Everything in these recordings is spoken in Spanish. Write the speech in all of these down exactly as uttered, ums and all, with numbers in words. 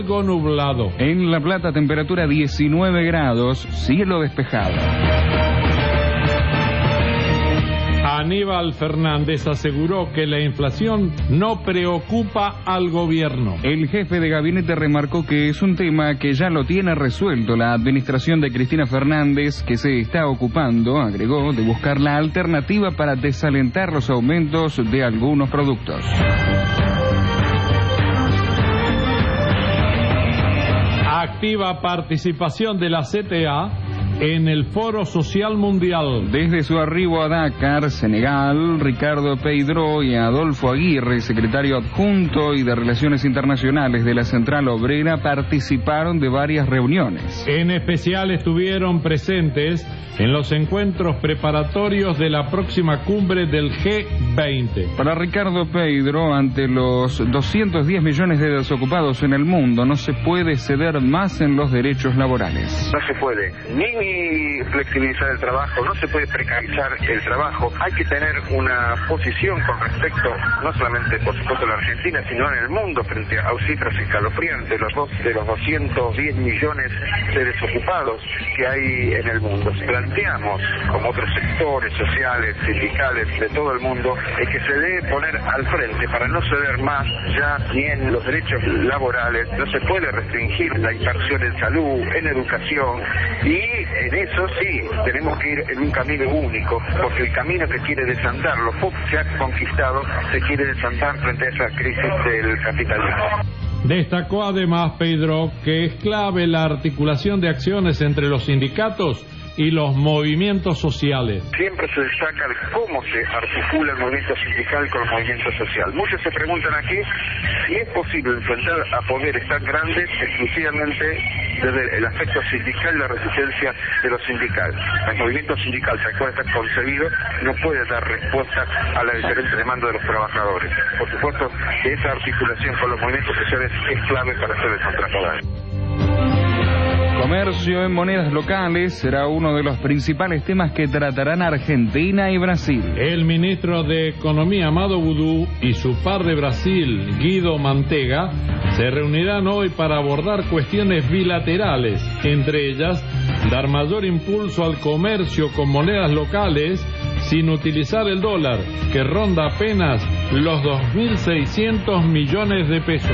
Algo nublado. En La Plata, temperatura diecinueve grados, cielo despejado. Aníbal Fernández aseguró que la inflación no preocupa al gobierno. El jefe de gabinete remarcó que es un tema que ya lo tiene resuelto la administración de Cristina Fernández, que se está ocupando, agregó, de buscar la alternativa para desalentar los aumentos de algunos productos. Activa participación de la C T A en el Foro Social Mundial. Desde su arribo a Dakar, Senegal, Ricardo Peidró y Adolfo Aguirre, secretario adjunto y de Relaciones Internacionales de la Central Obrera, participaron de varias reuniones. En especial estuvieron presentes en los encuentros preparatorios de la próxima cumbre del G veinte. Para Ricardo Peidró, ante los doscientos diez millones de desocupados en el mundo, no se puede ceder más en los derechos laborales. No se puede ni flexibilizar el trabajo, no se puede precarizar el trabajo. Hay que tener una posición con respecto, no solamente por supuesto a la Argentina, sino en el mundo, frente a cifras escalofriantes, los dos, de los doscientos diez millones de desocupados que hay en el mundo. Planteamos, como otros sectores sociales, sindicales de todo el mundo, es que se debe poner al frente para no ceder más ya ni en los derechos laborales. No se puede restringir la inversión en salud, en educación, y en eso sí, tenemos que ir en un camino único, porque el camino que quiere desandar, lo poco que ha conquistado, se quiere desandar frente a esa crisis del capitalismo. Destacó además Peidró que es clave la articulación de acciones entre los sindicatos y los movimientos sociales. Siempre se destaca cómo se articula el movimiento sindical con el movimiento social. Muchos se preguntan aquí si es posible enfrentar a poderes tan grandes exclusivamente desde el aspecto sindical y la resistencia de los sindicales. El movimiento sindical, tal cual está concebido, no puede dar respuesta a la diferente demanda de los trabajadores. Por supuesto que esa articulación con los movimientos sociales es clave para hacer el contrapoder. Comercio en monedas locales será uno de los principales temas que tratarán Argentina y Brasil. El ministro de Economía, Amado Boudou, y su par de Brasil, Guido Mantega, se reunirán hoy para abordar cuestiones bilaterales, entre ellas, dar mayor impulso al comercio con monedas locales sin utilizar el dólar, que ronda apenas los dos mil seiscientos millones de pesos.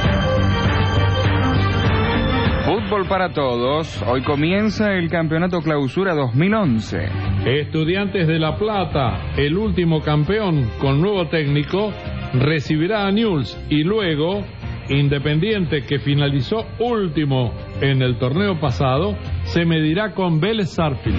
Fútbol para todos. Hoy comienza el Campeonato Clausura dos mil once. Estudiantes de La Plata, el último campeón con nuevo técnico, recibirá a Newell's, y luego Independiente, que finalizó último en el torneo pasado, se medirá con Vélez Sarsfield.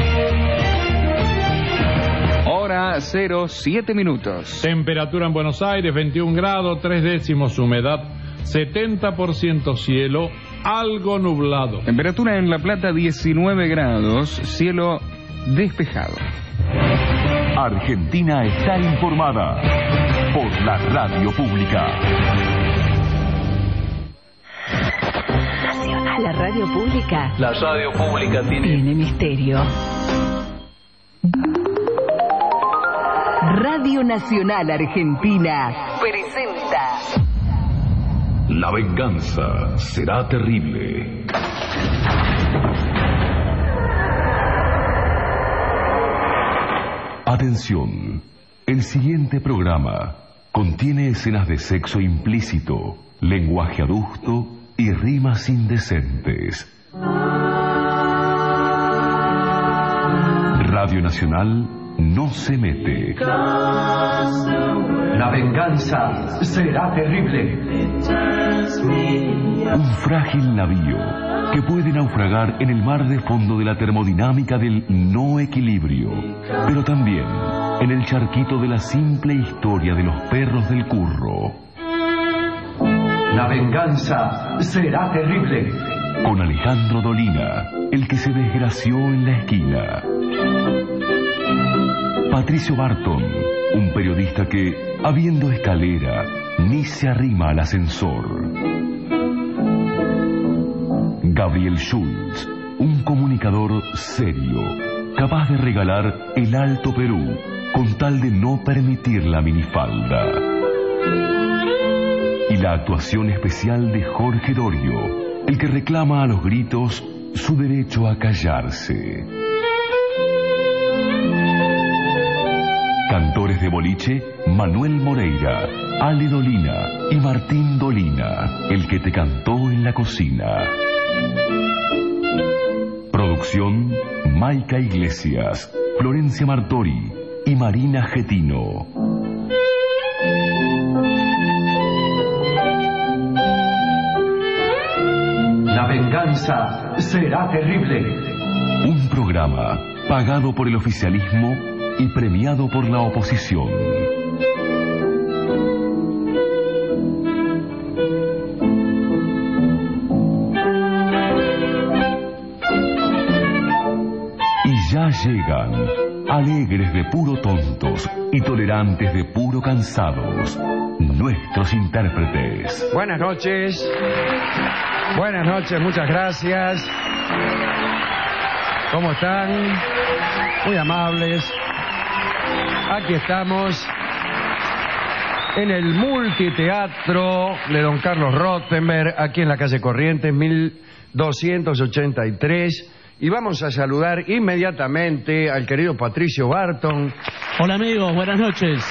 Hora cero, siete minutos. Temperatura en Buenos Aires, veintiún grados, tres décimos, humedad setenta por ciento, cielo algo nublado. Temperatura en La Plata, diecinueve grados, cielo despejado. Argentina está informada por la radio pública. La radio pública. La radio pública tiene... Tiene misterio. Radio Nacional Argentina presenta... La venganza será terrible. Atención, el siguiente programa contiene escenas de sexo implícito, lenguaje adusto y rimas indecentes. Radio Nacional no se mete. La venganza será terrible. Un frágil navío que puede naufragar en el mar de fondo de la termodinámica del no equilibrio, pero también en el charquito de la simple historia de los perros del curro. La venganza será terrible. Con Alejandro Dolina, el que se desgració en la esquina. Patricio Barton, un periodista que, habiendo escalera, ni se arrima al ascensor. Gabriel Schultz, un comunicador serio, capaz de regalar el Alto Perú con tal de no permitir la minifalda. Y y la actuación especial de Jorge Dorio, el que reclama a los gritos su derecho a callarse. Cantores de boliche, Manuel Moreira, Ale Dolina y Martín Dolina, el que te cantó en la cocina. Producción, Maica Iglesias, Florencia Martori y Marina Getino. La venganza será terrible. Un programa pagado por el oficialismo y premiado por la oposición. Y ya llegan, alegres de puro tontos y tolerantes de puro cansados, nuestros intérpretes. Buenas noches. Buenas noches, muchas gracias. ¿Cómo están? Muy amables. Aquí estamos en el multiteatro de don Carlos Rottenberg, aquí en la calle Corrientes, mil doscientos ochenta y tres. Y vamos a saludar inmediatamente al querido Patricio Barton. Hola amigos, buenas noches.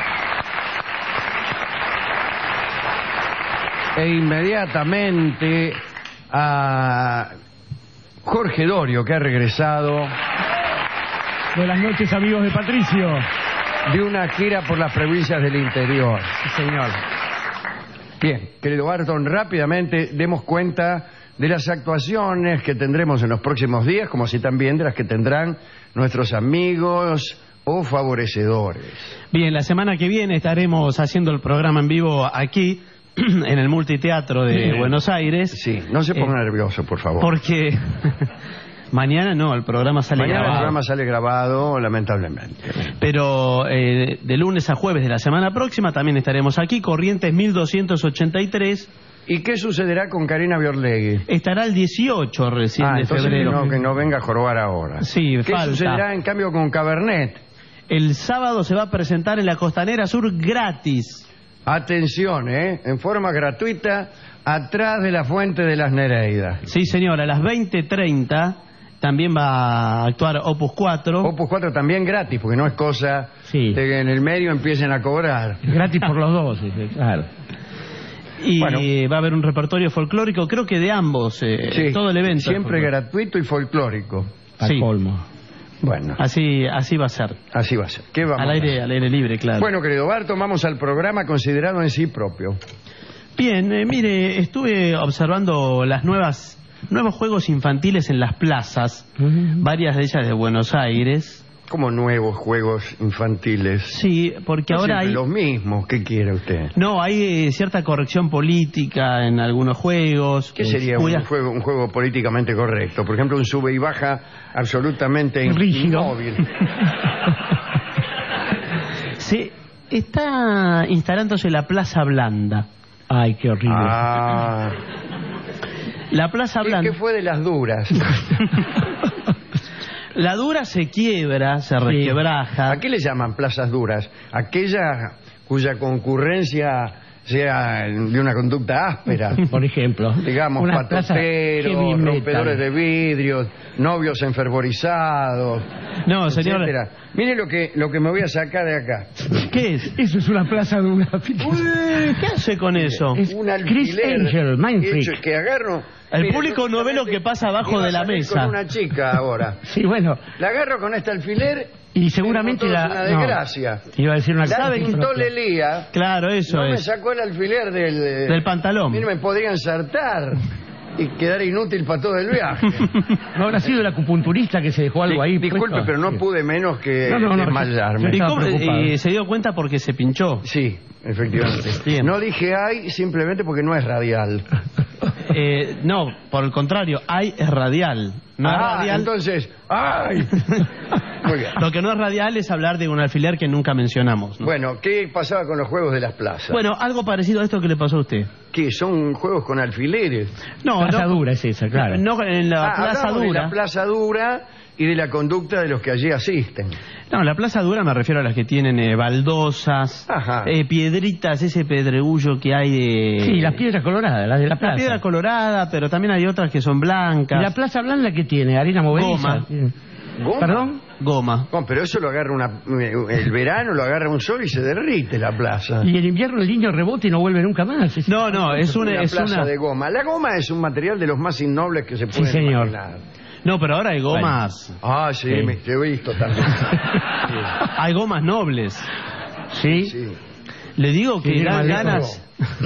E inmediatamente a Jorge Dorio, que ha regresado Buenas noches amigos de Patricio. de una gira por las provincias del interior. Sí, señor. Bien, querido Barton, rápidamente demos cuenta de las actuaciones que tendremos en los próximos días, como así también de las que tendrán nuestros amigos o favorecedores. Bien, la semana que viene estaremos haciendo el programa en vivo aquí, en el multiteatro de Bien. Buenos Aires. Sí, no se ponga Eh, nervioso, por favor. Porque mañana no, el programa sale Mañana el grabado. programa sale grabado, lamentablemente. Pero eh, de lunes a jueves de la semana próxima también estaremos aquí, Corrientes mil doscientos ochenta y tres. ¿Y qué sucederá con Karina Biorlegui? Estará el dieciocho recién Ah, de entonces febrero. que no, que no venga a jorobar ahora. Sí, ¿Qué falta. sucederá en cambio con Cabernet? El sábado se va a presentar en la Costanera Sur gratis. Atención, ¿eh? En forma gratuita, atrás de la Fuente de las Nereidas. Sí, señor, a las veinte treinta también va a actuar Opus cuatro. Opus cuatro también gratis, porque no es cosa Sí. de que en el medio empiecen a cobrar. Gratis por los dos, claro. Y Bueno. va a haber un repertorio folclórico, creo que de ambos, eh, Sí, todo el evento. siempre gratuito y folclórico. Sí. Bueno, Así, así va a ser. así va a ser. ¿Qué vamos Al a aire, hacer? al aire libre, claro. Bueno, querido Barton, vamos al programa considerado en sí propio. Bien, eh, mire, estuve observando las nuevas nuevos juegos infantiles en las plazas, varias de ellas de Buenos Aires. Como nuevos juegos infantiles. Sí, porque No ahora siempre hay... los mismos. ¿Qué quiere usted? No, hay eh, cierta corrección política en algunos juegos. ¿Qué Eh, sería un cuida- juego, un juego políticamente correcto? Por ejemplo, un sube y baja absolutamente in- Rígido. inmóvil. Se está instalándose la Plaza Blanda. Ay, qué horrible. Ah, La Plaza ¿qué, Blanda. qué fue de las duras? La dura se quiebra, se resquebraja. ¿A qué le llaman plazas duras? Aquellas cuya concurrencia sea de una conducta áspera. Por ejemplo. Digamos, una plaza patoteros, heavy metal. rompedores de vidrios, novios enfervorizados, No, señor. etcétera. Mire lo que, lo que me voy a sacar de acá. ¿Qué es? Eso es una plaza dura. Uy, ¿qué hace con eso? Es Un Chris alfiler Angel, Mind hecho Freak. que agarro. El Mire, público yo no ve lo solamente que pasa abajo iba a de la salir mesa. Con una chica ahora. Sí, bueno. La agarro con este alfiler Y seguramente todo la... es una no. desgracia. Iba a decir una La cosa. pintó Lelía. Claro, eso No me es. sacó el alfiler del, Del pantalón. Mire, me podría ensartar y quedar inútil para todo el viaje. ¿No habrá sido el acupunturista que se dejó algo ahí? Disculpe, puesto? pero no Sí. pude menos que No, no, no, desmayarme. yo- ¿Y estaba cómo- preocupado. y se dio cuenta porque se pinchó? Sí, efectivamente. Bien. No dije ay simplemente porque no es radial. Eh, no, por el contrario, hay es radial. No es ah, radial. entonces, ¡ay! Muy bien. Lo que no es radial es hablar de un alfiler que nunca mencionamos, ¿no? Bueno, ¿qué pasaba con los juegos de las plazas? Bueno, algo parecido a esto que le pasó a usted. ¿Qué? ¿Son juegos con alfileres? No, Plaza no, dura es esa, claro. no en la Ah, Plaza hablamos de Dura. la Plaza Dura y de la conducta de los que allí asisten. No, la plaza dura me refiero a las que tienen eh, baldosas, eh, piedritas, ese pedregullo que hay de... Sí, las piedras coloradas, las de la plaza. La piedra colorada, pero también hay otras que son blancas. ¿Y la plaza blanca que tiene? ¿Arena movediza? Goma. ¿Goma? ¿Perdón? Goma. No, pero eso lo agarra una... El verano lo agarra un sol y se derrite la plaza. Y en invierno el niño rebota y no vuelve nunca más. Es no, no, es una... Una es plaza una... de goma. La goma es un material de los más innobles que se pueden Sí, señor. imaginar. No, pero ahora hay gomas... Ah, sí, Sí. me te he visto también. Sí. Hay gomas nobles. ¿Sí? Sí. Le digo que Sí, dan maldito. ganas...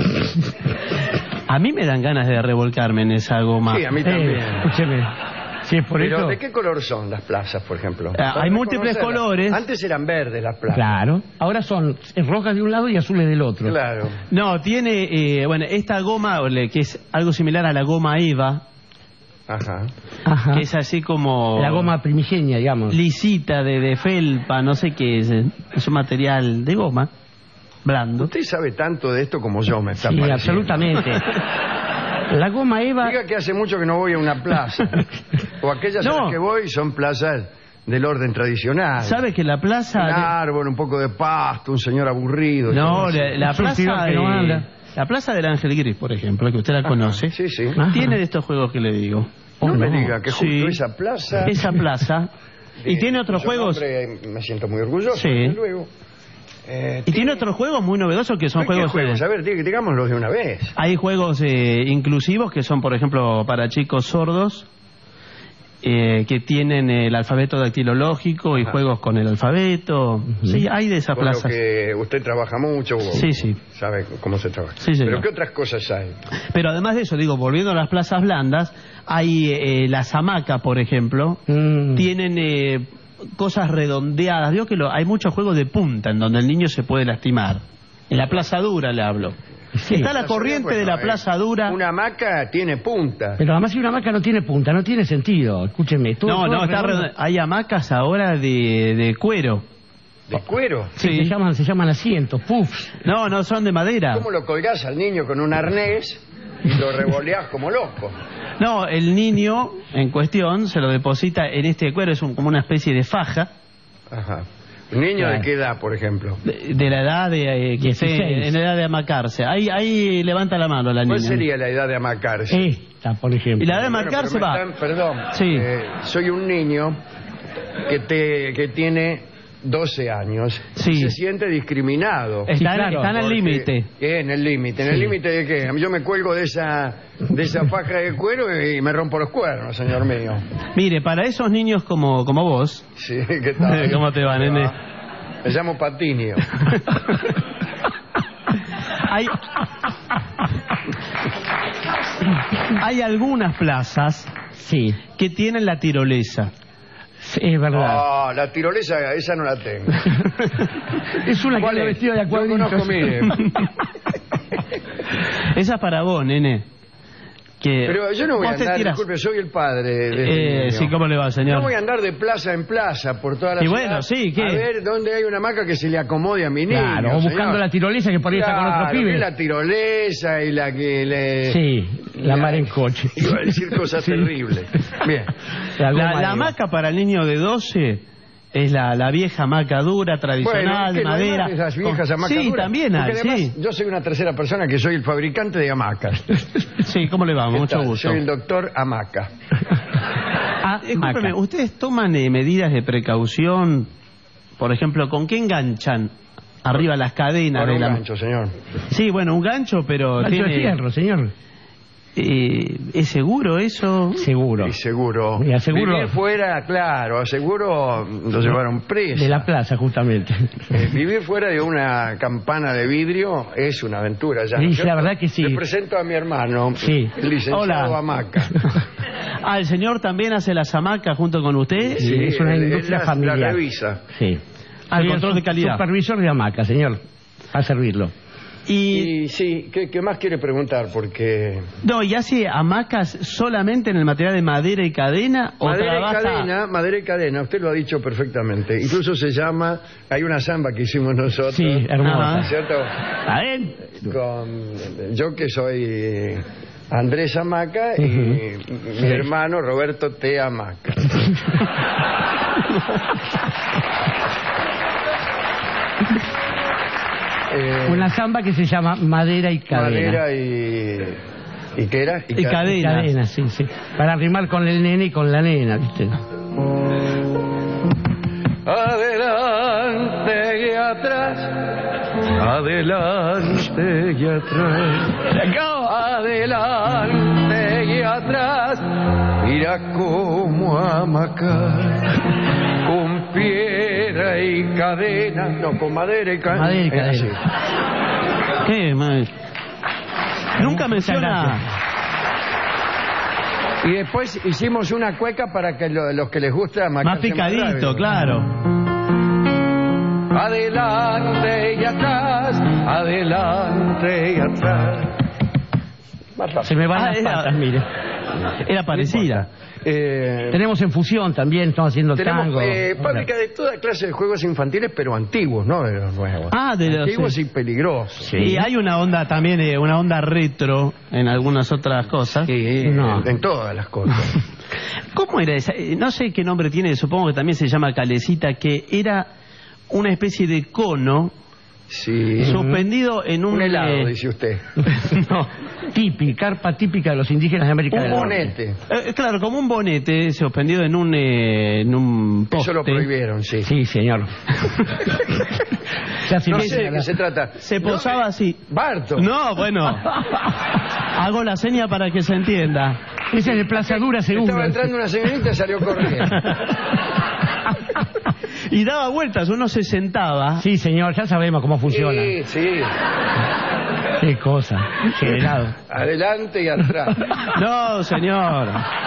A mí me dan ganas de revolcarme en esa goma. Sí, a mí también. Eh, escúcheme. Si es por Pero eso... ¿de qué color son las plazas, por ejemplo? Ah, Para hay múltiples reconocerlas. colores. Antes eran verdes las plazas. Claro. Ahora son rojas de un lado y azules del otro. Claro. No, tiene... eh, bueno, esta goma, le- que es algo similar a la goma Eva, Ajá. Ajá. que es así como... La goma primigenia, digamos. lisita de, de felpa, no sé qué es. eh, Es un material de goma, blando. Usted sabe tanto de esto como yo, me está Sí, pareciendo. absolutamente. La goma Eva... Diga que hace mucho que no voy a una plaza. O aquellas a No. las que voy son plazas del orden tradicional. ¿Sabe que la plaza... Un de- árbol, un poco de pasto, un señor aburrido. No, yo la, sé. la Un surtidor plaza que no de- anda. La plaza del Ángel Gris, por ejemplo, que usted la conoce, Sí, sí. Ajá. tiene de estos juegos que le digo. No Oh, me no. diga que justo Sí. esa plaza... Esa plaza. Y de tiene otros cuyo juegos... nombre me siento muy orgulloso, Sí. desde luego. Eh, Y tiene otros juegos muy novedosos que son ¿qué juegos... juegos? eh, A ver, dí- digámoslos de una vez. Hay juegos eh, inclusivos que son, por ejemplo, para chicos sordos, eh, que tienen el alfabeto dactilológico y Ajá. juegos con el alfabeto. Sí, hay de esas Con lo plazas. que usted trabaja mucho, Sí, sí. sabe cómo se trabaja. Sí, señor. Pero ¿qué otras cosas hay? Pero además de eso, digo, volviendo a las plazas blandas, hay eh, las hamacas, por ejemplo, Mm. tienen eh, cosas redondeadas. Digo que lo- hay muchos juegos de punta en donde el niño se puede lastimar. En la plaza dura le hablo. Sí. Está la Plaza corriente Dura, de la bueno, plaza dura. Una hamaca tiene punta. Pero además si una hamaca no tiene punta, no tiene sentido. Escúcheme. Todo, No, todo no, está redondo. redondo- hay hamacas ahora de, de cuero. ¿De cuero? Sí, Sí. Se llaman, se llaman asientos, puffs. No, no, son de madera. ¿Cómo lo colgás al niño con un arnés y lo revoleás como loco? No, el niño en cuestión se lo deposita en este cuero, es un- como una especie de faja, Ajá. ¿Un niño Claro. de qué edad, por ejemplo? de, de la edad de eh, que esté dieciséis. en edad de amacarse. Ahí, ahí levanta la mano la niña. ¿Cuál sería la edad de amacarse? Esta, por ejemplo. Y la edad de Bueno, marcarse pero me va. están- perdón. Sí. Eh, soy un niño que, te, que tiene doce años. Sí. Se siente discriminado. Están, Sí, claro, están al Porque- límite. ¿Qué? En el límite. ¿En el Sí. límite de qué? Yo me cuelgo de esa, de esa faja de cuero y me rompo los cuernos, señor mío. Mire, para esos niños como, como vos, Sí, ¿qué tal? ¿Cómo te va, nene? Me llamo Patinio. hay, hay algunas plazas Sí, que tienen la tirolesa. sí, es verdad. Ah, la tirolesa, esa no la tengo. Es una que ¿Cuál anda es? vestida de Yo cuadritos. conozco, mire. Esa es para vos, nene. Que Pero yo no voy a vos te andar, tirás. disculpe, soy el padre de este Eh, niño. sí, ¿cómo le va, señor? No voy a andar de plaza en plaza por toda la Y ciudad. bueno, sí, ¿qué? A ver dónde hay una hamaca que se le acomode a mi niño. Claro, o buscando señor. la tirolesa que por ahí está con Claro, otro que pibe. la tirolesa y la que le... Sí, la mar en coche. Iba a decir cosas Sí. terribles. Bien. La La, goma la Eva. hamaca para el niño de doce es la, la vieja hamaca dura, tradicional, Bueno, ¿qué de no hay madera. más de esas viejas Con- hamacas Sí, duras? también hay, Porque además sí. yo soy una tercera persona que soy el fabricante de hamacas. Sí, ¿cómo le va? ¿Qué Mucho tal? gusto. Soy el doctor Hamaca. Ah, discúlpeme, ¿ustedes toman eh, medidas de precaución? Por ejemplo, ¿con qué enganchan arriba las cadenas Con de un la... gancho, señor. Sí, bueno, un gancho, pero Gancho de tiene... fierro, señor. Eh, ¿Es seguro eso? Seguro. Y seguro. Y aseguro- Vivir fuera, claro, aseguro lo llevaron preso. De la plaza, justamente. Eh, vivir fuera de una campana de vidrio es una aventura ya. ¿no Sí, es la cierto? verdad que sí. Le presento a mi hermano, Sí. el licenciado Hola. Hamaca. Ah, ¿el señor también hace las hamacas junto con usted? Sí, es una él- él industria la- familiar. La revisa. Sí. Ah, el Soy control de calidad. Supervisor de hamaca, señor. A servirlo. Y... Y sí, ¿qué, qué más quiere preguntar? Porque No, ¿y hace hamacas solamente en el material de madera y cadena? ¿O madera trabaja... y cadena, madera y cadena, usted lo ha dicho perfectamente. Incluso se llama, hay una samba que hicimos nosotros. Sí, hermosa. Ajá. ¿Cierto? A ver. Con, yo que soy Andrés Hamaca y mi hermano Roberto T. Hamaca. Eh, Una samba que se llama Madera y Cadena. Madera y... ¿Y qué era? Y cadena. Cadena, sí, sí. Para rimar con el nene y con la nena, ¿viste? Adelante y atrás, adelante y atrás, adelante y atrás, mira cómo amacar, con piedra y cadena, no, con madera y cadena. Madera y cadena. Así. ¿Qué, madre? Nunca Muchas menciona... gracias. Y después hicimos una cueca para que lo- los que les gusta Más macarse picadito, rápido. claro. Adelante y atrás, adelante y atrás. Más rápido. Se me van Ah, las era- patas, mire. Era parecida. Eh, Tenemos en fusión también, estamos haciendo tenemos tango. eh, fábrica de toda clase de juegos infantiles, pero antiguos, no de los nuevos. Ah, de los... Antiguos sí. y peligrosos. Y hay una onda también, eh, una onda retro en algunas otras cosas. Sí, No. en, en todas las cosas. ¿Cómo era esa? Eh, No sé qué nombre tiene, supongo que también se llama calecita, que era una especie de cono Sí. suspendido en un... Un helado, eh, dice usted. No, típica, carpa típica de los indígenas de América Un del Norte. bonete. eh, claro, como un bonete suspendido en un, eh, en un poste. Eso lo prohibieron, sí. Sí, señor. Ya se No me- sé de qué se trata. Se No, posaba eh, así. Barto. No, bueno. Hago la seña para que se entienda. Esa es de Plaza Dura, seguro. Estaba entrando una señorita y salió corriendo. Y daba vueltas, uno se sentaba. Sí, señor, ya sabemos cómo funciona. Sí, sí. Qué cosa. Qué helado. Adelante y atrás. No, señor.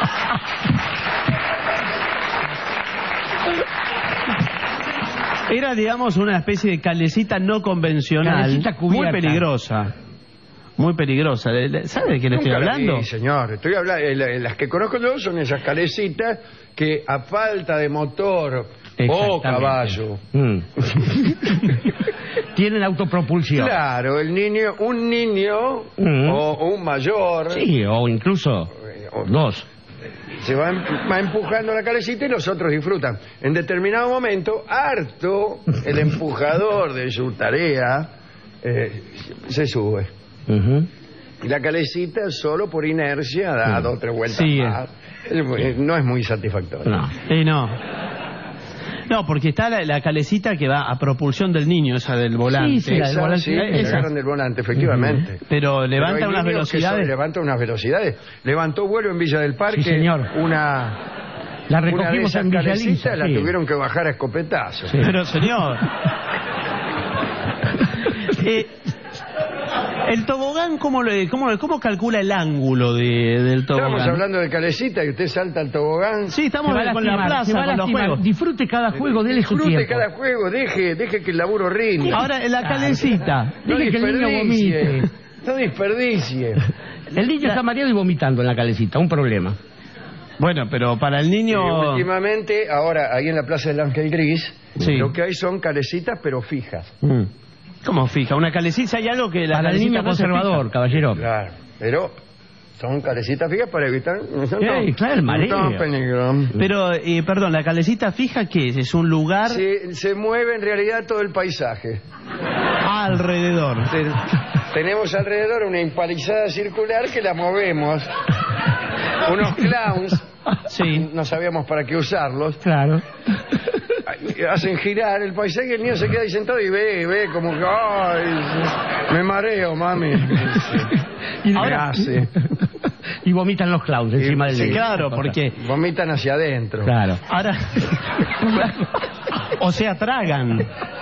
Era, digamos, una especie de calecita no convencional. Calecita Muy cubierta. peligrosa. Muy peligrosa. Le- le- ¿Sabe de qué le estoy Nunca la hablando? vi, señor. Estoy hablando, eh, la- las que conozco yo son esas calecitas que a falta de motor o Exactamente. caballo. Mm. Tienen autopropulsión. Claro, el niño, un niño Mm. o, o un mayor Sí, o incluso eh, o- dos. se va, em- va empujando la calecita y los otros disfrutan. En determinado momento, harto, el empujador de su tarea eh, se sube. Ujú. Y la calecita solo por inercia da dos o tres vueltas Sí. más. Eh, No es muy satisfactorio. No. Eh, no. No, porque está la, la calecita que va a propulsión del niño, esa del volante. Sí, sí, la del Esa, volante. sí, Eh, se esa. agarran del volante, efectivamente. Pero Pero levanta hay unas niños que son- velocidades. levanta unas velocidades. Levantó vuelo en Villa del Parque. Sí, señor. Una, La una de recogimos esas en Villa calecitas Elisa, la sí. tuvieron que bajar a escopetazos. Sí. Pero, señor. Eh, el tobogán, ¿cómo, le, cómo, cómo calcula el ángulo de, del tobogán? Estamos hablando de calecita y usted salta al tobogán. Sí, estamos Se va a con la lastimar, se plaza, va a con los lastimar. juegos. Disfrute cada juego, déle su Disfrute tiempo. cada juego, deje, deje que el laburo rinda. Ahora, en la calecita. No Deje que el niño desperdicie. vomite. No desperdicie. El niño está mareado y vomitando en la calecita, un problema. Bueno, pero para el Y niño... últimamente, ahora, ahí en la Plaza del Ángel Gris, Sí. lo que hay son calecitas, pero fijas. Mm. ¿Cómo fija? Una calecita, hay algo que la Para el calecita niño no se conservador, fija. caballero. Claro, pero son calecitas fijas para evitar... Sí, claro, el mareo. No, peligro. Pero, eh, perdón, ¿la calecita fija qué es? ¿Es un lugar Se, se mueve en realidad todo el paisaje. alrededor? Te- tenemos alrededor una empalizada circular que la movemos. Unos clowns, Sí. no sabíamos para qué usarlos, Claro. hacen girar el paisaje y el niño se queda ahí sentado y ve, ve como que, ay, me mareo, mami. Y Me ahora- hace. Y vomitan los clowns encima del sí, niño. Claro, porque... Vomitan hacia adentro. Claro. Ahora... o sea, tragan.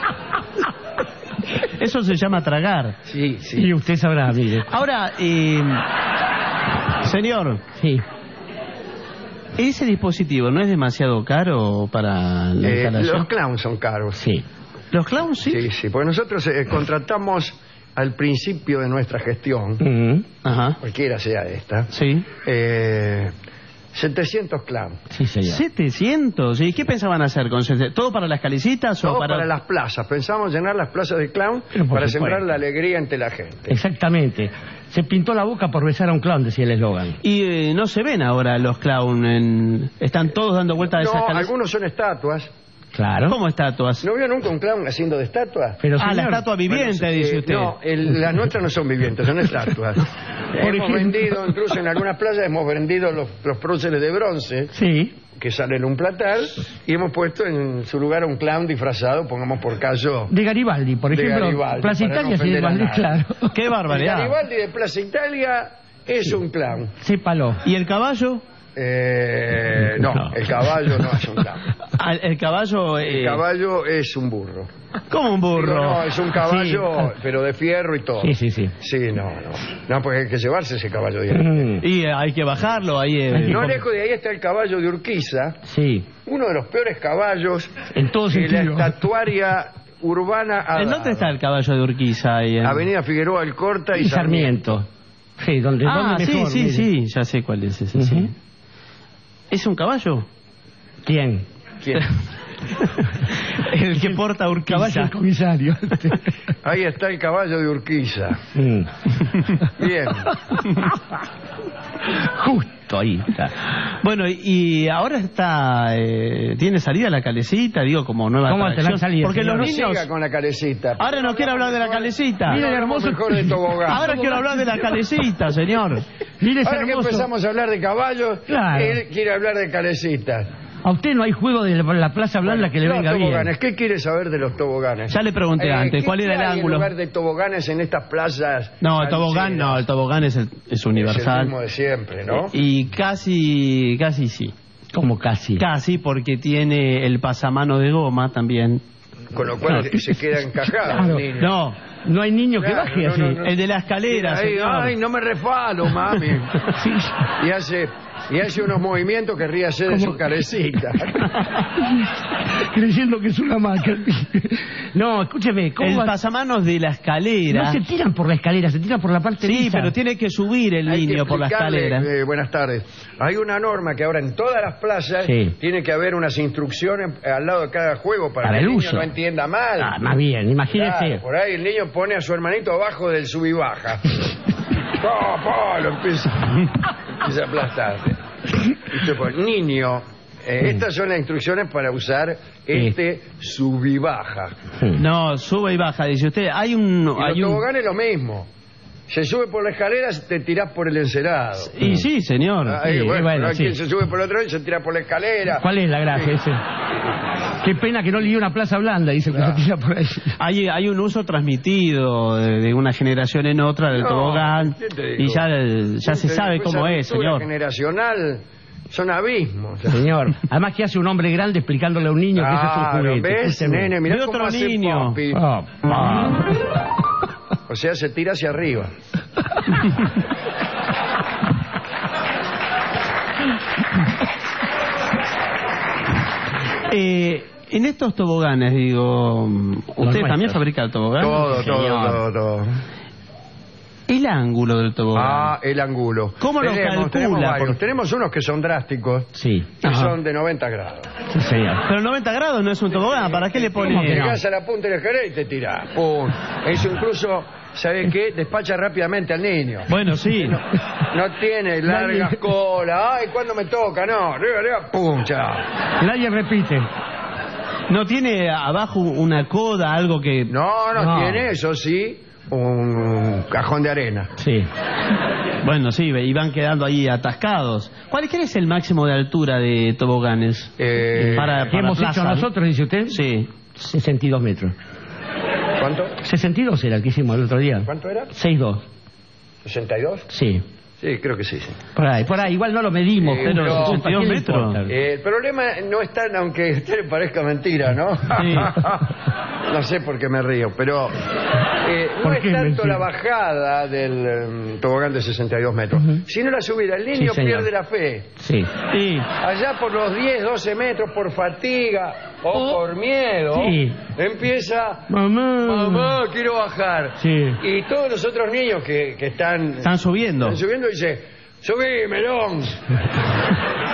Eso se llama tragar. Sí, sí. Y usted sabrá, mire. Ahora, eh, señor, Sí. ¿ese dispositivo no es demasiado caro para la Eh, instalación? los clowns son caros. Sí. ¿Los clowns sí? Sí, sí, porque nosotros eh, contratamos al principio de nuestra gestión, Ujú. Ajá, cualquiera sea esta, sí. eh, setecientos clowns. Sí, señor. setecientos. ¿Y qué pensaban hacer con setecientos? ¿Todo para las calecitas Todo o para... para las plazas. Pensamos llenar las plazas de clown Pero por para supuesto. sembrar la alegría entre la gente. Exactamente. Se pintó la boca por besar a un clown, decía el eslogan. Y eh, no se ven ahora los clown en... Están todos dando vueltas a esas No, calecitas. algunos son estatuas. Claro. ¿Cómo estatuas? ¿No vio nunca un clown haciendo de estatua? Pero, Ah, la señor, estatua viviente, Bueno, dice eh, usted. No, el- las nuestras no son vivientes, son estatuas. hemos ejemplo. vendido, incluso en algunas playas, hemos vendido los, los próceres de bronce Sí. que salen en un platal y hemos puesto en su lugar a un clown disfrazado, pongamos por caso. De Garibaldi, por De ejemplo. Garibaldi, Plaza para no Italia, sí, ofender a Garibaldi, nadie. claro. ¡Qué El barbaridad! Garibaldi de Plaza Italia es un clown. Sépalo. ¿Y el caballo? Eh, no, No. el caballo no es un clown. Ah, el caballo... El eh, caballo es un burro. ¿Cómo un burro? Digo, no, es un caballo, Sí. pero de fierro y todo. Sí, sí, sí. Sí, no, no. No, porque hay que llevarse ese caballo de ahí. Mm. Y eh, hay que bajarlo ahí. eh, No como- lejos de ahí está el caballo de Urquiza, Sí. uno de los peores caballos En todo que la sentido. estatuaria urbana ha ¿En dado. dónde está el caballo de Urquiza? Ahí en- Avenida Figueroa Alcorta y, Y Sarmiento. Sí, donde, Ah, donde sí, mejor, sí, mire. sí, ya sé cuál es ese, sí. Ujú. ¿Es un caballo? ¿Quién? ¿Quién? El que porta Caballo Urquiza. el comisario. Ahí está el caballo de Urquiza. Mm. Bien. Justo ahí está. Bueno, y ahora está... eh, ¿tiene salida la calecita? Digo, como nueva ¿Cómo atracción. tendrá salida, Porque señor? los No niños... siga con la calecita. Ahora no quiero hablar de la calecita. Mira Mira el el hermoso hermoso- mejor de tobogán. Ahora quiero hablar de la calecita, señor. Mire ese Ahora que hermoso. empezamos a hablar de caballos, Claro. él quiere hablar de calecitas. A usted no hay juego de la, la Plaza Blanda que le Los venga bien. toboganes, ¿qué quiere saber de los toboganes? Ya le pregunté Eh, antes, ¿qué- ¿cuál era qué el hay en ángulo? lugar de toboganes en estas plazas? No, el tobogán calceras? no, el tobogán es, el- es Es el universal. mismo de siempre, ¿no? Y casi, casi sí. Como casi. Casi porque tiene el pasamano de goma también. Con lo cual Claro. se queda encajado Claro. el niño. No, No hay niño que Claro, baje no, así. no, no. el de la escalera, Ay, señor. ay, no me refalo, mami. Y hace, y hace unos movimientos que ríe hacer de ¿Cómo? su carecita. Creyendo que es una maca. No, escúcheme, ¿cómo El va? pasamanos de la escalera. No se tiran por la escalera, se tiran por la parte Sí, lisa. pero tiene que subir el Hay que niño por la explicarle, escalera. eh, buenas tardes. Hay una norma que ahora en todas las plazas Sí. tiene que haber unas instrucciones al lado de cada juego para, Para que el el niño uso. no entienda mal. Ah, más bien, imagínese. Claro, por ahí el niño pone a su hermanito abajo del sub y baja. Po, po, lo empieza, empieza a aplastar. Y usted pone, niño, eh, estas son las instrucciones para usar este sub y baja. No, sube y baja, dice usted. Hay un... Y hay los un... toboganes lo mismo. Se sube por la escalera, te tirás por el encerado. Y sí, señor. Ahí, Sí, bueno, bueno, pero hay sí. quien se sube por el otro lado y se tira por la escalera. ¿Cuál es la gracia ese? Qué pena que no le dio una Plaza Blanda, dice el que Claro. se tira por ahí. Hay, hay un uso transmitido de, de una generación en otra del No, tobogán. ¿qué te digo? Y ya, ya se sabe Esa cómo es, ruptura señor. generacional son abismos. Señor, además que hace un hombre grande explicándole a un niño que ese es un Claro, juguete. ¿ves, Escúcheme. nene? Mirá Ve cómo otro hace niño. Poppy. Ah, ah. O sea, se tira hacia arriba. Eh, en estos toboganes, digo, ¿usted nuestros. también fabrica el tobogán? Todo, todo, señor. todo, todo. El ángulo del tobogán. Ah, el ángulo. ¿Cómo lo tenemos, calcula? Tenemos, varios. Porque- Tenemos unos que son drásticos, Sí. que Ajá. son de noventa grados. Sí, señor. Pero noventa grados no es un tobogán, ¿para qué le ¿Cómo pone? que no? Llegás a la punta del jerez y te tirás. Pum. Eso incluso, ¿sabe qué? Despacha rápidamente al niño. Bueno, sí. No tiene largas Nadie- colas. Ay, ¿cuándo me toca? No, arriba, arriba, pum, chao. Nadie repite. ¿No tiene abajo una coda, algo que...? No, no, No. tiene, eso sí, un cajón de arena. Sí. Bueno, sí, y van quedando ahí atascados. ¿Cuál cuál es el máximo de altura de toboganes? Eh, Para- ¿Qué hemos plaza, hecho ¿no? nosotros, dice usted? Sí. sesenta y dos metros. ¿Cuánto? sesenta y dos era el que hicimos el otro día. ¿Cuánto era? sesenta y dos. ¿sesenta y dos? Sí. Sí, creo que sí. sí. Por ahí, por ahí. Igual no lo medimos, Eh, pero pero sesenta y dos ¿qué le metros. importa? Eh, el problema no es tan, aunque a usted le parezca mentira, ¿no? Sí. No sé por qué me río, pero eh, no ¿Por es qué tanto mentira? la bajada del eh, tobogán de sesenta y dos metros, sino la subida. El niño Sí, señor. pierde la fe. Sí. Sí. Allá por los diez, doce metros, por fatiga o Oh. por miedo, Sí. empieza... Mamá. Mamá, quiero bajar. Sí. Y todos los otros niños que, que están, Están subiendo. están subiendo dicen, subí, melón.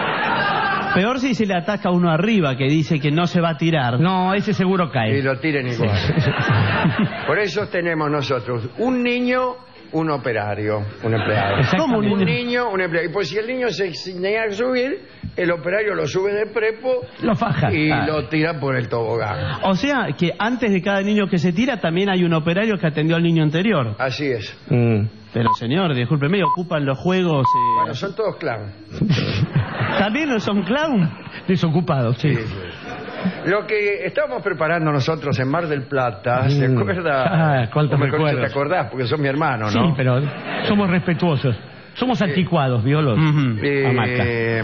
Peor si se le ataca a uno arriba, que dice que no se va a tirar. No, ese seguro cae. Y lo tiren igual. Por eso tenemos nosotros un niño, un operario, un empleado. ¿Cómo un Un niño? niño, un empleado. Y pues si el niño se niega a subir, el operario lo sube de prepo Lo faja. y Ah. lo tira por el tobogán. O sea, que antes de cada niño que se tira, también hay un operario que atendió al niño anterior. Así es. Mm. Pero señor, discúlpeme, ocupan los juegos... eh, Bueno, son todos clown. ¿También no son clown? Desocupados, sí. Sí, sí. Lo que estábamos preparando nosotros en Mar del Plata, ¿se Mm. acuerda? Ah, cuántos O mejor dicho, recuerdos. te acordás, porque son mi hermano, ¿no? Sí, pero somos respetuosos. Somos anticuados, violos. Ujú. Eh,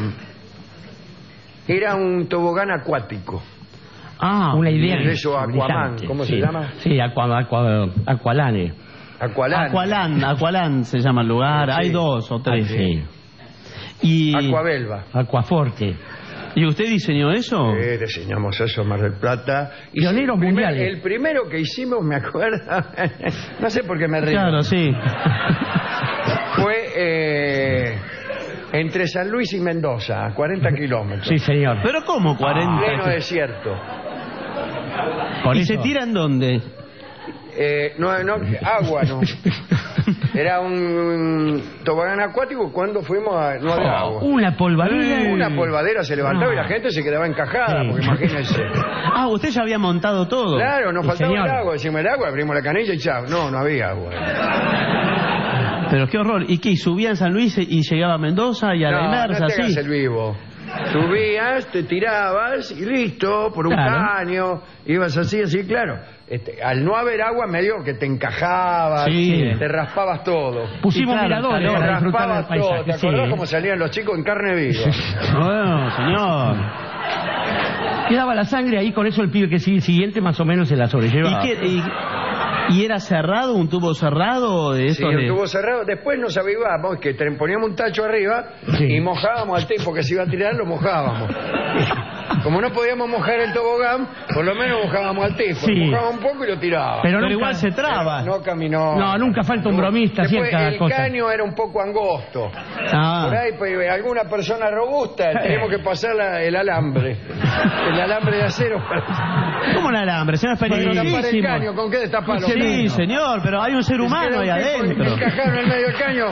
era un tobogán acuático. Ah, Una idea. de eso, Aquaman, brillante, ¿cómo se sí. llama? Sí, aqua, aqua, Aqualane. Aqualán. Aqualán, Aqualán se llama el lugar. Sí. Hay dos o tres. Sí. Y, Aquabelva. Aquaforte. ¿Y usted diseñó eso? Eh, diseñamos eso en Mar del Plata. Y Pioneros el primer- mundiales. El primero que hicimos, me acuerdo, no sé por qué me río, Claro, sí. fue eh, entre San Luis y Mendoza, a cuarenta kilómetros. Sí, señor. ¿Pero cómo cuarenta? Pleno desierto. Por ¿Y eso- se tiran dónde? Eh, no, no, agua no. Era un tobogán acuático cuando fuimos a... No había agua. Una polvadera. Una polvadera se levantaba y la gente se quedaba encajada, Sí. porque imagínense. Ah, usted ya había montado todo. Claro, nos Sí, faltaba señor. el agua. Decimos el agua, abrimos la canilla y chao. No, no había agua. Pero qué horror. ¿Y qué? ¿Y subía en San Luis y llegaba a Mendoza y a la No, inversa, no te así? hagas el vivo. Subías, te tirabas y listo, por un Claro. caño, ibas así, así, claro. Este, al no haber agua medio que te encajabas, Sí. te raspabas todo. Pusimos Y claro, miradores Te para disfrutar del raspabas todo. paisaje. ¿Te acordás sí. cómo salían los chicos en carne viva? Bueno, señor. Quedaba la sangre ahí, con eso el pibe que sigue siguiente más o menos se la ¿Y, sobrelleva. qué, y, y era cerrado, un tubo cerrado de Sí, estos de... estuvo cerrado. Después nos avivábamos que te poníamos un tacho arriba Sí. y mojábamos al tipo que se iba a tirar, lo mojábamos. Como no podíamos mojar el tobogán, por lo menos mojábamos al tipo. Sí. Lo mojábamos un poco y lo tirábamos. Pero Pero nunca- igual se traba. No caminó. No, nunca falta un bromista, Después, cierta el cosa. caño era un poco angosto. Ah. Por ahí, pues, alguna persona robusta, teníamos que pasar la- el alambre. El alambre de acero para, ¿Cómo un alambre? Se me para tapar el peligrosísimo. caño. ¿Con qué destaparlo? Sí, señor, pero hay un ser humano ahí adentro. Encajaron en el medio del caño.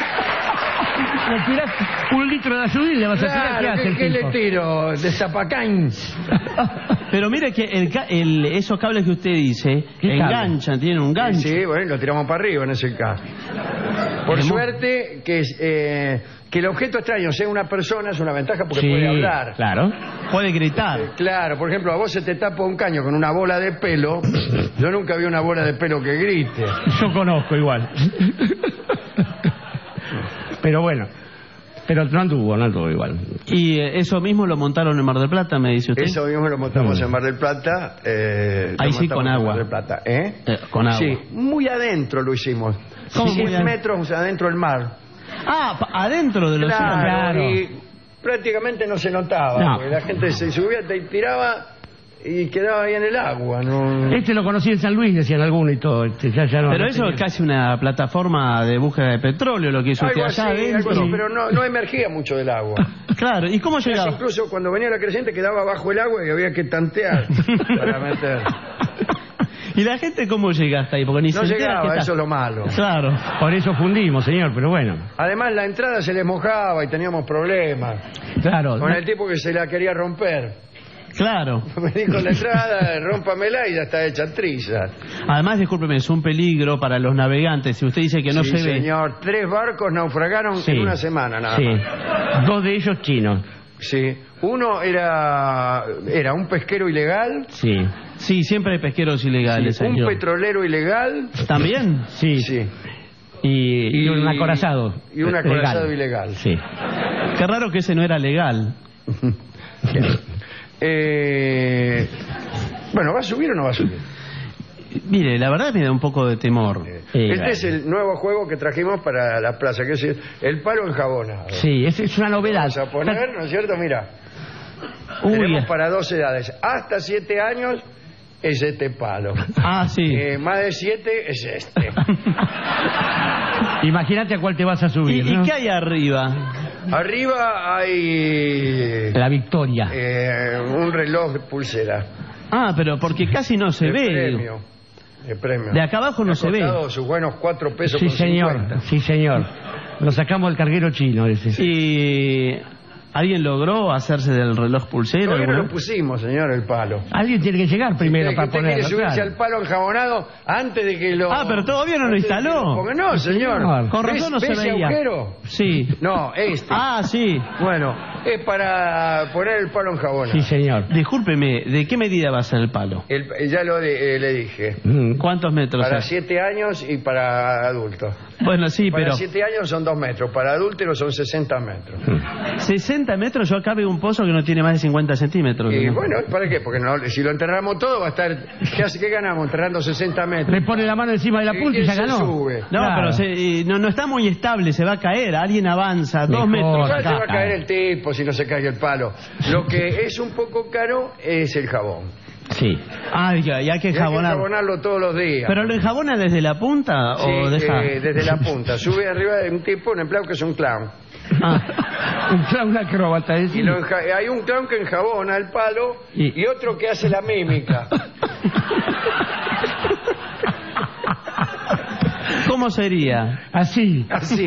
Le tirás un litro de ayuda y le vas a tirar. ¿Qué Claro, hace ¿qué, el qué le tipo? tiro? De zapacán. Pero mire que el, ca- el- esos cables que usted dice ¿Qué enganchan, tienen un gancho. Sí, bueno, lo tiramos para arriba en ese caso. Por Tenemos- suerte, que, es, eh, que el objeto extraño sea una persona es una ventaja porque Sí, puede hablar. claro. Puede gritar. Claro, por ejemplo, a vos se te tapa un caño con una bola de pelo. Yo nunca vi una bola de pelo que grite. Yo conozco igual. Pero bueno. Pero no anduvo, no anduvo igual. Y eh, eso mismo lo montaron en Mar del Plata, me dice usted. Eso mismo lo montamos Mm. en Mar del Plata. eh, lo Ahí sí, montamos con en agua. Mar del Plata, ¿eh? Eh, con agua. Sí, muy adentro lo hicimos. ¿Cómo muy cien adentro? metros adentro del mar. Ah, pa- adentro de los Claro, Claro. y prácticamente no se notaba. No. Porque la gente se subía, te tiraba y quedaba ahí en el agua. No... Este lo conocí en San Luis, decían algunos y todo. Este, ya, ya no, Pero no eso tenía- es casi una plataforma de búsqueda de petróleo, lo que hizo usted Algo allá así, algo adentro. así, pero no, no emergía mucho del agua. Claro, ¿y cómo Entonces, llegaba? incluso cuando venía la creciente quedaba bajo el agua y había que tantear para meter. ¿Y la gente cómo llega hasta ahí? Porque ni No se entera llegaba, que está- eso es lo malo. Claro. Por eso fundimos, señor, pero bueno. Además, la entrada se les mojaba y teníamos problemas. Claro. Con no- el tipo que se la quería romper. Claro. Me dijo la entrada, rómpamela y ya está hecha trizas. Además, discúlpeme, es un peligro para los navegantes. Si usted dice que no Sí, se ve... señor. Tres barcos naufragaron Sí. en una semana nada Sí. más. Dos de ellos chinos. Sí. Uno era, era un pesquero ilegal, Sí. Sí, siempre hay pesqueros ilegales. un señor. petrolero ilegal. ¿También? Sí. Sí. Y, y un acorazado. Y un acorazado Legal. ilegal. Sí. Qué raro que ese no era legal. Eh, bueno, ¿va a subir o no va a subir? Mire, la verdad me da un poco de temor. Sí, Este bueno. es el nuevo juego que trajimos para la plaza, que es el, el palo enjabonado. Sí, es, es una novedad. Vamos a poner, ¿no es cierto? Mira, Uy, tenemos para dos edades. Hasta siete años es este palo. Ah, sí. Eh, más de siete es este. imagínate a cuál te vas a ¿Y, subir, y ¿no? qué hay arriba? Arriba hay... La victoria. Eh, un reloj de pulsera. Ah, pero porque casi no se de ve. Premio. De premio. De acá abajo no ha se ve. sus buenos cuatro pesos Sí, con señor. cincuenta. Sí, señor. Lo sacamos del carguero chino ese. Y... ¿Alguien logró hacerse del reloj pulsera? Todavía no ¿Alguno? lo pusimos, señor, el palo. Alguien tiene que llegar primero Usted, para usted ponerlo. quiere subirse claro. al palo enjabonado antes de que lo... Ah, pero todavía no lo antes de que instaló. lo ponga. No, señor. Señor. Con ¿Ves- razón no se ves ese veía. agujero? Sí. No, este. Ah, sí. Bueno, es para poner el palo enjabonado. Sí, señor. Discúlpeme, ¿de qué medida va a ser el palo? El- ya lo de- eh, le dije. Mm. ¿Cuántos metros Para es? siete años y para adultos. Bueno, sí, Para pero siete años son dos metros, para adúlteros son sesenta metros. sesenta metros yo acá veo un pozo que no tiene más de cincuenta centímetros. Y ¿no? bueno, ¿para qué? Porque no, si lo enterramos todo va a estar... ¿Qué, hace, qué ganamos? Enterrando sesenta metros. Le pone la mano encima de la ¿Y punta y quién ya se ganó. sube? No, Claro. pero se- y no, no está muy estable, se va a caer. Alguien avanza dos Mejor. metros Ya se acá. va a caer el tipo si no se cae el palo. Lo que es un poco caro es el jabón. Sí. Ah, ya, y hay que Y hay que enjabonar. enjabonarlo todos los días. ¿Pero lo enjabona desde la punta Sí, o deja? eh, desde la punta. Sube arriba de un tipo, un empleado que es un clown. Ah, Un clown acróbata. es Y decir, lo enja- hay un clown que enjabona el palo Y- y otro que hace la mímica. ¿Cómo sería? Así. Así.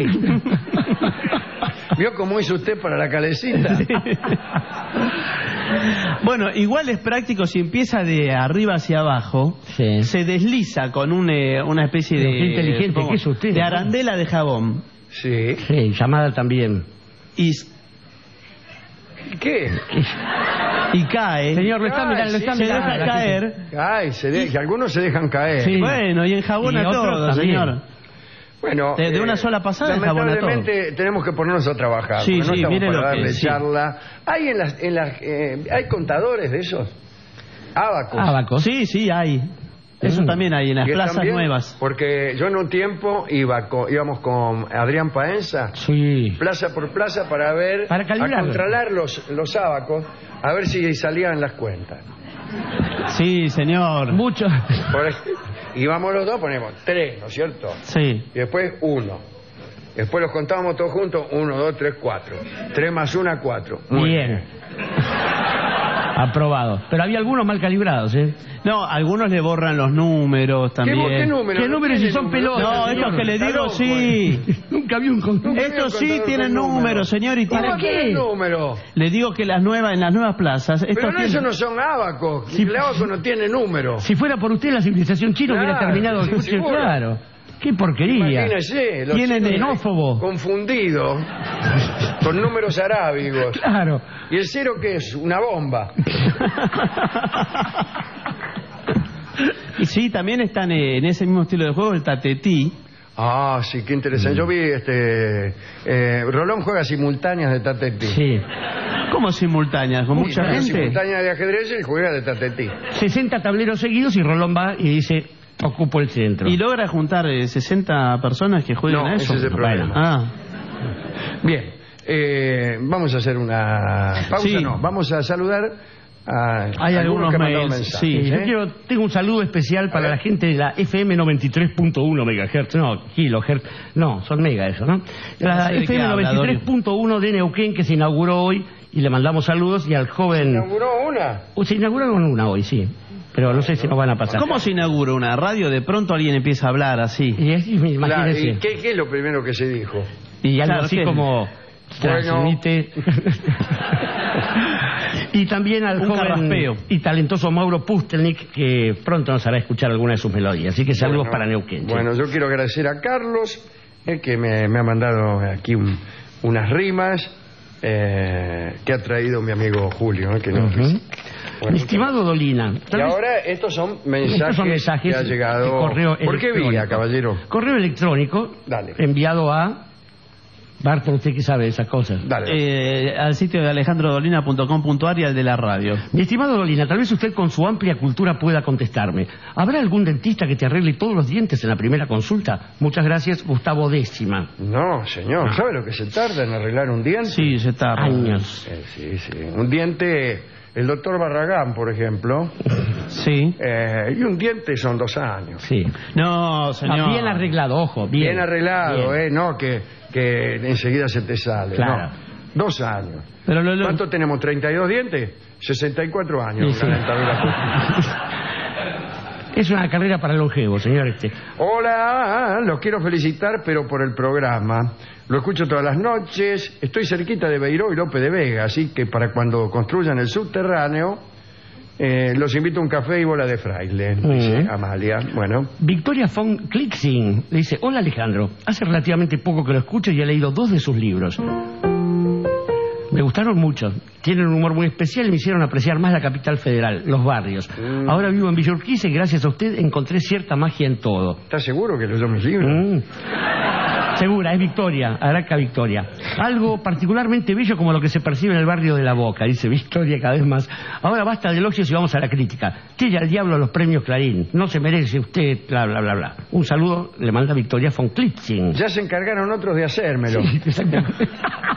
¿Vio cómo hizo usted para la calecita? Bueno, igual es práctico si empieza de arriba hacia abajo, Sí. se desliza con un, eh, una especie Pero de... qué inteligente supongo, que es usted, de ¿no? arandela de jabón. Sí. Sí, llamada también. Y, ¿Qué? y cae. Señor, lo está Ay, mirando, lo está sí, se mirando. deja caer. Ay, se de- algunos se dejan caer. Sí. Bueno, y enjabona Y otros todo, también. señor. Bueno, De- de una sola pasada enjabona lamentablemente tenemos que ponernos a trabajar. Sí, porque no sí, estamos mire para lo que- darle sí. charla. Hay en las, en las, eh, hay contadores de esos. Ábacos. Abacos. Sí, sí, hay. Eso Mm. también hay en las Que plazas también- nuevas. Porque yo en un tiempo iba con- íbamos con Adrián Paenza, Sí. plaza por plaza, para ver, Para a calibrar. controlar los, los ábacos, a ver si salían las cuentas. Sí, señor. Mucho. Por ej- íbamos los dos, ponemos tres, ¿no es cierto? Sí. Y después uno. Después los contábamos todos juntos, uno, dos, tres, cuatro. Tres más una, cuatro. Muy Bien. Aprobado. Pero había algunos mal calibrados, ¿eh? No, algunos le borran los números ¿Qué, también. qué número? ¿Qué No número si tiene son número. pelotas? No, señor? estos que le Está digo, loco, sí. Nunca vi un con... Nunca vi Estos un sí contador tienen con números, señor, y ¿Cómo tienen va a tener qué? número? Le digo que las nuevas, en las nuevas plazas, estos Pero no, tienen- esos no son ábacos. Sí. El ábaco no tiene número. Si fuera por usted, la civilización china Claro, hubiera terminado el sí, curso, seguro. claro. Qué porquería. Imagínese. los Tienen chinos xenófobo. Confundido con números arábigos. Claro. ¿Y el cero qué es? Una bomba. Y sí, también están eh, en ese mismo estilo de juego el tatetí. Ah, sí, qué interesante. Yo vi, este... eh, Rolón juega simultáneas de tatetí. Sí. ¿Cómo simultáneas? ¿Con Sí, mucha juega gente? simultáneas de ajedrez y juega de tatetí. sesenta tableros seguidos y Rolón va y dice, ocupo el centro. ¿Y logra juntar eh, sesenta personas que jueguen No, a eso? ese es el problema. Ah, Bien, eh, vamos a hacer una pausa, Sí. no, vamos a saludar a Hay algunos que han mandado mails, mensajes. sí. Sí, ¿eh? yo quiero, tengo un saludo especial para ver. la gente de la F M noventa y tres punto uno megahertz, no, kilohertz, no, son mega eso, ¿no? La No sé de F qué M habla, noventa y tres punto uno de Neuquén que se inauguró hoy y le mandamos saludos y al joven... ¿Inauguró una? Uh, Se inauguraron una hoy, sí, pero no sé si nos van a pasar. ¿cómo se inaugura una radio? De pronto alguien empieza a hablar así. Y es, Claro, imagínense. ¿y qué, qué es lo primero que se dijo? Y algo Claro, así ¿qué? como transmite. Y también al Un joven carraspeo. y talentoso Mauro Pustelnik, que pronto nos hará escuchar alguna de sus melodías. Así que saludos Bueno, para Neuquén. Bueno, yo quiero agradecer a Carlos, eh, que me, me ha mandado aquí un- unas rimas eh, que ha traído mi amigo Julio. eh, que no- Ujú. Bueno, Mi estimado Dolina. y tal vez- ahora estos son mensajes, Estos son mensajes que ha llegado. de correo ¿Por qué electrónico. vía, caballero? Correo electrónico Dale. enviado a... Barton, usted que sabe de esas cosas. Dale. Eh, al sitio de alejandro dolina punto com punto ar y al de la radio. Mi estimado Dolina, tal vez usted con su amplia cultura pueda contestarme. ¿Habrá algún dentista que te arregle todos los dientes en la primera consulta? Muchas gracias, Gustavo Décima. No, señor. ¿Sabe lo que se tarda en arreglar un diente? Sí, se está. Años. Eh, sí, sí. Un diente, el doctor Barragán, por ejemplo, Sí. eh, y un diente son dos años. Sí. No, señor. Ah, bien arreglado, ojo, bien. Bien, arreglado, Bien. ¿eh? No que, que enseguida se te sale. Claro. No. Dos años. Pero lo, lo... ¿Cuánto tenemos? ¿treinta y dos dientes? sesenta y cuatro años. Sí, sí. Una dentadura. Es una carrera para longevos, señor este. Hola, los quiero felicitar, pero por el programa. Lo escucho todas las noches. Estoy cerquita de Beiró y López de Vega, así que para cuando construyan el subterráneo, eh, los invito a un café y bola de fraile, Mm. dice Amalia. Bueno, Victoria von Klicksing le dice: hola Alejandro, hace relativamente poco que lo escucho y he leído dos de sus libros. Me gustaron mucho, tienen un humor muy especial y me hicieron apreciar más la capital federal, los barrios. Mm. Ahora vivo en Villa Urquiza y gracias a usted encontré cierta magia en todo. ¿estás seguro que leyó mis libros? Mm. Segura, es Victoria, Araca Victoria. Algo particularmente bello como lo que se percibe en el barrio de La Boca, dice Victoria cada vez más. Ahora basta de elogios y vamos a la crítica. Tira al diablo a los premios Clarín. No se merece usted, bla, bla, bla, bla. Un saludo le manda Victoria von Klitzing. Ya se encargaron otros de hacérmelo. Sí, exactamente.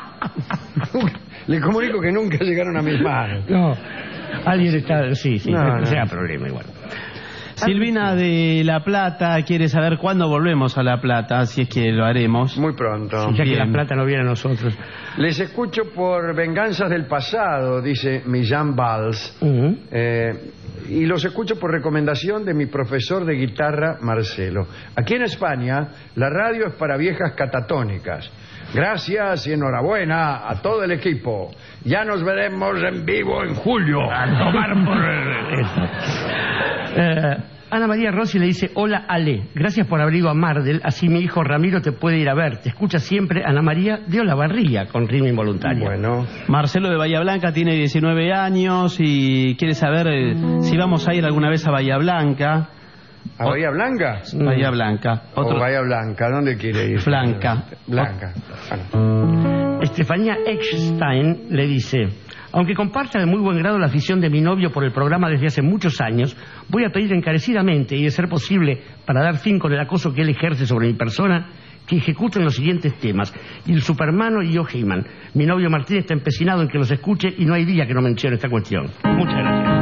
Le comunico que nunca llegaron a mis manos. No, alguien está... Sí, sí, No, no, no. sea problema igual. Silvina de La Plata quiere saber cuándo volvemos a La Plata, si es que lo haremos. Muy pronto. Ya que Bien. la plata no viene a nosotros. Les escucho por venganzas del pasado, dice Millán Valls. Ujú. Eh, y los escucho por recomendación de mi profesor de guitarra, Marcelo. Aquí en España, la radio es para viejas catatónicas. Gracias y enhorabuena a todo el equipo. Ya nos veremos en vivo en julio. A tomar por eso. Eh, Ana María Rossi le dice: hola Ale, gracias por haber ido a Mardel, así mi hijo Ramiro te puede ir a ver. Te escucha siempre Ana María de Olavarría con rima involuntaria. Bueno, Marcelo de Bahía Blanca tiene diecinueve años y quiere saber eh, si vamos a ir alguna vez a Bahía Blanca. ¿a Bahía Blanca? Bahía Blanca. ¿O Bahía Blanca? ¿Dónde quiere ir? Blanca. Blanca. Bueno. Estefanía Eckstein le dice: aunque comparta de muy buen grado la afición de mi novio por el programa desde hace muchos años, voy a pedir encarecidamente, y de ser posible, para dar fin con el acoso que él ejerce sobre mi persona, que ejecuten los siguientes temas: Il Supermano y Yo He-Man. Mi novio Martín está empecinado en que los escuche y no hay día que no mencione esta cuestión. Muchas gracias.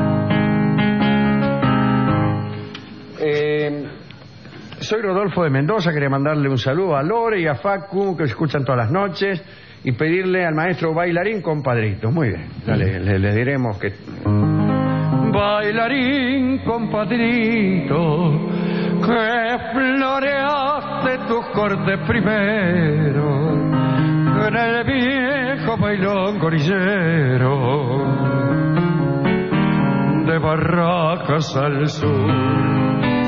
Eh, soy Rodolfo de Mendoza, quería mandarle un saludo a Lore y a Facu, que escuchan todas las noches, y pedirle al maestro Bailarín compadrito. Muy bien, le, le, le diremos que... Bailarín compadrito, que floreaste tus cortes primero en el viejo bailón gorillero de Barracas al sur.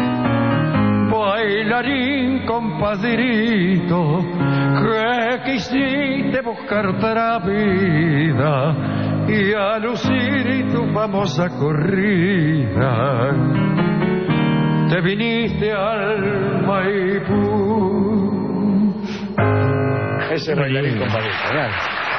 Bailarín compadrito, que quisiste buscarte la vida y a lucir tu famosa corrida, te viniste al Maipú. Ese Bailarín compadrito, ¿verdad?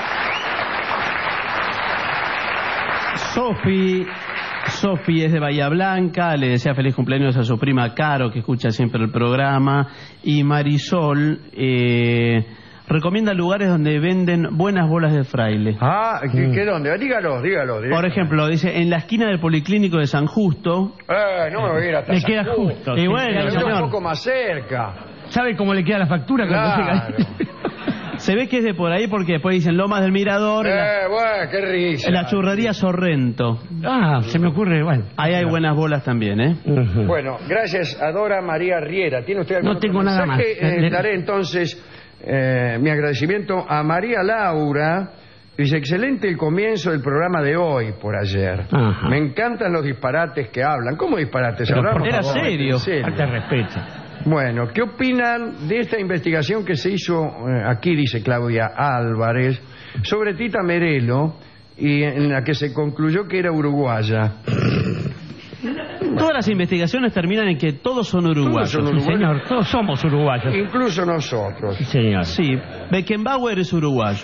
Sofi, Sofi es de Bahía Blanca, le desea feliz cumpleaños a su prima Caro, que escucha siempre el programa, y Marisol eh, recomienda lugares donde venden buenas bolas de fraile. Ah, ¿qué, qué dónde? Dígalo, dígalo. Por ejemplo, dice, en la esquina del Policlínico de San Justo. Eh, no me voy a ir hasta Le San queda Justo. justo. Y sí, bueno, señor. Está un señor. poco más cerca. ¿Sabe cómo le queda la factura cuando Claro. llega? Se ve que es de por ahí porque después dicen Lomas del Mirador, en la, Eh, bueno, qué risa. en la churrería Sorrento. Ah, se me ocurre, bueno. Ahí hay buenas bolas también, ¿eh? Ujú. Bueno, gracias a Dora María Riera. ¿Tiene usted algún No otro tengo nada mensaje? más. Eh, daré entonces eh, mi agradecimiento a María Laura. Dice, excelente el comienzo del programa de hoy por ayer. Ajá. Me encantan los disparates que hablan. ¿Cómo disparates? Pero Hablamos, por Era por favor, serio. en serio. Falta de respeto. Bueno, ¿qué opinan de esta investigación que se hizo, eh, aquí dice Claudia Álvarez, sobre Tita Merelo, y en la que se concluyó que era uruguaya? Todas las investigaciones terminan en que todos son uruguayos. Todos son Sí, señor, todos somos uruguayos. Incluso nosotros. Sí, señor. Sí, Beckenbauer es uruguayo.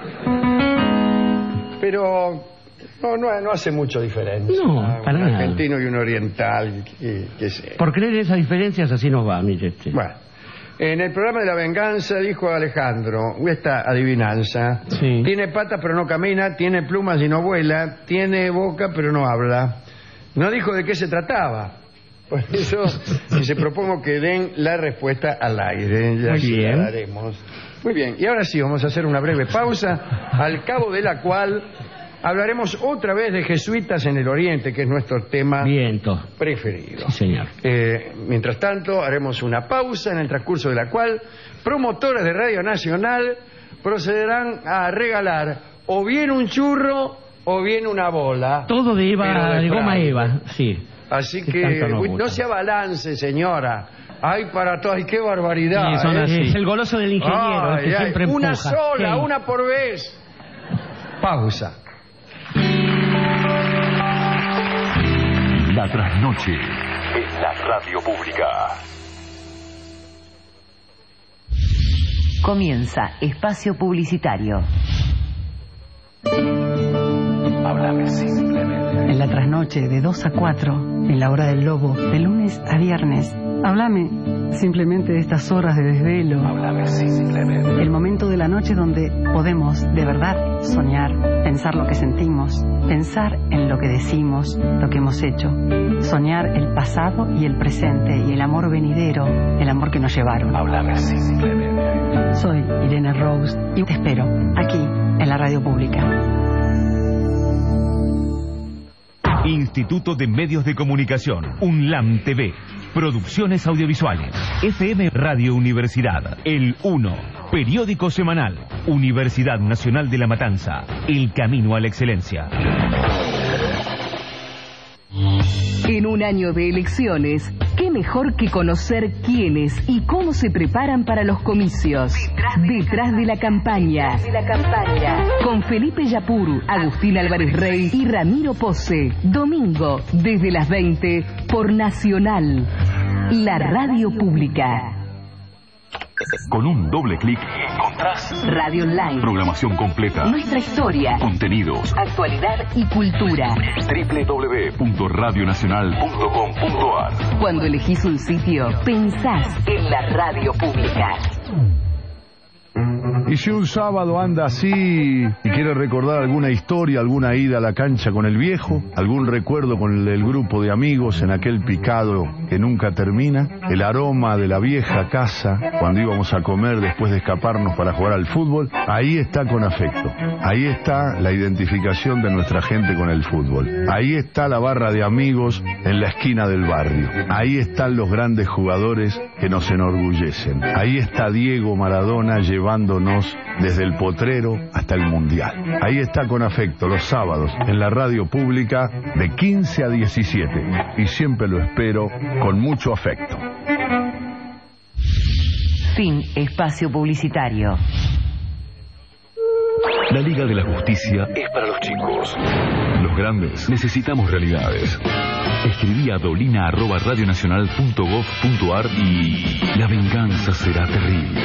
Pero no, no, no hace mucho diferencia. No, Ah, para un nada. argentino y un oriental, que, que sé. Por creer esas diferencias así nos va, mire. este. Bueno, en el programa de la venganza dijo Alejandro, esta adivinanza, Sí. tiene patas pero no camina, tiene plumas y no vuela, tiene boca pero no habla. No dijo de qué se trataba. Por eso, si se propongo que den la respuesta al aire, ya Muy se bien. la daremos. Muy bien, y ahora sí, vamos a hacer una breve pausa, al cabo de la cual hablaremos otra vez de jesuitas en el Oriente, que es nuestro tema Viento. preferido. Sí, señor. Eh, mientras tanto, haremos una pausa en el transcurso de la cual promotores de Radio Nacional procederán a regalar o bien un churro o bien una bola. Todo de Eva, Pero de, de goma Fraile. Eva, sí. Así Que que tanto nos uy, gusta. no se abalance, señora. Ay, para todos, ay, qué barbaridad. Sí, son ¿eh? así. Es el goloso del ingeniero, el Ay, que ay, siempre una empuja. sola, Sí. una por vez. Pausa. La trasnoche en la radio pública. Comienza espacio publicitario. Háblame simplemente. En la trasnoche de dos a cuatro, en la hora del lobo, de lunes a viernes. Háblame simplemente de estas horas de desvelo. Háblame simplemente. El momento de la noche donde podemos de verdad soñar, pensar lo que sentimos, pensar en lo que decimos, lo que hemos hecho. Soñar el pasado y el presente y el amor venidero, el amor que nos llevaron. Háblame simplemente. Soy Irene Rose y te espero aquí en la radio pública. Instituto de Medios de Comunicación, UNLAM T V, Producciones Audiovisuales, F M Radio Universidad, El uno, Periódico Semanal, Universidad Nacional de La Matanza, El Camino a la Excelencia. En un año de elecciones, qué mejor que conocer quiénes y cómo se preparan para los comicios. Detrás de la campaña. Con Felipe Yapur, Agustín Álvarez Rey y Ramiro Pose. Domingo, desde las veinte, por Nacional, la radio pública. Con un doble clic encontrás Radio Online. programación completa, Nuestra historia. contenidos, Actualidad y cultura. doble u doble u doble u punto radio nacional punto com punto a r. Cuando elegís un sitio, pensás en la radio pública. Y si un sábado anda así y quiere recordar alguna historia, alguna ida a la cancha con el viejo, algún recuerdo con el del grupo de amigos en aquel picado que nunca termina, el aroma de la vieja casa cuando íbamos a comer después de escaparnos para jugar al fútbol, ahí está Con Afecto. Ahí está la identificación de nuestra gente con el fútbol. Ahí está la barra de amigos en la esquina del barrio. Ahí están los grandes jugadores que nos enorgullecen. Ahí está Diego Maradona llevándonos desde el potrero hasta el mundial. Ahí está Con Afecto, los sábados, en la radio pública de quince a diecisiete. Y siempre lo espero con mucho afecto. Fin espacio publicitario. La Liga de la Justicia es para los chicos. Los grandes necesitamos realidades. Escribí a dolina arroba radionacional punto gov punto a r y la venganza será terrible.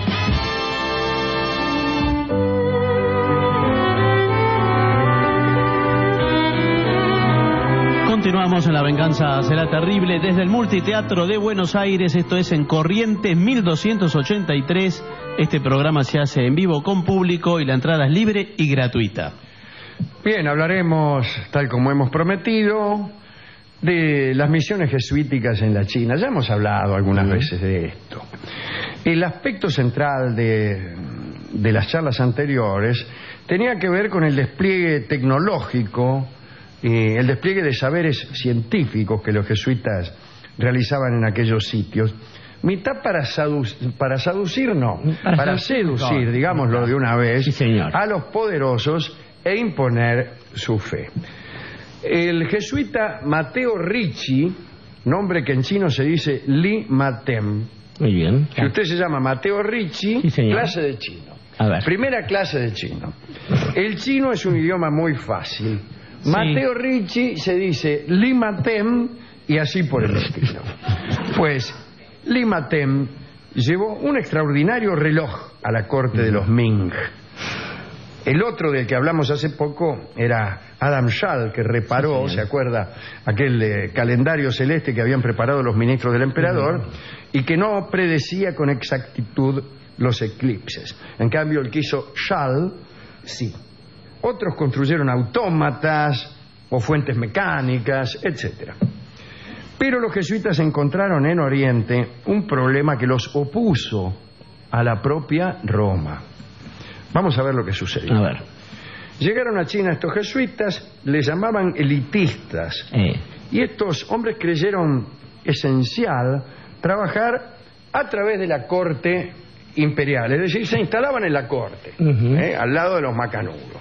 Continuamos en La Venganza Será Terrible desde el Multiteatro de Buenos Aires. Esto es en Corrientes mil doscientos ochenta y tres. Este programa se hace en vivo con público y la entrada es libre y gratuita. Bien, hablaremos, tal como hemos prometido, de las misiones jesuíticas en la China. Ya hemos hablado algunas veces de esto. El aspecto central de, de las charlas anteriores tenía que ver con el despliegue tecnológico, eh, el despliegue de saberes científicos que los jesuitas realizaban en aquellos sitios. Mitad para, sedu- para seducir, no, para, para seducir, no, digámoslo de una vez, sí, señor, a los poderosos e imponer su fe. El jesuita Mateo Ricci, nombre que en chino se dice Li Matem. Muy bien. Si usted se llama Mateo Ricci, sí, clase de chino. A ver. Primera clase de chino. El chino es un idioma muy fácil. Sí. Mateo Ricci se dice Li Matem y así por el estilo. Pues Li Matem llevó un extraordinario reloj a la corte de los Ming. El otro del que hablamos hace poco era Adam Schall, que reparó, sí, ¿se acuerda? Aquel eh, calendario celeste que habían preparado los ministros del emperador, uh-huh, y que no predecía con exactitud los eclipses. En cambio, el que hizo Schall, sí. Otros construyeron autómatas o fuentes mecánicas, etcétera. Pero los jesuitas encontraron en Oriente un problema que los opuso a la propia Roma. Vamos a ver lo que sucedió. A ver. Llegaron a China estos jesuitas, les llamaban elitistas. Eh. Y estos hombres creyeron esencial trabajar a través de la corte imperial. Es decir, se instalaban en la corte, uh-huh. eh, al lado de los macanudos.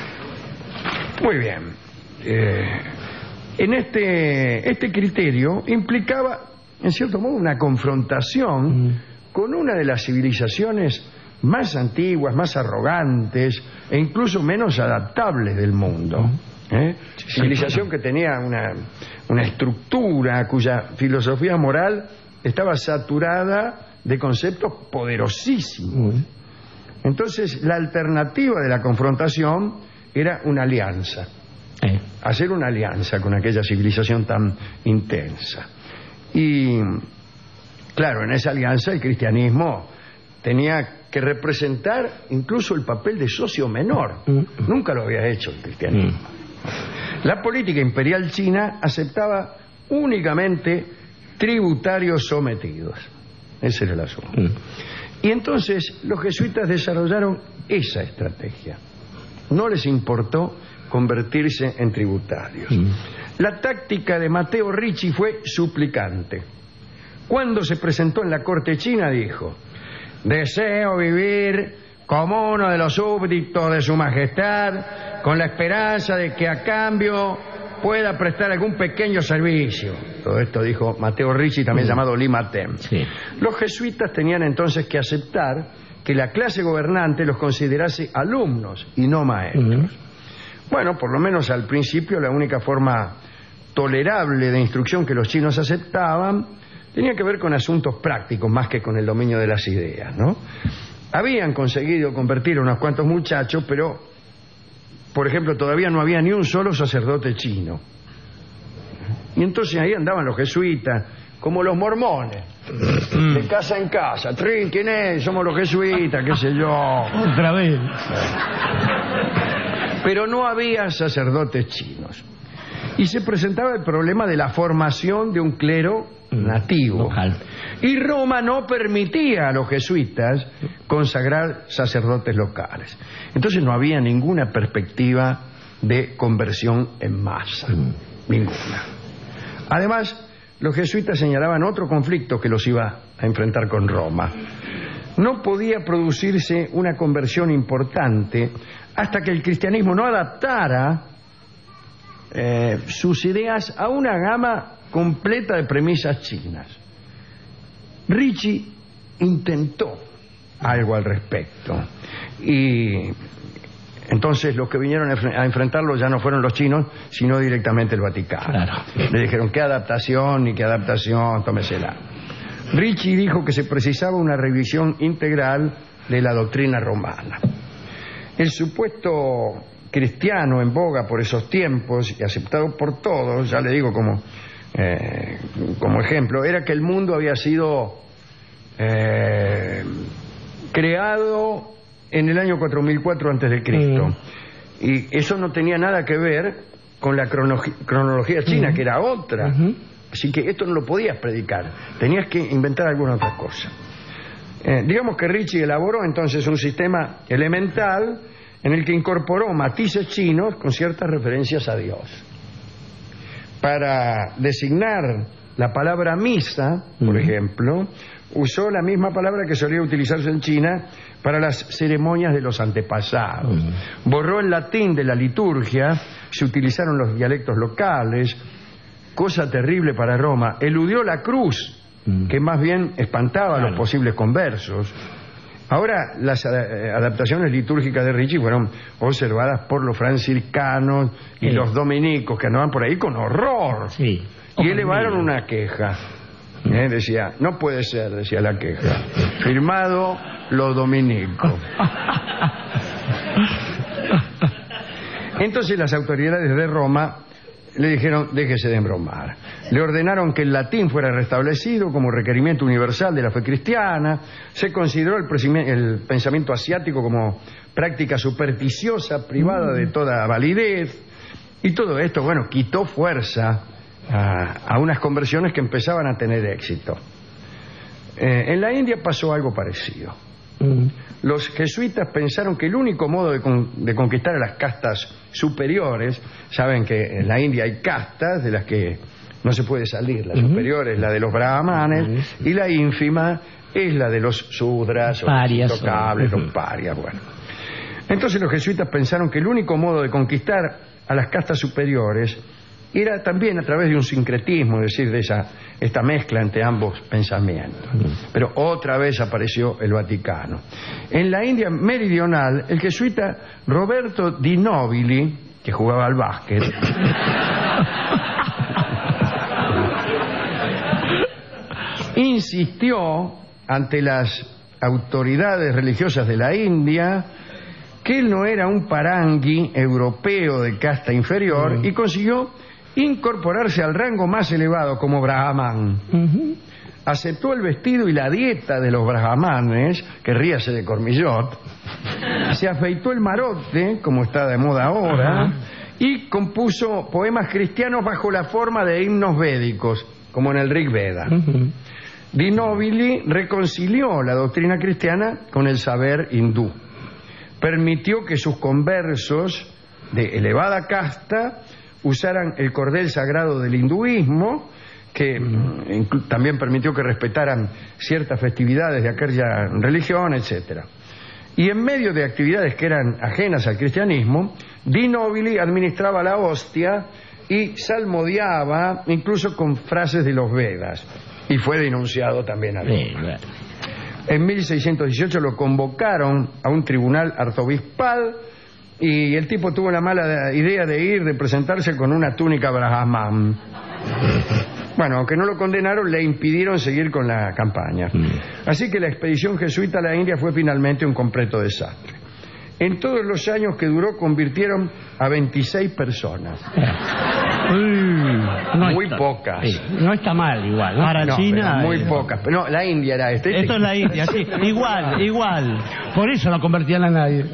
Muy bien. Eh, en este, este criterio implicaba, en cierto modo, una confrontación uh-huh. con una de las civilizaciones más antiguas, más arrogantes e incluso menos adaptables del mundo. ¿eh? Civilización que tenía una, una estructura cuya filosofía moral estaba saturada de conceptos poderosísimos. Entonces, la alternativa de la confrontación era una alianza. ¿Eh? Hacer una alianza con aquella civilización tan intensa. Y, claro, en esa alianza el cristianismo tenía que representar incluso el papel de socio menor. Mm. Nunca lo había hecho el cristianismo. Mm. La política imperial china aceptaba únicamente tributarios sometidos. Ese era el asunto. Mm. Y entonces los jesuitas desarrollaron esa estrategia. No les importó convertirse en tributarios. Mm. La táctica de Matteo Ricci fue suplicante. Cuando se presentó en la corte china dijo: deseo vivir como uno de los súbditos de su majestad, con la esperanza de que a cambio pueda prestar algún pequeño servicio. Todo esto dijo Matteo Ricci, también mm. llamado Lima Tem. Sí. Los jesuitas tenían entonces que aceptar que la clase gobernante los considerase alumnos y no maestros. Mm. Bueno, por lo menos al principio la única forma tolerable de instrucción que los chinos aceptaban tenía que ver con asuntos prácticos más que con el dominio de las ideas, ¿no? Habían conseguido convertir a unos cuantos muchachos, pero, por ejemplo, todavía no había ni un solo sacerdote chino. Y entonces ahí andaban los jesuitas, como los mormones, de casa en casa. Trin, ¿quién es? Somos los jesuitas, qué sé yo. Otra vez. Pero no había sacerdotes chinos. Y se presentaba el problema de la formación de un clero nativo. Local. Y Roma no permitía a los jesuitas consagrar sacerdotes locales. Entonces no había ninguna perspectiva de conversión en masa. Mm. Ninguna. Además, los jesuitas señalaban otro conflicto que los iba a enfrentar con Roma. No podía producirse una conversión importante hasta que el cristianismo no adaptara eh, sus ideas a una gama completa de premisas chinas. Ricci intentó algo al respecto y entonces los que vinieron a enfrentarlo ya no fueron los chinos, sino directamente el Vaticano. Claro. Le dijeron: qué adaptación, ni qué adaptación, tómesela. Ricci dijo que se precisaba una revisión integral de la doctrina romana. El supuesto cristiano en boga por esos tiempos y aceptado por todos, ya le digo como, eh, como ejemplo, era que el mundo había sido eh, creado en el año cuatro mil cuatro antes de Cristo. Mm. Y eso no tenía nada que ver con la crono- cronología china, mm. que era otra. Mm-hmm. Así que esto no lo podías predicar. Tenías que inventar alguna otra cosa. Eh, digamos que Ricci elaboró entonces un sistema elemental en el que incorporó matices chinos con ciertas referencias a Dios. Para designar la palabra misa, por mm. ejemplo, usó la misma palabra que solía utilizarse en China para las ceremonias de los antepasados. Mm. Borró el latín de la liturgia, se utilizaron los dialectos locales, cosa terrible para Roma. Eludió la cruz, mm. que más bien espantaba claro. a los posibles conversos. Ahora, las adaptaciones litúrgicas de Ricci fueron observadas por los franciscanos y sí. los dominicos, que andaban por ahí con horror. Sí. Y elevaron una queja. ¿Eh? Decía, no puede ser, decía la queja. Firmado los dominicos. Entonces las autoridades de Roma le dijeron: déjese de embromar. Le ordenaron que el latín fuera restablecido como requerimiento universal de la fe cristiana. Se consideró el, el pensamiento asiático como práctica supersticiosa, privada de toda validez. Y todo esto, bueno, quitó fuerza a, a unas conversiones que empezaban a tener éxito. Eh, en la India pasó algo parecido. Mm. Los jesuitas pensaron que el único modo de, con, de conquistar a las castas superiores, saben que en la India hay castas de las que no se puede salir, la uh-huh. superior es la de los brahmanes uh-huh. y la ínfima es la de los sudras, parias, los intocables, uh-huh. los parias, bueno. Entonces los jesuitas pensaron que el único modo de conquistar a las castas superiores era también a través de un sincretismo, es decir, de esa, esta mezcla entre ambos pensamientos. Pero otra vez apareció el Vaticano. En la India meridional, el jesuita Roberto Di Nobili, que jugaba al básquet, insistió ante las autoridades religiosas de la India que él no era un parangui europeo de casta inferior uh-huh. y consiguió incorporarse al rango más elevado como brahman. Uh-huh. Aceptó el vestido y la dieta de los brahmanes, que ríase de Cormillot, se afeitó el marote, como está de moda ahora, uh-huh. y compuso poemas cristianos bajo la forma de himnos védicos, como en el Rig Veda. Uh-huh. Di Nobili reconcilió la doctrina cristiana con el saber hindú. Permitió que sus conversos de elevada casta usaran el cordel sagrado del hinduismo, que mm, también permitió que respetaran ciertas festividades de aquella religión, etcétera. Y en medio de actividades que eran ajenas al cristianismo, Di Nobili administraba la hostia y salmodiaba incluso con frases de los Vedas, y fue denunciado también a Roma. En mil seiscientos dieciocho lo convocaron a un tribunal arzobispal y el tipo tuvo la mala idea de ir, de presentarse con una túnica brahman. Bueno, aunque no lo condenaron, le impidieron seguir con la campaña. Así que la expedición jesuita a la India fue finalmente un completo desastre. En todos los años que duró convirtieron a veintiséis personas. Mm, no muy está, pocas. Sí, no está mal igual. ¿No? Para no, China. Muy eh, pocas. No, la India era este. Esto es la India, sí. Igual, igual. Por eso no convertían a nadie.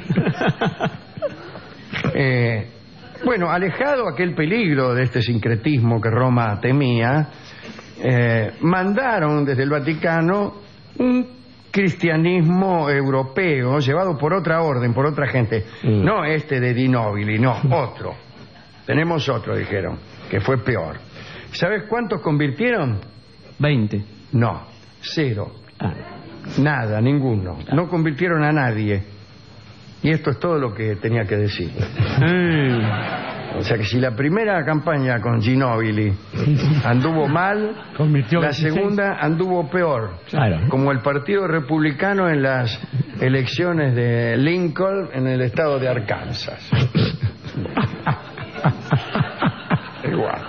eh, bueno, alejado aquel peligro de este sincretismo que Roma temía, eh, mandaron desde el Vaticano un cristianismo europeo llevado por otra orden, por otra gente. Mm. No este de Di Nobili, no, otro. Tenemos otro, dijeron, que fue peor. ¿Sabes cuántos convirtieron? Veinte. No, cero. Ah. Nada, ninguno. No convirtieron a nadie. Y esto es todo lo que tenía que decir. Mm. O sea que si la primera campaña con Ginóbili anduvo mal, convirtió la segunda anduvo peor. Claro. Como el Partido Republicano en las elecciones de Lincoln en el estado de Arkansas. Igual.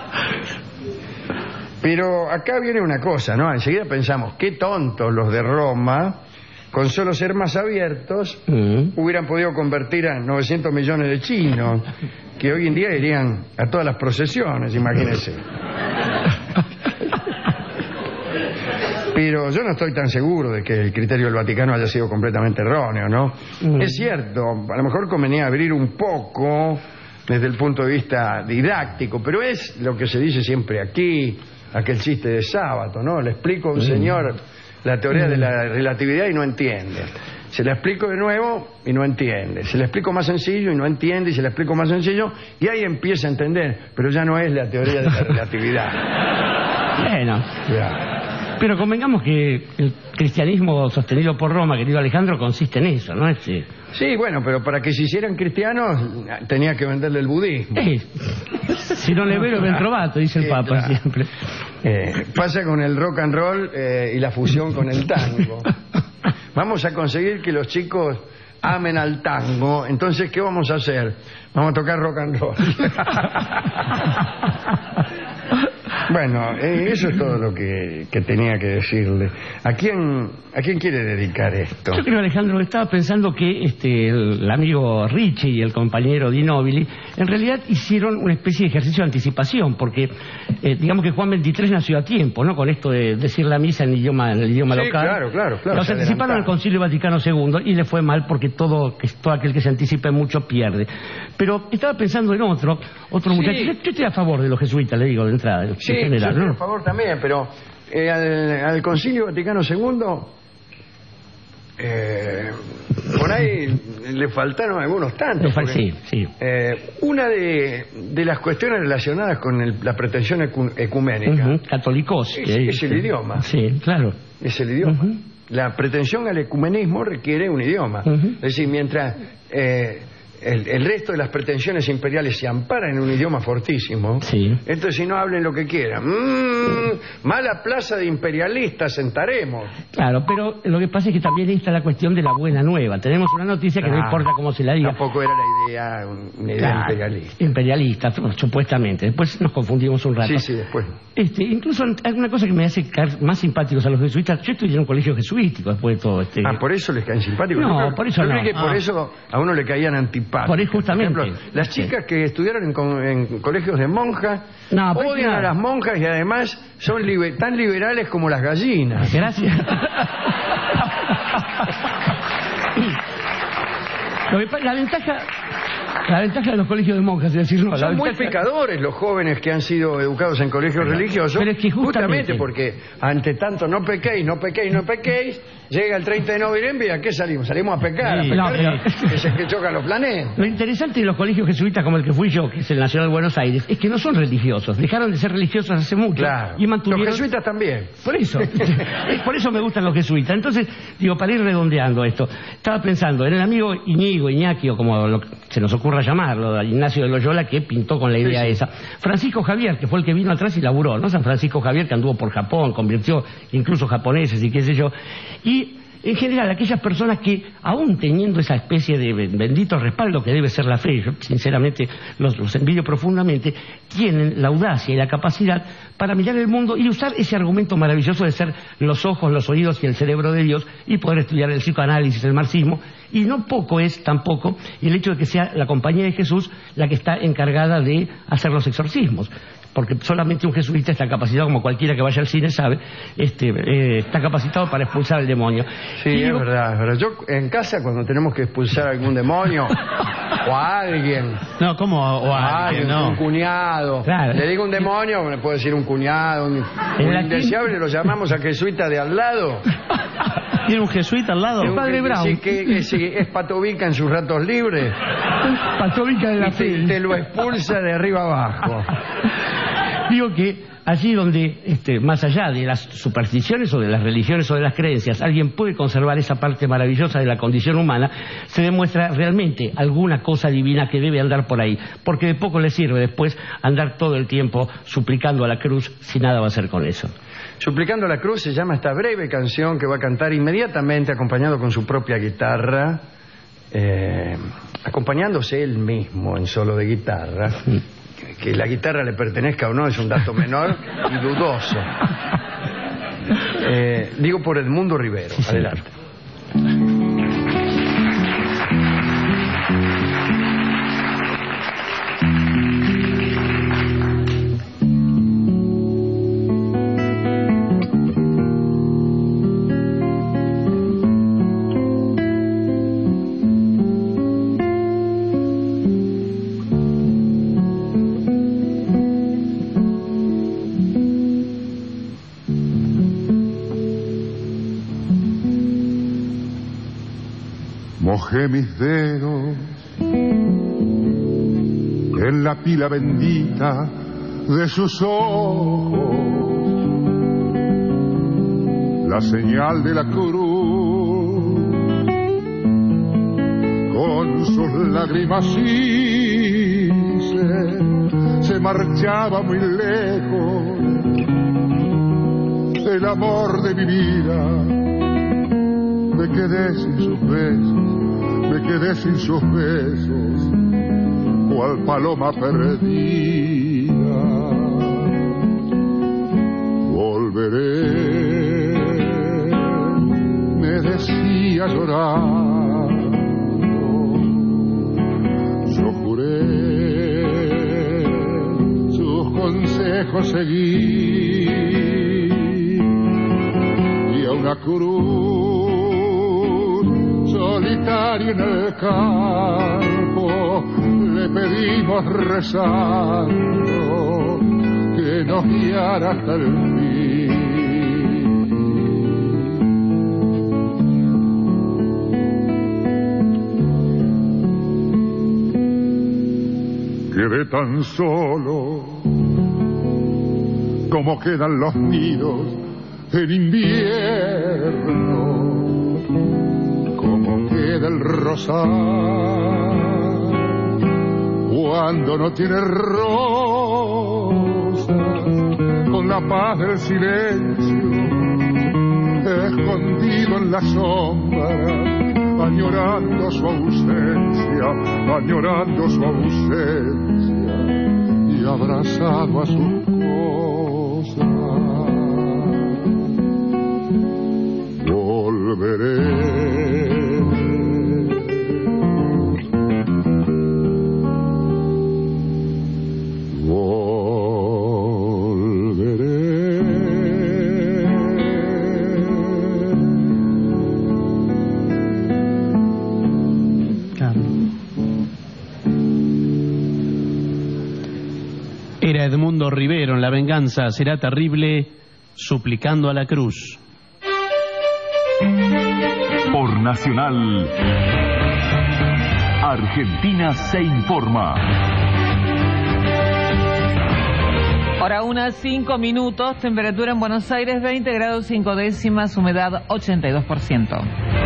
Pero acá viene una cosa, ¿no? Enseguida pensamos, qué tontos los de Roma, con solo ser más abiertos, mm. hubieran podido convertir a novecientos millones de chinos, que hoy en día irían a todas las procesiones, imagínense. Pero yo no estoy tan seguro de que el criterio del Vaticano haya sido completamente erróneo, ¿no? Mm. Es cierto, a lo mejor convenía abrir un poco desde el punto de vista didáctico, pero es lo que se dice siempre aquí, aquel chiste de sábado, ¿no? Le explico a un señor la teoría de la relatividad y no entiende. Se la explico de nuevo y no entiende. Se la explico más sencillo y no entiende, y se la explico más sencillo y ahí empieza a entender, pero ya no es la teoría de la relatividad. Bueno. Ya. Pero convengamos que el cristianismo sostenido por Roma, querido Alejandro, consiste en eso, ¿no? Este... Sí, bueno, pero para que se hicieran cristianos tenía que venderle el budismo. Eh, si no le veo, me trovato, dice el sí, Papa claro. siempre. Eh, pasa con el rock and roll eh, y la fusión con el tango. Vamos a conseguir que los chicos amen al tango, entonces, ¿qué vamos a hacer? Vamos a tocar rock and roll. Bueno, eh, eso es todo lo que, que tenía que decirle. ¿A quién, ¿A quién quiere dedicar esto? Yo creo, Alejandro, estaba pensando que este, el, el amigo Richie y el compañero Di Nobili en realidad hicieron una especie de ejercicio de anticipación, porque eh, digamos que Juan veintitrés nació a tiempo, ¿no? Con esto de decir la misa en, idioma, en el idioma sí, local. claro, claro, claro. Los anticiparon al Concilio Vaticano segundo y le fue mal porque todo, todo aquel que se anticipa mucho pierde. Pero estaba pensando en otro, otro sí. muchacho. Yo, yo estoy a favor de los jesuitas, le digo de entrada. Sí, en general, yo estoy ¿no? a favor también, pero eh, al, al Concilio Vaticano segundo Eh, por ahí le faltaron algunos tantos. Le fal- porque, sí, sí. eh, una de, de las cuestiones relacionadas con el- la pretensión ecu- ecuménica Ujú, católicos. es, que- es el idioma. Sí, claro. Es el idioma. La pretensión al ecumenismo requiere un idioma. Es decir, mientras eh, el, el resto de las pretensiones imperiales se amparan en un idioma fortísimo, entonces si no hablen lo que quieran. Mm, mala plaza de imperialistas sentaremos. Claro, pero lo que pasa es que también ahí está la cuestión de la buena nueva. Tenemos una noticia que no Claro. importa cómo se la diga. Tampoco era la idea, una idea Claro, imperialista. imperialista, supuestamente. Después nos confundimos un rato. Sí, sí, después. Este, incluso hay una cosa que me hace caer más simpáticos a los jesuitas. Yo estudié en un colegio jesuítico después de todo. Este... Ah, por eso les caen simpáticos. No, Yo creo- por eso yo no. creo que por Ah. eso a uno le caían antipáticos. Por ahí justamente. Por ejemplo, las chicas que estudiaron en, co- en colegios de monjas No, pero odian claro. a las monjas y además son libe- tan liberales como las gallinas. Gracias. Lo que pa- la ventaja la ventaja de los colegios de monjas es decir, no, la Son muy ventaja- pecadores los jóvenes que han sido educados en colegios Pero- religiosos, pero es que justamente- porque ante tanto no pequéis, no pequéis, no pequéis, llega el treinta de noviembre y ¿a qué salimos? Salimos a pecar, Sí, a no, pecar pero- que, se, que chocan los planetas. Lo interesante de los colegios jesuitas como el que fui yo, que es el Nacional de Buenos Aires, es que no son religiosos. Dejaron de ser religiosos hace mucho. Claro. Y mantuvieron... Los jesuitas también. Por eso. Por eso me gustan los jesuitas. Entonces, digo, para ir redondeando esto, estaba pensando en el amigo Iñigo, Iñaki, o como lo- se nos ocurra llamarlo, Ignacio de Loyola, que pintó con la idea Sí, sí. esa. Francisco Javier, que fue el que vino atrás y laburó, ¿no? San Francisco Javier, que anduvo por Japón, convirtió incluso japoneses y qué sé yo. Y en general, aquellas personas que, aún teniendo esa especie de bendito respaldo que debe ser la fe, yo sinceramente los, los envidio profundamente, tienen la audacia y la capacidad para mirar el mundo y usar ese argumento maravilloso de ser los ojos, los oídos y el cerebro de Dios y poder estudiar el psicoanálisis, el marxismo. Y no poco es tampoco el hecho de que sea la Compañía de Jesús la que está encargada de hacer los exorcismos. Porque solamente un jesuita está capacitado, como cualquiera que vaya al cine sabe, este, eh, está capacitado para expulsar al demonio. Sí, Y es digo, verdad, es verdad. Yo en casa cuando tenemos que expulsar a algún demonio o a alguien, No, ¿cómo? O a alguien, no. un cuñado, Claro. le digo un demonio, me puedo decir un cuñado, un, En un latín- indeseable, lo llamamos a jesuita de al lado. ¿Tiene un jesuita al lado? Un padre que- Brown. sí, que, que sí, es patovica en sus ratos libres Patóvica de la y te, fe. te lo expulsa de arriba abajo. Digo que allí donde, este, más allá de las supersticiones o de las religiones o de las creencias, alguien puede conservar esa parte maravillosa de la condición humana, se demuestra realmente alguna cosa divina que debe andar por ahí, porque de poco le sirve después andar todo el tiempo suplicando a la cruz si nada va a hacer con eso. Suplicando a la cruz se llama esta breve canción que va a cantar inmediatamente acompañado con su propia guitarra, eh, acompañándose él mismo en solo de guitarra. Que, que la guitarra le pertenezca o no es un dato menor y dudoso. Eh, digo por Edmundo Rivero. Adelante. Mojé mis dedos en la pila bendita de sus ojos, la señal de la cruz, con sus lágrimas hice, se marchaba muy lejos del amor de mi vida. Me quedé sin sus besos, me quedé sin sus besos, cual paloma perdida. Volveré, me decía llorando, yo juré sus consejos seguí, y a una cruz solitario en el campo le pedimos rezando que nos guiara hasta el fin. quedé tan solo como quedan los nidos en invierno, como queda el rosal cuando no tiene rosas, con la paz del silencio escondido en la sombra, añorando su ausencia, añorando su ausencia y abrazado a sus cosas. Volveré, Era Edmundo Rivero en La venganza será terrible, suplicando a la cruz. Por Nacional, Argentina se informa. Hora una, cinco minutos, temperatura en Buenos Aires veinte grados cinco décimas, humedad ochenta y dos por ciento.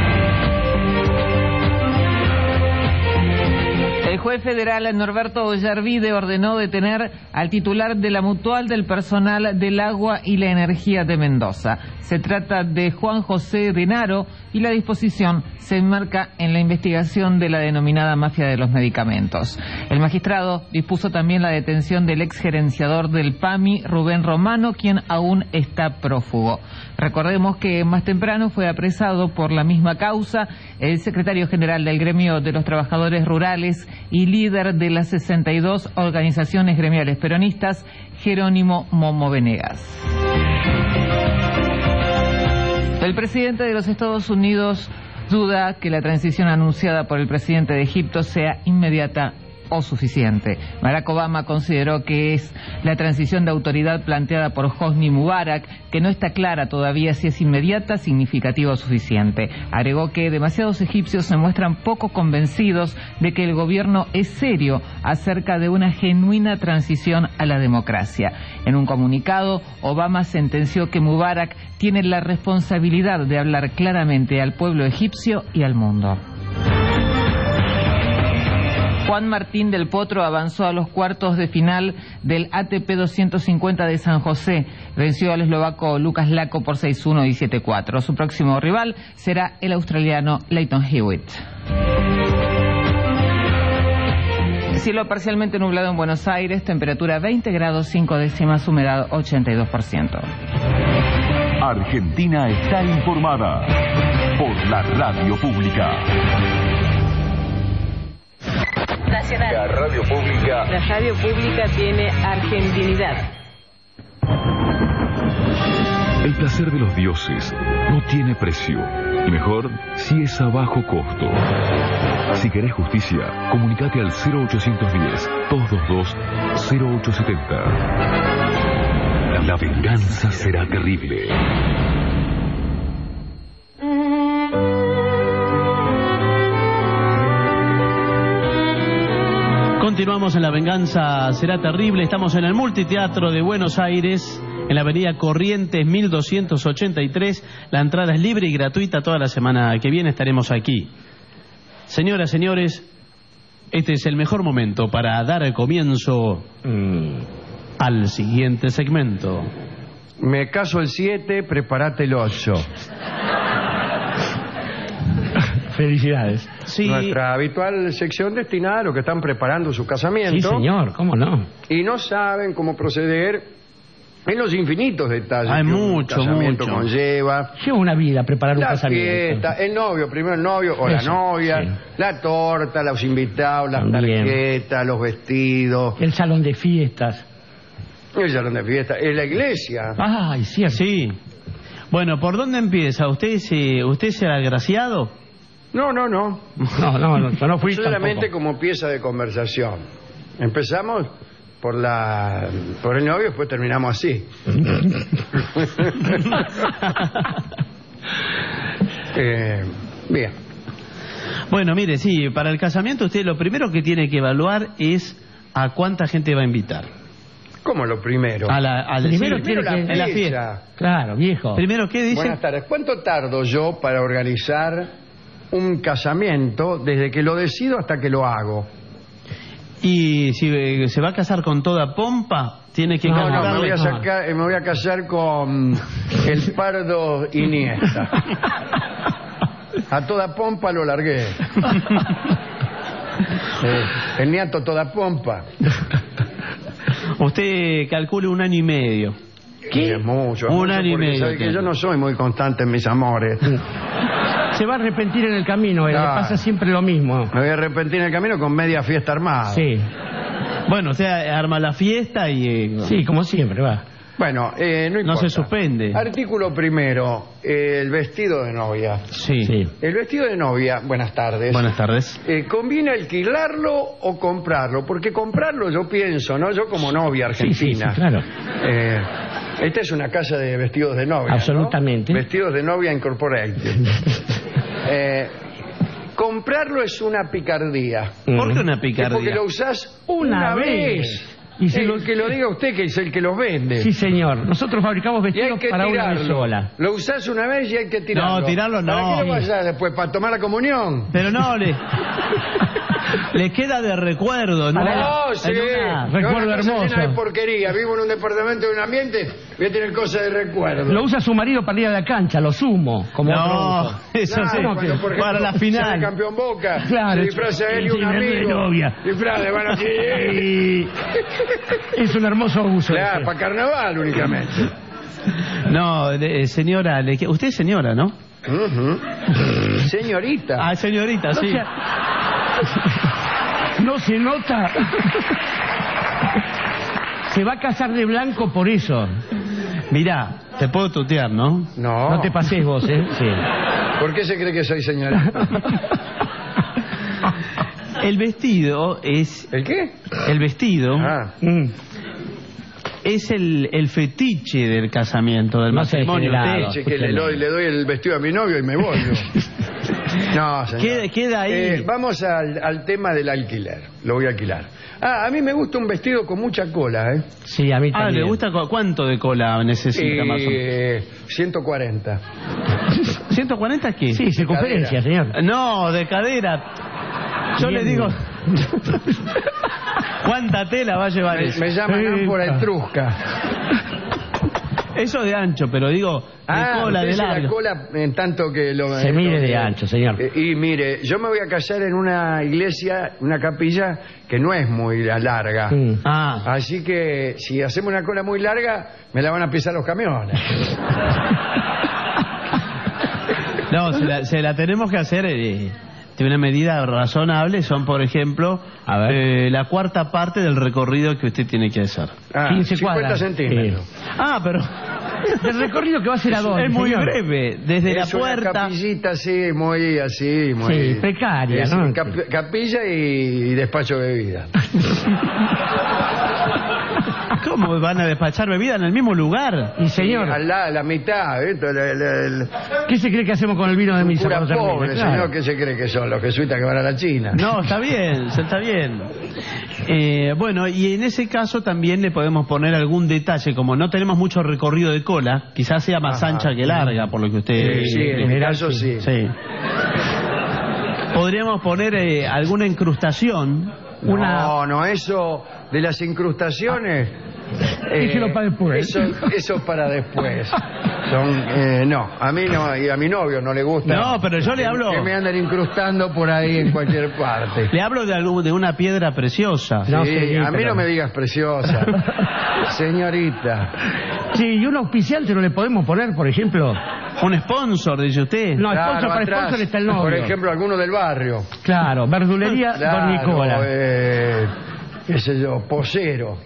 El juez federal Norberto Ollarvide ordenó detener al titular de la Mutual del Personal del Agua y la Energía de Mendoza. Se trata de Juan José Denaro y la disposición se enmarca en la investigación de la denominada mafia de los medicamentos. El magistrado dispuso también la detención del exgerenciador del P A M I, Rubén Romano, quien aún está prófugo. Recordemos que más temprano fue apresado por la misma causa el secretario general del Gremio de los Trabajadores Rurales y líder de las sesenta y dos organizaciones gremiales peronistas, Jerónimo Momo Venegas. El presidente de los Estados Unidos duda que la transición anunciada por el presidente de Egipto sea inmediata o suficiente. Barack Obama consideró que es la transición de autoridad planteada por Hosni Mubarak, que no está clara todavía si es inmediata, significativa o suficiente. Agregó que demasiados egipcios se muestran poco convencidos de que el gobierno es serio acerca de una genuina transición a la democracia. En un comunicado, Obama sentenció que Mubarak tiene la responsabilidad de hablar claramente al pueblo egipcio y al mundo. Juan Martín del Potro avanzó a los cuartos de final del A T P doscientos cincuenta de San José. Venció al eslovaco Lucas Laco por seis uno y siete cuatro. Su próximo rival será el australiano Lleyton Hewitt. Cielo parcialmente nublado en Buenos Aires, temperatura veinte grados cinco décimas, humedad ochenta y dos por ciento. Argentina está informada por la radio pública. Nacional. La radio pública. La radio pública tiene argentinidad. El placer de los dioses no tiene precio. Y mejor si es a bajo costo. Si querés justicia, comunicate al cero ochocientos diez, doscientos veintidós, cero ochocientos setenta. La venganza será terrible. Continuamos en La venganza será terrible. Estamos en el Multiteatro de Buenos Aires, en la avenida Corrientes mil doscientos ochenta y tres. La entrada es libre y gratuita. Toda la semana que viene estaremos aquí. Señoras, señores, este es el mejor momento para dar comienzo mm, al siguiente segmento. Me caso el siete, prepárate el ocho. Felicidades. Sí. Nuestra habitual sección destinada a los que están preparando su casamiento. Sí, señor, ¿cómo no? Y no saben cómo proceder en los infinitos detalles. Hay que mucho, un casamiento mucho. conlleva. Lleva una vida preparar un la casamiento. Fiesta, el novio, primero el novio o Eso, la novia, sí. la torta, los invitados, las También. tarjetas, los vestidos. El salón de fiestas. El salón de fiesta, en la iglesia. Ay, cierto. Sí. Bueno, ¿por dónde empieza? ¿Usted se, usted se ha agraciado? No, no, no. No, no, no, yo no fui solamente tampoco. como pieza de conversación. Empezamos por la por el novio, después terminamos así. eh, bien. Bueno, mire, sí, para el casamiento usted lo primero que tiene que evaluar es ¿A cuánta gente va a invitar? ¿Cómo lo primero? A la, a la- primero sí, tiene primero que- en la fiesta. fiesta. Claro, viejo. Primero, ¿qué dice? Buenas tardes. ¿Cuánto tardo yo para organizar un casamiento desde que lo decido hasta que lo hago? Y si eh, se va a casar con toda pompa, tiene que No, no, me calcularle- voy a, sacar, eh, me voy a casar con el Pardo Iniesta. A toda pompa lo largué. Eh, el niato toda pompa. Usted calcule un año y medio. ¿Qué? Es mucho. es Un mucho año y porque medio sabe que tiene. yo no soy muy constante en mis amores. Se va a arrepentir en el camino, eh, le Ah. pasa siempre lo mismo. Me voy a arrepentir en el camino con media fiesta armada. Sí. Bueno, o sea, arma la fiesta y... eh, Sí, como siempre, va. Bueno, eh, no importa. No se suspende. Artículo primero, eh, el vestido de novia. Sí. Sí. El vestido de novia, buenas tardes. Buenas tardes. Eh, ¿Conviene alquilarlo o comprarlo? Porque comprarlo yo pienso, ¿no? Yo como novia Sí, sí, sí, argentina. claro. Eh, esta es una casa de vestidos de novia, ¿no? Absolutamente. Vestidos de novia incorporated. Eh, comprarlo es una picardía. ¿Por qué una Es porque picardía? lo usás Una una vez. vez. Y si Eh, lo- que lo diga usted, que es el que los vende. Sí, señor. Nosotros fabricamos Y hay vestidos que para una vez tirarlo. sola. Lo usás una vez y hay que tirarlo. No, tirarlo no. ¿Para qué lo vayas después? ¿Para tomar la comunión? Pero no, le... le queda de recuerdo, ¿no? No, sí. En una- No, recuerdo una casa hermoso. llena de porquería. Vivo en un departamento de un ambiente, voy a tener cosas de recuerdo. Lo usa su marido para ir a la cancha, lo sumo. Como otro No, uso. eso Claro, sí. cuando, por ejemplo, Para la sale final. campeón Boca, Claro, se disfraza él y sí, un de amigo. novia. Disfraz de van así. Y es un hermoso uso. Claro, ese. para carnaval únicamente. No, le- eh, señora, le... que- usted es señora, ¿no? Ujú. Señorita. Ah, señorita, No sí. sea- No se nota. Se va a casar de blanco por eso. Mirá, te puedo tutear, ¿no? No. No te pases vos, ¿eh? Sí. ¿Por qué se cree que soy señorita? El vestido es... ¿El qué? El vestido Ah. Mm. es el, el fetiche del casamiento, del No sé, matrimonio. generado. Usted- Che, que le doy, le doy el vestido a mi novio y me voy. yo. No, señor. Queda, queda ahí. Eh, vamos al, al tema del alquiler. Lo voy a alquilar. Ah, a mí me gusta un vestido con mucha cola, ¿eh? Sí, a mí Ah, también. ¿le gusta cu- cuánto de cola necesita más o menos? Eh, ciento cuarenta. ¿ciento cuarenta qué? Sí, circunferencia, señor. No, de cadera. Yo Bien. le digo... ¿Cuánta tela va a llevar Me, eso? me llaman Epa. ámpora etrusca. Eso de ancho, pero digo, de Ah, cola, usted de dice la largo. cola en tanto que lo... Se eh, mide lo de que- ancho, señor. Eh, y mire, yo me voy a casar en una iglesia, una capilla que no es muy larga. Mm. Ah, Así que si hacemos una cola muy larga, me la van a pisar los camiones. no, se la, se la tenemos que hacer eh, de una medida razonable. Son, por ejemplo, A ver. eh, la cuarta parte del recorrido que usted tiene que hacer. Ah, quince cincuenta cuadras. centímetros. Ah, pero El recorrido que va a hacer a dónde, es muy señor? breve. Desde Es la una puerta... capillita así, muy así, muy... Sí, precaria, es, ¿no? cap- capilla y, y despacho de bebida. ¿Cómo van a despachar bebida en el mismo lugar? Y señor, A la, la mitad, ¿viste? La- la- la- ¿qué se cree que hacemos con el vino de misa? Cura cuando termine? pobre, Claro. señor, ¿qué se cree que son? Los jesuitas que van a la China. No, está bien, está bien. Eh, bueno, y en ese caso también le podemos poner algún detalle, como no tenemos mucho recorrido de cola, quizás sea más Ajá. ancha que larga, por lo que usted... Sí, sí, en mi general, caso sí. Sí. Podríamos poner eh, alguna incrustación, una... No, no, eso de las incrustaciones... Déjelo para después. Eso, eso para después. Son, eh, no, a mí no, y a mi novio no le gusta. No, pero yo le que- hablo- Que me anden incrustando por ahí en cualquier parte. Le hablo de, algún, de una piedra preciosa. Sí, No, sí, a mí pero- no me digas preciosa. Señorita. Sí, y un auspiciante no le podemos poner, por ejemplo. Un sponsor, dice usted. No, Claro, sponsor para atrás, sponsor está el novio. Por ejemplo, alguno del barrio. Claro, verdulería Claro, Don Nicola. eh, qué sé yo, posero.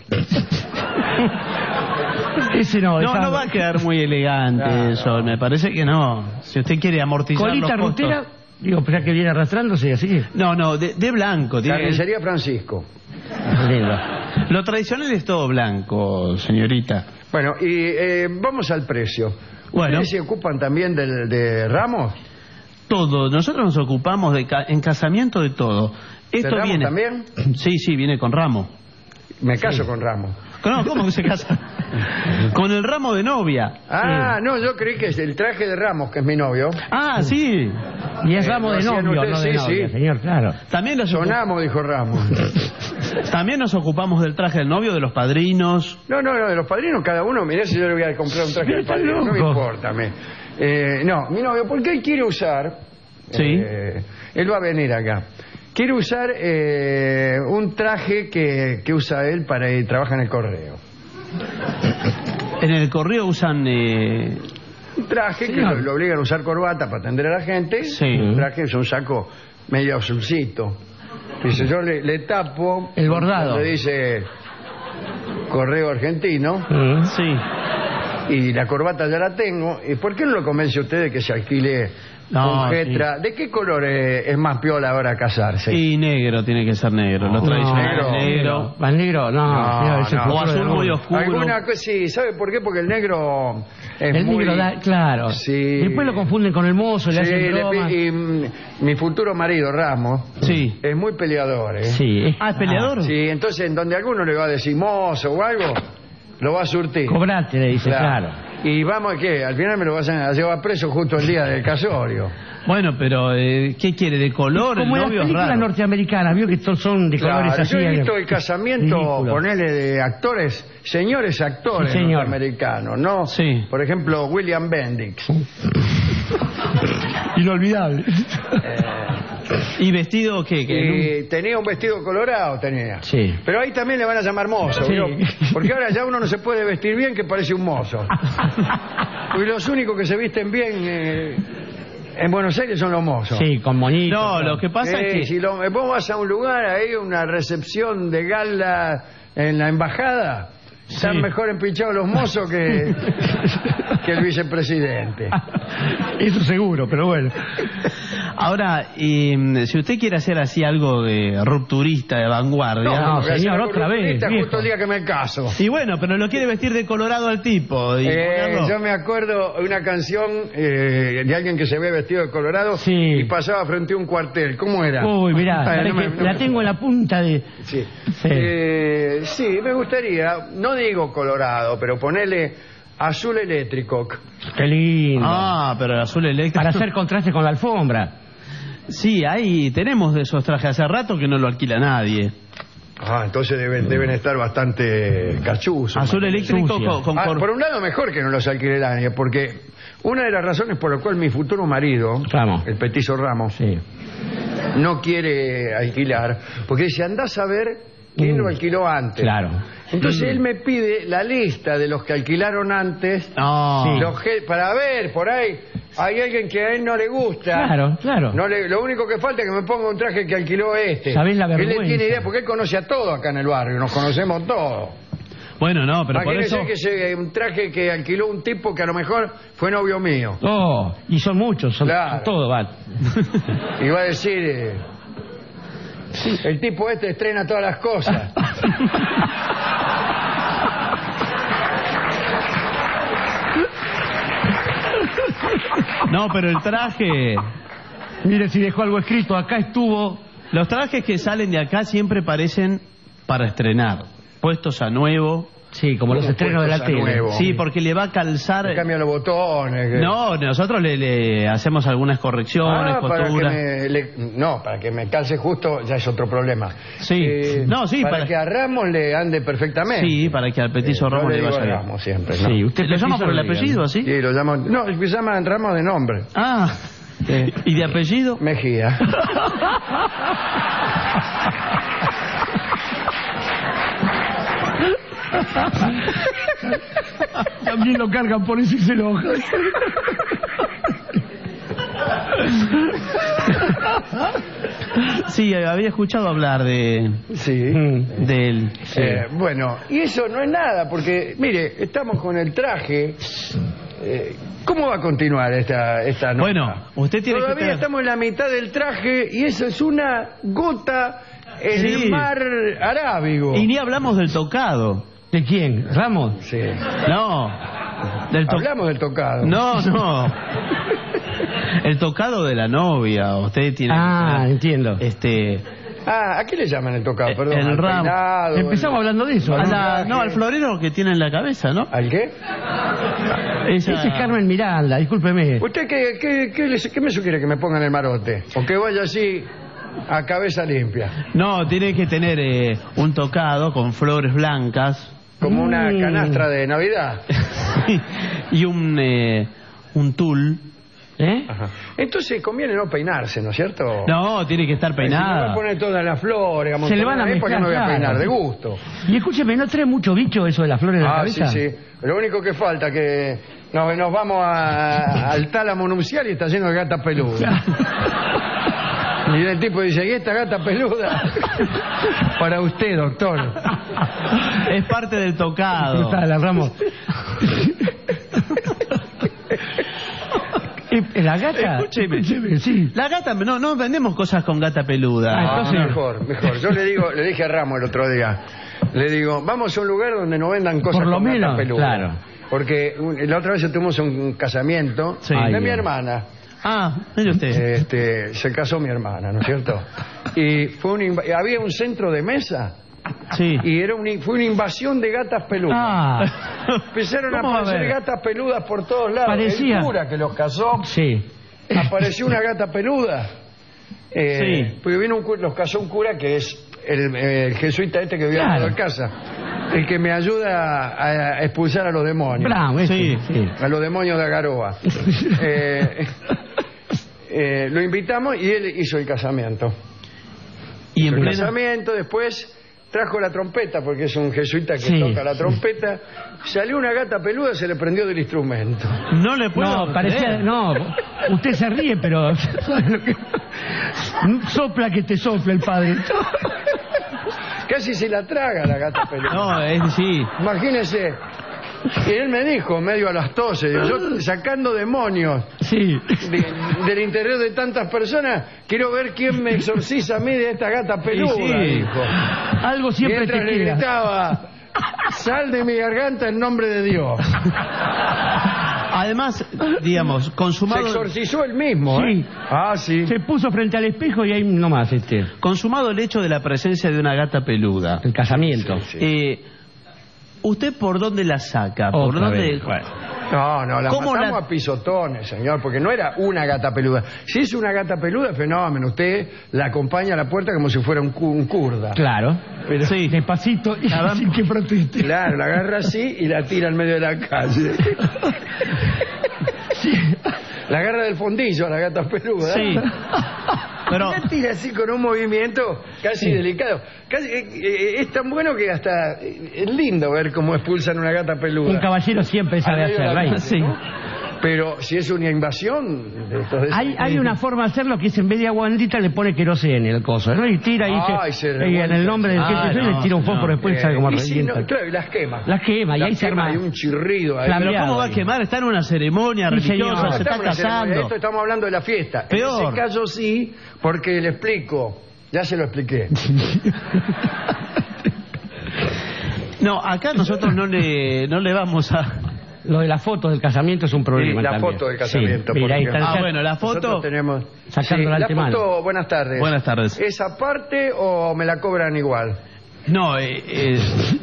Ese no, No, esa- no va a quedar muy elegante Claro. eso, me parece que no. Si usted quiere amortizar Colita los costos. rutera, digo, pues ya que viene arrastrándose así. No, no, de, de blanco. tiene- Carnicería Francisco. Lindo. Lo tradicional es todo blanco, señorita. Bueno, y eh, vamos al precio. Bueno. ¿Ustedes se ocupan también del, de ramos? Todo. Nosotros nos ocupamos de ca- en casamiento de todo. Esto ramo viene. también? Sí, sí, viene con ramo. Me caso sí. con Ramos. No, ¿cómo que se casa? Con el ramo de novia. Ah, sí. no, yo creí que es el traje de Ramos, que es mi novio. Ah, sí. Y es ramo eh, de novio, usted, no de sí, novia, sí. señor, claro. También nos Sonamos, dijo Ramos. También nos ocupamos del traje del novio, de los padrinos. No, no, no, de los padrinos cada uno. Mirá si yo le voy a comprar un traje del padrino. No me importa. Me. Eh, no, mi novio, porque él quiere usar... Sí. Eh, él va a venir acá. Quiere usar eh, un traje que, que usa él para ir, trabaja en el correo. En el correo usan... Eh... Un traje sí, que lo, lo obligan a usar corbata para atender a la gente. Sí. Un traje es un saco medio azulcito. Dice, yo le, le tapo... El bordado. Le dice correo argentino. Mm. Sí. Y la corbata ya la tengo. ¿Y por qué no lo convence a usted de que se alquile no, un Getra? Sí. ¿De qué color es, es más piola ahora casarse? Y negro, tiene que ser negro. Lo tradicional no, es negro. ¿Más negro? No. no, no, no. O azul muy oscuro. Alguna cosa, sí, ¿sabe por qué? Porque el negro es el muy... negro da, claro. Sí. Después lo confunden con el mozo, le sí, hacen bromas. Y mm, mi futuro marido, Ramos, sí. es muy peleador, ¿eh? Sí. Ah, ¿es peleador? Ah, sí, entonces en donde alguno le va a decir mozo o algo, lo va a surtir. Cobrate, le dice, claro. claro. Y vamos, ¿qué? Al final me lo vas a llevar preso justo el día del casorio. Bueno, pero eh, ¿qué quiere? ¿De color? Como el en las novio es películas raro. norteamericanas, vio que todos son de Claro, colores así. yo he visto el casamiento, ridículo. ponele, de actores, señores actores Sí, señor. norteamericanos, ¿no? Sí. Por ejemplo, William Bendix. Inolvidable. ¿Y vestido qué? ¿Qué? Y tenía un vestido colorado, tenía. Sí. Pero ahí también le van a llamar mozo, Sí. ¿vio? Porque ahora ya uno no se puede vestir bien que parece un mozo. Y los únicos que se visten bien eh, en Buenos Aires son los mozos. Sí, con moñitos. No, lo que pasa Eh, es que... Si lo, vos vas a un lugar, ahí una recepción de gala en la embajada, están Sí. mejor empinchados los mozos que, que el vicepresidente. Eso seguro, pero bueno. Ahora, y, si usted quiere hacer así algo de rupturista, de vanguardia... No, porque señor, hacer otra vez, rupturista viejo. justo el día que me caso. Y bueno, pero lo quiere vestir de colorado al tipo. Y Eh, ponerlo- yo me acuerdo de una canción eh, de alguien que se ve vestido de colorado Sí. y pasaba frente a un cuartel. ¿Cómo era? Uy, mirá, Ah, sabés no me- que no la me- tengo en la punta de... Sí. Sí. Eh, sí, me gustaría, no digo colorado, pero ponerle azul eléctrico. Qué lindo. Ah, pero el azul eléctrico... Para hacer contraste con la alfombra. Sí, ahí tenemos de esos trajes. Hace rato que no lo alquila nadie. Ah, entonces deben, deben estar bastante cachuzos. Azul eléctrico Sucio. con... con Ah, cor- por un lado mejor que no los alquile nadie, porque una de las razones por la cual mi futuro marido, Ramos. el petizo Ramos, Sí. no quiere alquilar, porque dice, andás a ver quién Mm. lo alquiló antes. Claro. Entonces Mm. él me pide la lista de los que alquilaron antes, No. Sí. los que- para ver, por ahí, hay alguien que a él no le gusta. Claro, claro. No le- lo único que falta es que me ponga un traje que alquiló este. ¿Sabés la Él le vergüenza? tiene idea, porque él conoce a todos acá en el barrio, nos conocemos todos. Bueno, no, pero por Imagínese eso... que se, un traje que alquiló un tipo que a lo mejor fue novio mío. Oh, y son muchos, son, Claro. son todos, vale. Y va a decir, eh, el tipo este estrena todas las cosas. No, pero el traje... Mire si dejó algo escrito, acá estuvo... Los trajes que salen de acá siempre parecen para estrenar, puestos a nuevo. Sí, como los ¿Cómo estrenos de la puestos a tele. nuevo? Sí, porque le va a calzar... Le cambia los botones. que- No, nosotros le, le hacemos algunas correcciones, Ah, para que costuras. me, le- no, para que me calce justo ya es otro problema. Sí. Eh, No, sí, para, para- que a Ramos le ande perfectamente. Sí, para que al petizo Eh, yo Ramos le le digo vaya bien. Ramos siempre, ¿no? Sí, usted ¿Lo llama por el lo diga, apellido, ¿no? así? Sí, lo llamo. No, se llama Ramos de nombre. Ah, ¿y de apellido? Mejía. También lo cargan por eso y se enoja. Sí, había escuchado hablar de... Sí. de él. Eh, bueno, y eso no es nada, porque, mire, estamos con el traje. Eh, ¿Cómo va a continuar esta, esta nota? Bueno, usted tiene que Todavía tener- estamos en la mitad del traje y eso es una gota en Sí. el mar Arábigo. Y ni hablamos del tocado. ¿De quién? ¿Ramos? Sí. No. Del to- Hablamos del tocado. No, no. El tocado de la novia. Usted tiene Ah, que tener, entiendo. este Ah, ¿a qué le llaman el tocado? Perdón. el al ramo. peinado, Empezamos el- hablando de eso. A ¿no? la- no, al florero que tiene en la cabeza, ¿no? ¿Al qué? Ese Esa- es Carmen Miranda, discúlpeme. ¿Usted qué, qué, qué, le- qué me sugiere que me pongan el marote? ¿O que vaya así a cabeza limpia? No, tiene que tener eh, un tocado con flores blancas. Como una Mm. canastra de Navidad. Y un, eh, un tul. ¿Eh? Ajá. Entonces conviene no peinarse, ¿no es cierto? No, tiene que estar Si me voy a peinada. poner todas las flores, Se le van a ¿para qué mezclar, me voy a claro. peinar? De gusto. Y escúcheme, ¿no trae mucho bicho eso de las flores de la Ah, cabeza? sí, sí. Lo único que falta es que nos, nos vamos a- al tálamo nupcial y está lleno de gatas peludas. Y el tipo dice, ¿y esta gata peluda? Para usted, doctor. Es parte del tocado. Total, Ramos. Eh, La gata. Escúcheme. Sí. La gata, no, no vendemos cosas con gata peluda. Ah, Ah, entonces- mejor, mejor. Yo le digo, le dije a Ramos el otro día, le digo, vamos a un lugar donde no vendan cosas Por lo con gata menos, peluda. claro. Porque un- la otra vez tuvimos un casamiento Sí. de Ay, mi Dios. hermana. Ah, mire usted. Este, se casó mi hermana, ¿no es cierto? Y fue un inv- había un centro de mesa Sí. y era un, fue una invasión de gatas peludas. Ah, Empezaron a ¿Cómo va a aparecer haber? gatas peludas por todos lados. Parecía. El cura que los casó, sí. apareció una gata peluda. Eh, Sí. Porque vino un, cu- los casó un cura que es el, el jesuita este que vive Claro. en casa. El que me ayuda a, a expulsar a los demonios. Bravo, ese, Sí. sí. A los demonios de Agaroa. Eh, eh, lo invitamos y él hizo el casamiento. Y en Hizo el plena... casamiento, después trajo la trompeta, porque es un jesuita que Sí. toca la trompeta. Salió una gata peluda, se le prendió del instrumento. No le puedo No, parecía. creer. No, usted se ríe, pero. ¿sabe lo que- Sopla que te sopla el padre. Casi se la traga la gata peluda. No, es sí. Imagínese. Y él me dijo, medio a las tose, digo, yo sacando demonios Sí. de- del interior de tantas personas, quiero ver quién me exorciza a mí de esta gata peluda, Sí, sí. dijo. Algo siempre Mientras te le queda. gritaba, sal de mi garganta en nombre de Dios. Además, digamos, Se consumado, exorcizó él mismo, Sí. ¿eh? Ah, sí. Se puso frente al espejo y ahí nomás, este. consumado el hecho de la presencia de una gata peluda. El casamiento. Sí. Eh, ¿Usted por dónde la saca? ¿Por Otra dónde? vez. No, no, la ¿Cómo matamos la- a pisotones, señor, porque no era una gata peluda. Si es una gata peluda, fenómeno. Usted la acompaña a la puerta como si fuera un, cu- un kurda. Claro. Pero- Sí. Despacito y La sin que proteste. Claro, la agarra así y la tira en medio de la calle. La agarra del fondillo a la gata peluda. Sí. Pero, La tira así con un movimiento casi Sí. delicado. Casi, eh, eh, es tan bueno que hasta eh, es lindo ver cómo expulsan una gata peluda. Un caballero siempre sabe Al medio de hacerlo. la ahí. calle, Sí. ¿no? Pero si es una invasión de estos de- Hay, hay una forma de hacerlo que es en vez de aguandita le pone queroseno en el coso, ¿no? Y tira y Ay, dice, se y en revuelve. el nombre del Ah, que yo soy no, le tira un fósforo no. después y sale como Eh, y si revienta. no, claro, y las quema. Las quema y Las ahí se quema, arma. hay un chirrido ahí. pero Flameado ¿cómo va a ahí. quemar? Está en una ceremonia Sí, señor. religiosa, No, se está estamos en la ceremonia, casando. esto estamos hablando de la fiesta. Peor. En ese caso sí, porque le explico. Ya se lo expliqué. No, acá nosotros no le, no le vamos a... Lo de la foto del casamiento es un problema Sí, la también. foto del casamiento, Sí, mira, por ahí ejemplo. está. Ah, bueno, la foto... Nosotros tenemos... Sacándola Sí, la antemano. foto, buenas tardes. Buenas tardes. ¿Es aparte o me la cobran igual? No, eh, eh,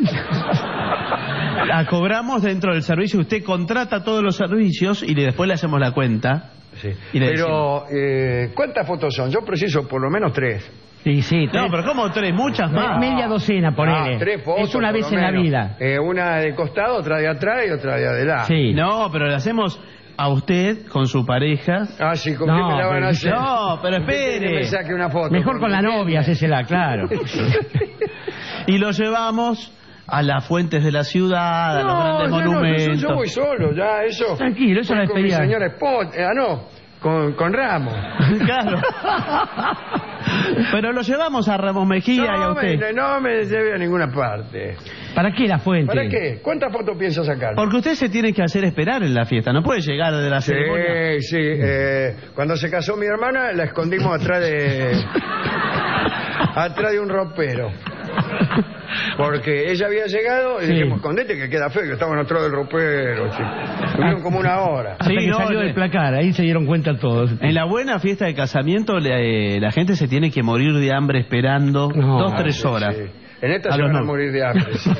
la cobramos dentro del servicio. Usted contrata todos los servicios y después le hacemos la cuenta. Sí. Y le Pero, eh, ¿cuántas fotos son? Yo preciso por lo menos tres. Sí, sí. No, tres- pero ¿cómo tres? Muchas me- más. media docena, ponele. Ah, tres fotos. es una por vez lo en la menos. vida. Eh, una de costado, otra de atrás y otra de adelante. Sí. No, pero le hacemos a usted con su pareja. Ah, sí, ¿con No, qué me la van pero- a hacer? No, pero ¿Usted quiere que espere. me saque una foto. Mejor con la quién? novia, hacésela, claro. Y lo llevamos a las fuentes de la ciudad, a los grandes ya no, yo, monumentos. yo voy solo, ya, eso. Tranquilo, eso Voy es la con mi despedida. señora esposa. Ah, no, con, con Ramos. Claro. Pero lo llevamos a Ramos Mejía y a No usted. me, no me lleve a ninguna parte. ¿Para qué la fuente? ¿Para qué? ¿Cuántas fotos piensa sacar? Porque usted se tiene que hacer esperar en la fiesta. No puede llegar de la ceremonia. Sí, sí. eh, cuando se casó mi hermana, la escondimos atrás de... atrás de un ropero. Porque ella había llegado y Sí. dijimos, escondete que queda feo, que estaban atrás del ropero. Sí. Tuvieron como una hora. Hasta que no, salió eh. del placar, ahí se dieron cuenta todos. En la buena fiesta de casamiento le- la gente se tiene que morir de hambre esperando No, dos, tres Sí, horas. sí. En esta A se los van a no- morir de hambre. Sí.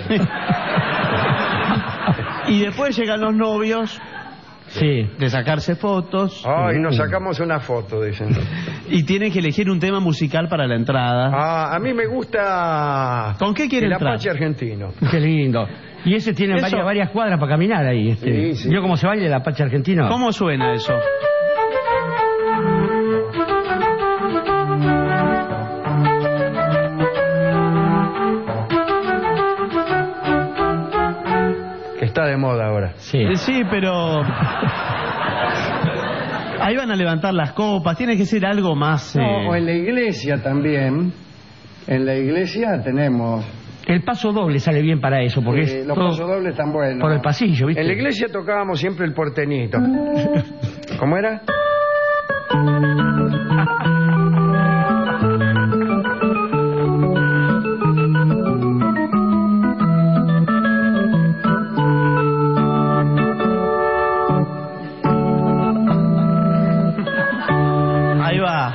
Y después llegan los novios Sí. de sacarse fotos Ay, nos sacamos una foto, dicen. y tienen que elegir un tema musical para la entrada. Ah, a mí me gusta ¿Con qué quiere el entrar? Apache argentino. Qué lindo. Y ese tiene Eso- varias, varias cuadras para caminar ahí. Este. Sí, sí. ¿Vio cómo se baila el Apache argentino? ¿Cómo suena eso? Que está de moda ahora. Sí. Eh, Sí, pero... Ahí van a levantar las copas, tiene que ser algo más... eh, No, o en la iglesia también. En la iglesia tenemos... El paso doble sale bien para eso, porque eh, es los todo pasos dobles están buenos. por el pasillo, ¿viste? En la iglesia tocábamos siempre el porteñito. ¿Cómo era? Ahí va.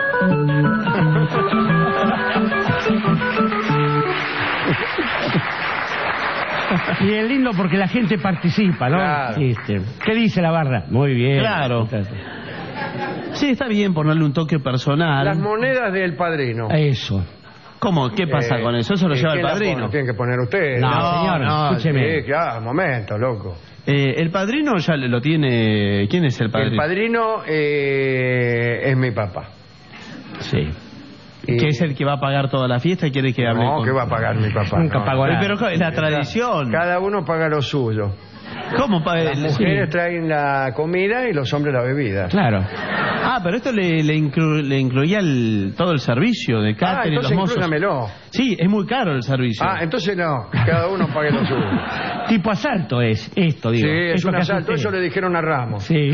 Y es lindo porque la gente participa, ¿no? Claro. Este, ¿qué dice la barra? Muy bien. Claro. Sí, está bien ponerle un toque personal. Las monedas del padrino. Eso. ¿Cómo? ¿Qué pasa Eh, con eso? Eso lo ¿y lleva el quién la padrino. pone? Tienen que poner ustedes. No, señor, escúcheme. Sí, claro, momento, loco. Eh, el padrino ya lo tiene... ¿Quién es el padrino? El padrino eh, es mi papá. Sí. Y- Que es el que va a pagar toda la fiesta y quiere que hable No, con... que va a pagar mi papá. Nunca no. pagó Eh, nada. Pero es la tradición. Cada uno paga lo suyo. ¿Cómo paga? Las mujeres traen la comida y los hombres la bebida. Claro. Ah, pero esto le, le, inclu- le incluía el- todo el servicio de Ah, catering, los entonces mozos. inclúyamelo. Sí, es muy caro el servicio. Ah, entonces no, cada uno pague lo suyo. Tipo asalto es esto, digo. Sí, es Eso un que hace asalto, usted. eso le dijeron a Ramos. Sí.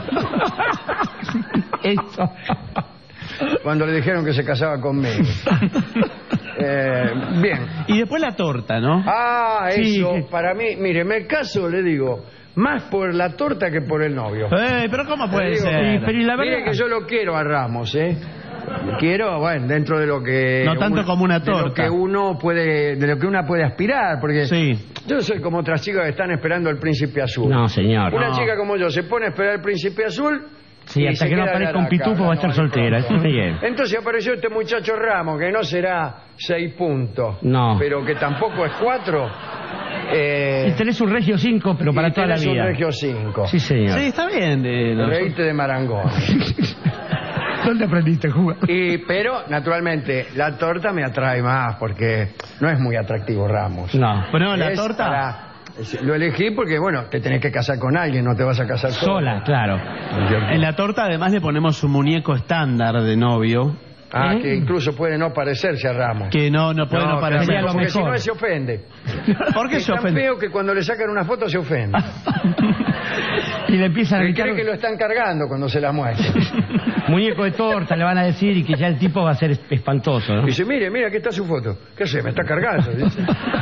Eso. Cuando le dijeron que se casaba conmigo. Eh, bien. Y después la torta, ¿no? Ah, Sí, eso, que- para mí, mire, me caso, le digo, más por la torta que por el novio. Eh, pero ¿cómo puede Le digo, ser? Sí, pero y la Mire verdad- que yo lo quiero a Ramos, ¿eh? Quiero, bueno, dentro de lo que... No tanto como una De lo torta. que uno puede, de lo que una puede aspirar, porque Sí. yo soy como otras chicas que están esperando el príncipe azul. No, señor. Una No. chica como yo se pone a esperar el príncipe azul... Sí, y hasta se que no queda aparezca la un pitufo cara, va a estar no, soltera. pronto. Está bien. Entonces apareció este muchacho Ramos, que no será seis puntos, No. pero que tampoco es cuatro. Eh, Y tenés un Regio cinco, pero para y toda la tenés vida. un Regio cinco. Sí, señor. Sí, está bien. eh, los- Reíste de Marangón. ¿Dónde aprendiste a jugar? Y, pero, naturalmente, la torta me atrae más porque no es muy atractivo Ramos. No. Pero la Es torta... para- Lo elegí porque, bueno, te tenés que casar con alguien, no te vas a casar Sola, claro. En la torta además le ponemos un muñeco estándar de novio. Ah, ¿Eh? que incluso puede no parecerse a Ramos. Que no, no puede no, parecer. claro, porque si mejor. no se ofende. ¿Por qué Es se tan ofende? feo que cuando le sacan una foto se ofende. Y le empiezan a Porque gritar cree que lo están cargando cuando se la muestra. muñeco de torta, le van a decir, y que ya el tipo va a ser es- espantoso, ¿no? Dice, mire, mira, aquí está su foto. ¿Qué hace? Me está cargando. Dice.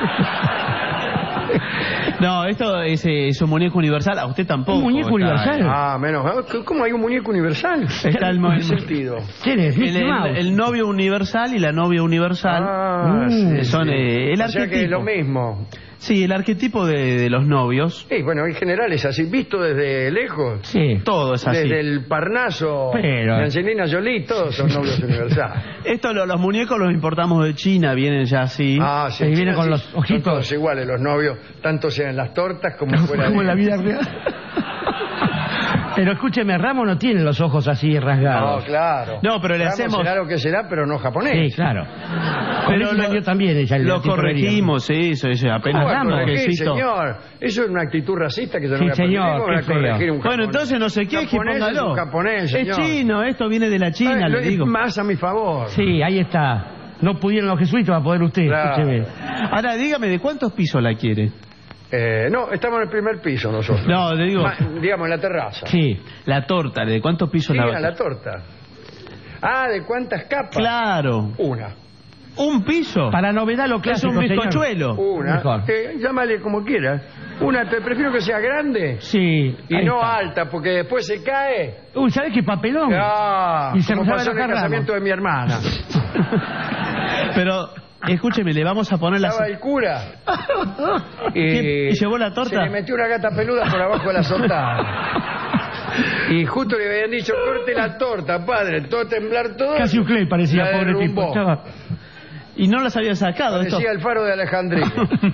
No, esto es, eh, es un muñeco universal. A usted tampoco. ¿Un muñeco está- universal? Ah, menos. ¿Cómo hay un muñeco universal? Está el, mo- ¿En qué sentido? ¿Quién es? el, Mickey el- Mouse. el novio universal y la novia universal. Ah, Mm. sí, Son sí. eh, el O sea que es arquetipo. lo mismo. Sí, el arquetipo de, de los novios. Sí, bueno, en general es así. Visto desde lejos. Sí. Todo es así. Desde el Parnaso Pero- de Angelina Jolie, todos son novios universales. Esto lo- los muñecos los importamos de China, vienen ya así. Ah, sí. Y viene China con sí, los son ojitos. todos iguales los novios, tanto sean en las tortas como fuera Como en de... la vida real. Pero escúcheme, Ramos no tiene los ojos así rasgados. No, claro. No, pero le Ramos hacemos- será lo que será, pero no japonés. Sí, claro. Pero Pero lo- lo, también ella Lo corregimos, sí, eso, eso, ¿Cómo apenas va a un corregir, toquecito. señor? Eso es una actitud racista que yo no Sí, voy a permitir. señor, ¿Cómo voy a qué feo. corregir un Bueno, japonés? entonces no sé qué, que Japonés es póngalo. un japonés, Es señor. chino, esto viene de la China, Ay, le lo- es digo. más a mi favor. Sí, ahí está. No pudieron los jesuitas, va a poder usted. Claro. Escúcheme. Ahora, dígame, ¿de cuántos pisos la quiere? Eh, no, estamos en el primer piso nosotros. No, le digo... Ma- digamos, en la terraza. Sí, la torta, ¿de cuántos pisos Sí, la a la torta. Ah, ¿de cuántas capas? Claro. Una. ¿Un piso? Para novedad lo clásico, es un señor. bizcochuelo. Una. Eh, llámale como quieras. Una, te prefiero que sea grande. Sí. Y ahí no está. alta, porque después se cae. Uy, ¿sabes qué papelón? Ah, y se como nos pasó en el casamiento de mi hermana. Pero, escúcheme, le vamos a poner la... Estaba el cura. ¿Y llevó la torta? Se le metió una gata peluda por abajo de la sotana. Y justo le habían dicho, corte la torta, padre. Todo temblar todo. Casi un clay parecía, la pobre derrumbó. tipo. Estaba... Y no las había sacado. Parecía esto. el faro de Alejandría.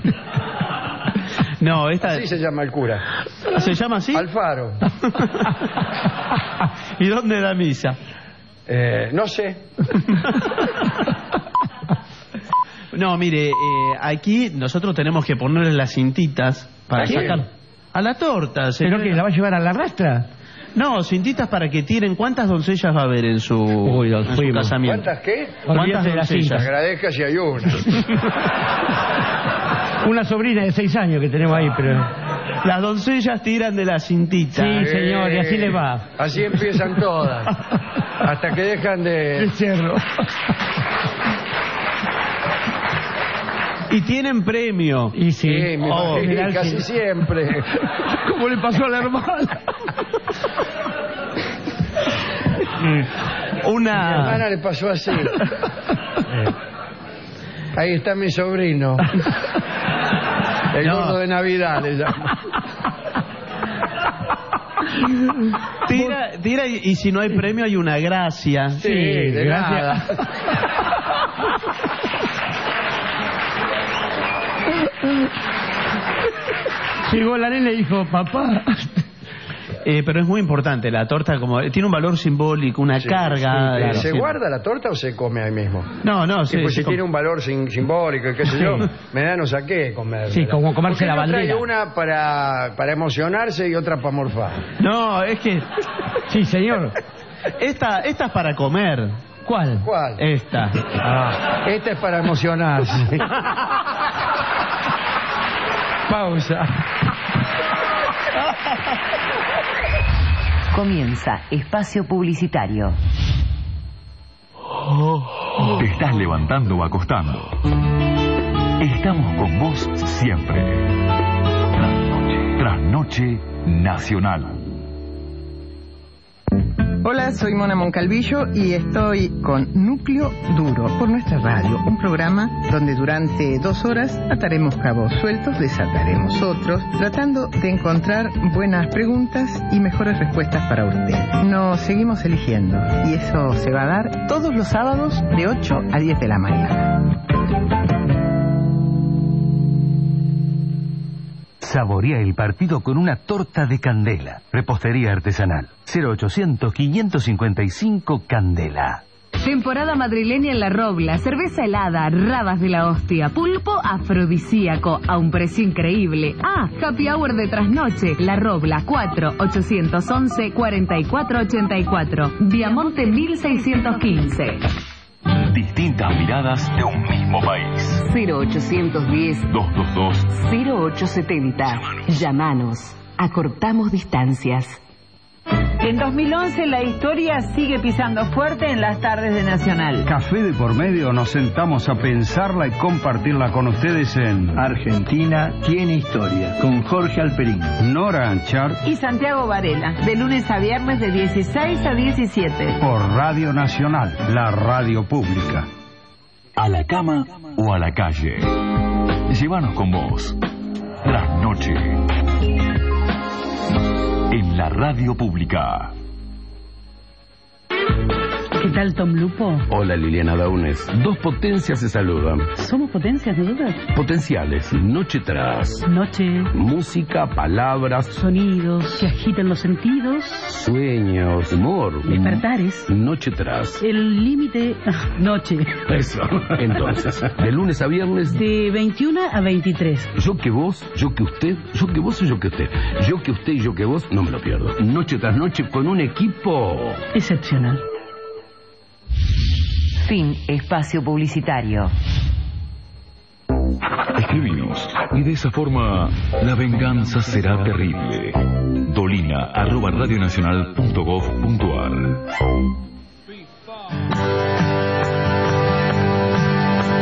No, esta... Así se llama el cura. ¿Se llama así? Alfaro. ¿Y dónde da misa? Eh, no sé. No, mire, eh, aquí nosotros tenemos que ponerle las cintitas para ¿A quién? sacar... A la torta, señor. ¿Pero que la va a llevar a la rastra? No, cintitas para que tiren. ¿Cuántas doncellas va a haber en su, Uy, en su casamiento? ¿Cuántas qué? ¿Cuántas Olvídate de la doncellas? cinta. Agradezca si hay una. Una sobrina de seis años que tenemos ahí, pero... Las doncellas tiran de la cintita. Sí, señor, y así le va. Así empiezan todas. Hasta que dejan de... El cerro. Y tienen premio. Y sí. Sí, me Oh, imagino, mirá casi que- siempre. ¿Cómo le pasó a la hermana? A mi Una... hermana le pasó así. Ahí está mi sobrino. El No. gordo de Navidad le llama. Tira, tira y, y si no hay premio hay una gracia. Sí, de nada. Llegó la nena y dijo, papá... Eh, pero es muy importante, la torta como tiene un valor simbólico, una Sí, carga. sí, claro. ¿Se Sí. guarda la torta o se come ahí mismo? No, no, Sí, sí, pues se si com- tiene un valor sim- simbólico y qué sé yo, me da no sé a qué comer. Sí, como comerse la bandera. Una para, para emocionarse y otra para morfar. No, es que Sí, señor. esta, esta es para comer. ¿Cuál? ¿Cuál? Esta. Ah, esta es para emocionarse. Pausa. Comienza espacio publicitario. Te estás levantando o acostando. Estamos con vos siempre. Trasnoche, Trasnoche Nacional. Hola, soy Mona Moncalvillo y estoy con Núcleo Duro por nuestra radio, un programa donde durante dos horas ataremos cabos sueltos, desataremos otros, tratando de encontrar buenas preguntas y mejores respuestas para usted. Nos seguimos eligiendo y eso se va a dar todos los sábados de ocho a diez de la mañana. Saborea el partido con una torta de Candela. Repostería artesanal. cero ochocientos, quinientos cincuenta y cinco Candela. Temporada madrileña en La Robla, cerveza helada, rabas de la hostia, pulpo afrodisíaco a un precio increíble. Ah, happy hour de trasnoche, La Robla, cuatro ochocientos once, cuarenta y cuatro ochenta y cuatro, Viamonte mil seiscientos quince. Distintas miradas de un mismo país. cero ochocientos diez, doscientos veintidós. cero ochocientos setenta. Llámanos. Acortamos distancias. En dos mil once la historia sigue pisando fuerte en las tardes de Nacional. Café de por medio, nos sentamos a pensarla y compartirla con ustedes en Argentina tiene historia, con Jorge Alperín, Nora Anchar, Y Santiago Varela, de lunes a viernes de dieciséis a diecisiete. por Radio Nacional, la radio pública. A la cama o a la calle. Llévanos con vos. Trasnoche. En la radio pública. ¿Qué tal, Tom Lupo? Hola, Liliana Daunes. Dos potencias se saludan. ¿Somos potencias, no dudas? Potenciales, noche tras. Noche. Música, palabras. Sonidos que agitan los sentidos. Sueños, humor. Despertares. Noche tras. El límite... Noche. Eso. Entonces, de lunes a viernes. De veintiuno a veintitrés. Yo que vos, yo que usted, yo que vos y yo que usted. Yo que usted y yo que vos, no me lo pierdo. Noche tras noche con un equipo... Excepcional. Fin espacio publicitario. Escribinos y de esa forma la venganza será terrible. Dolina arroba radionacional punto gov punto ar.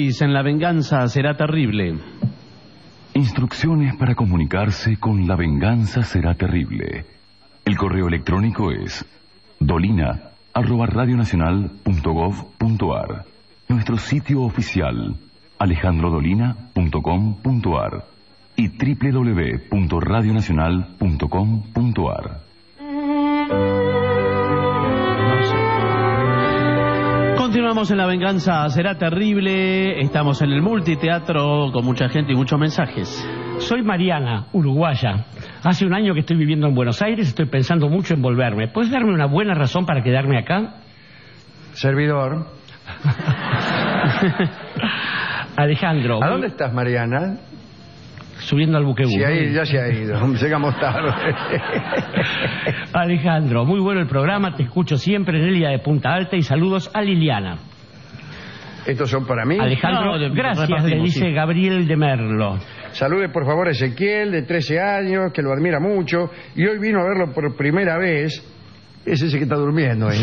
gratis en La Venganza Será Terrible. Instrucciones para comunicarse con La Venganza Será Terrible. El correo electrónico es dolina arroba radionacional punto gov punto ar. Nuestro sitio oficial alejandro dolina punto com punto ar y doble u doble u doble u punto radionacional punto com punto ar. Continuamos en La Venganza Será Terrible. Estamos en el multiteatro con mucha gente y muchos mensajes. Soy Mariana, uruguaya. Hace un año que estoy viviendo en Buenos Aires, estoy pensando mucho en volverme. ¿Puedes darme una buena razón para quedarme acá? Servidor. Alejandro. ¿A dónde estás, Mariana? Subiendo al buquebús. Sí, ahí ya se ha ido. Llegamos tarde. Alejandro, muy bueno el programa. Te escucho siempre, Nelia de Punta Alta. Y saludos a Liliana. ¿Estos son para mí? Alejandro, No, gracias, le dice sí. Gabriel de Merlo. Salude por favor a Ezequiel, de trece años, que lo admira mucho. Y hoy vino a verlo por primera vez. Es ese que está durmiendo ahí.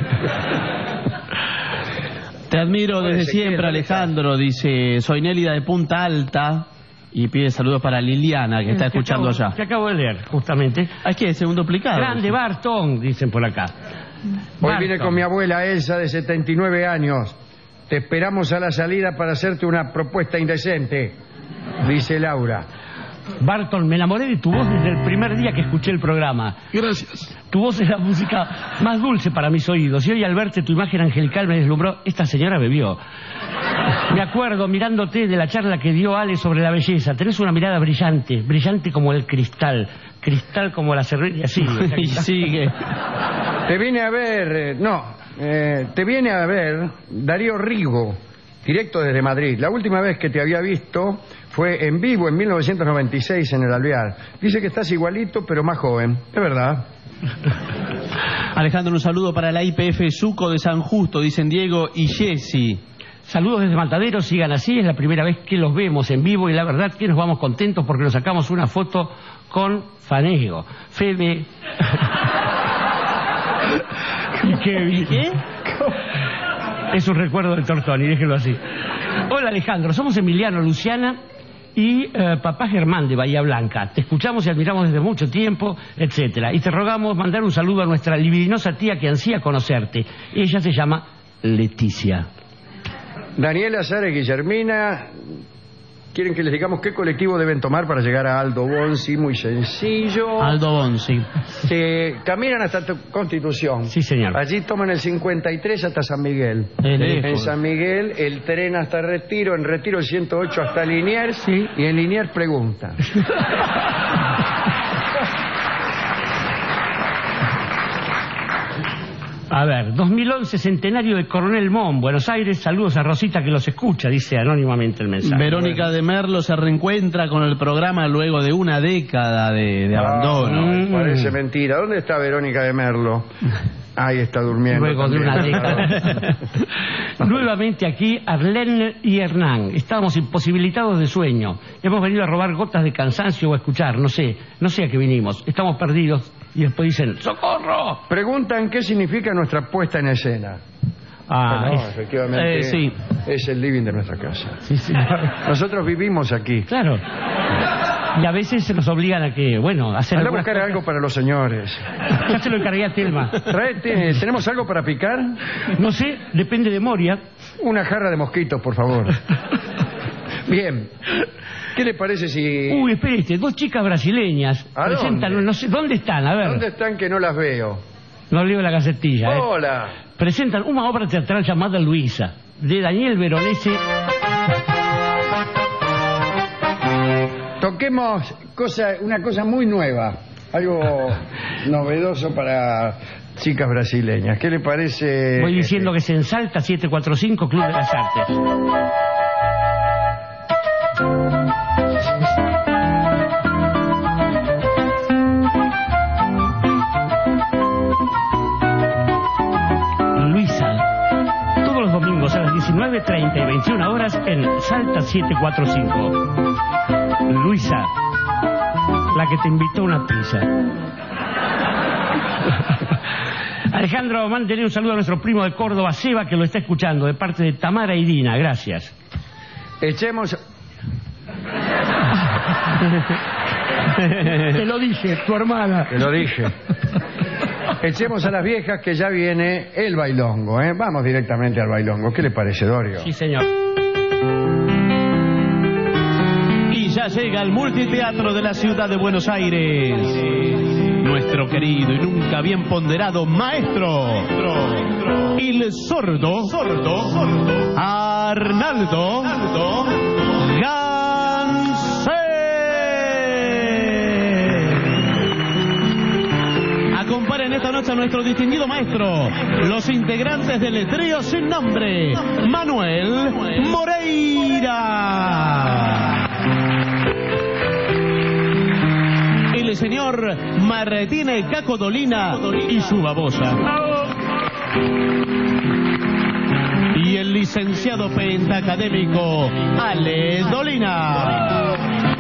Te admiro desde Ezequiel, siempre, ¿dónde Alejandro. Dice, soy Nélida de Punta Alta. Y pide saludos para Liliana, que está Que escuchando acabo- allá. Que acabo de leer, justamente. Aquí es segundo duplicado. Grande Barton, dicen por acá. Hoy Barton. vine con mi abuela Elsa, de setenta y nueve años. Te esperamos a la salida para hacerte una propuesta indecente, dice Laura. Barton, me enamoré de tu voz desde el primer día que escuché el programa. Gracias. Tu voz es la música más dulce para mis oídos. Y hoy al verte tu imagen angelical me deslumbró. Esta señora bebió. Me acuerdo mirándote de la charla que dio Ale sobre la belleza. Tenés una mirada brillante, brillante como el cristal. Cristal como la cerveza. Y así. Y sigue. Te viene a ver, eh, no, eh, te viene a ver Darío Rigo, directo desde Madrid. La última vez que te había visto fue en vivo en mil novecientos noventa y seis en el Alvear. Dice que estás igualito pero más joven. Es verdad. Alejandro, un saludo para la I P F Suco de San Justo, dicen Diego y Jessy. Saludos desde Matadero, sigan así, es la primera vez que los vemos en vivo y la verdad que nos vamos contentos porque nos sacamos una foto con Fanego. Fede... y Kevin. ¿Qué? Es un recuerdo de Tortoni, déjenlo así. Hola Alejandro, somos Emiliano, Luciana y eh, papá Germán de Bahía Blanca. Te escuchamos y admiramos desde mucho tiempo, etcétera. Y te rogamos mandar un saludo a nuestra libidinosa tía que ansía conocerte. Ella se llama Leticia. Daniela, Sara y Guillermina quieren que les digamos qué colectivo deben tomar para llegar a Aldo Bonzi. Muy sencillo. Aldo Bonzi. Se caminan hasta tu Constitución. Sí, señor. Allí toman el cincuenta y tres hasta San Miguel. Es En lejos. San Miguel el tren hasta Retiro, en Retiro el ciento ocho hasta Liniers. Sí. Y en Liniers pregunta. A ver, dos mil once, centenario de Coronel Mon, Buenos Aires. Saludos a Rosita que los escucha, dice anónimamente el mensaje. Verónica de Merlo se reencuentra con el programa luego de una década de, de abandono. Ah, no, parece mentira. ¿Dónde está Verónica de Merlo? Ahí está durmiendo. Luego de también. una década. Nuevamente aquí, Arlene y Hernán. Estábamos imposibilitados de sueño. Hemos venido a robar gotas de cansancio o a escuchar, no sé, no sé a qué vinimos. Estamos perdidos. Y después dicen, ¡socorro! Preguntan qué significa nuestra puesta en escena. Ah, Bueno, es- efectivamente eh, sí. es el living de nuestra casa. sí, sí. Nosotros vivimos aquí. Claro. Y a veces se nos obligan a que, bueno, hacer Anda a algunas buscar cosas. algo para los señores. Ya se lo encargué a Telma. Traete, ¿tenemos algo para picar? No sé, depende de Moria. Una jarra de mosquitos, por favor. Bien. ¿Qué le parece si... Uy, espere, este, dos chicas brasileñas ¿A presentan, dónde? no sé, ¿dónde están? A ver, ¿Dónde están que no las veo? no leo la gacetilla. ¿eh? Hola. Presentan una obra teatral llamada Luisa, de Daniel Veronese. Toquemos cosa, una cosa muy nueva, algo novedoso para chicas brasileñas. ¿Qué le parece? Voy diciendo que se ensalta siete cuatro cinco Club de las Artes. Luisa, todos los domingos a las diecinueve treinta y veintiuna horas en Salta siete cuatro cinco. Luisa, la que te invitó a una pizza. Alejandro, mándele un saludo a nuestro primo de Córdoba, Seba, que lo está escuchando, de parte de Tamara y Dina. Gracias. Echemos... Te lo dije, tu hermana. Te lo dije. Echemos a las viejas que ya viene el bailongo, ¿eh? Vamos directamente al bailongo. ¿Qué le parece, Dorio? Sí, señor. Y ya llega al multiteatro de la ciudad de Buenos Aires. Nuestro querido y nunca bien ponderado maestro, el sordo, sordo, Arnaldo Gansé. Acompañan esta noche a nuestro distinguido maestro, los integrantes del trío sin nombre, Manuel Moreira, el señor Martínez Cacodolina y su babosa, y el licenciado pentacadémico Ale Dolina.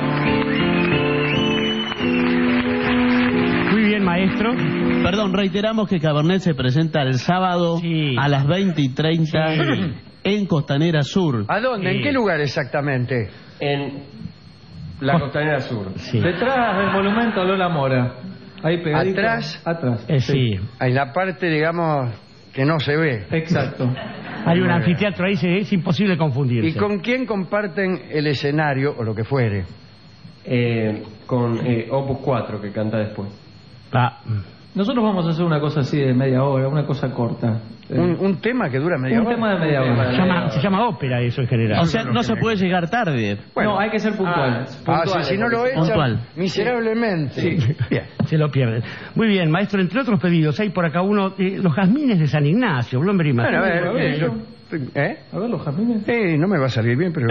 Muy bien, maestro. Perdón, reiteramos que Cabernet se presenta el sábado sí. a las veinte y treinta sí. en Costanera Sur. ¿A dónde? Sí. ¿En qué lugar exactamente? En la Costanera Sur. Sí. Detrás del monumento a Lola Mora. Ahí pegadito. ¿Atrás? Atrás. Eh, sí. sí. En la parte, digamos, que no se ve. Exacto. Hay un anfiteatro ahí, es imposible confundirse. ¿Y con quién comparten el escenario o lo que fuere? Eh, con eh, Opus cuatro, que canta después. Ah. Nosotros vamos a hacer una cosa así de media hora, una cosa corta. ¿Un, un tema que dura media un hora? Un tema de media hora. Se llama, se llama ópera eso en general. O sea, no se puede llegar tarde. Bueno, no, hay que ser puntual. Ah, puntual, ah si, si no lo echan puntual. Miserablemente. Sí. Bien, se lo pierden. Muy bien, maestro, entre otros pedidos, hay por acá uno, eh, los jazmines de San Ignacio, Blomberg y más. Bueno, a ver, a ver, eh, yo, ¿eh? A ver los jazmines. Eh, no me va a salir bien, pero...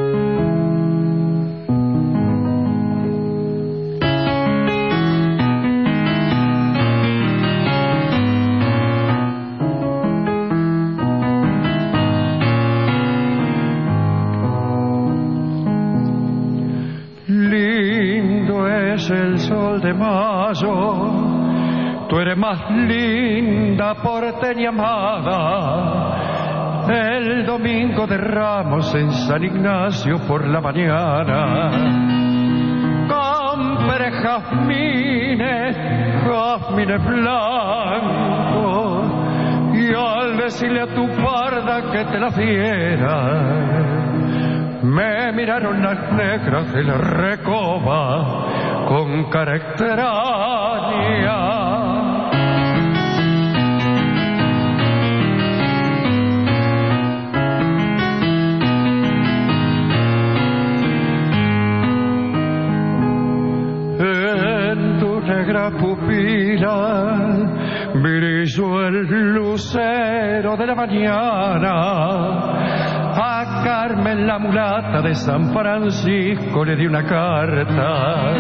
El sol de mayo, tú eres más linda porteña amada. El domingo de Ramos en San Ignacio por la mañana compré jazmines, jazmines blancos, y al decirle a tu parda que te la diera, me miraron las negras de la recoba con cara extraña. En tu negra pupila brilló el lucero de la mañana. A Carmen la mulata de San Francisco le di una carta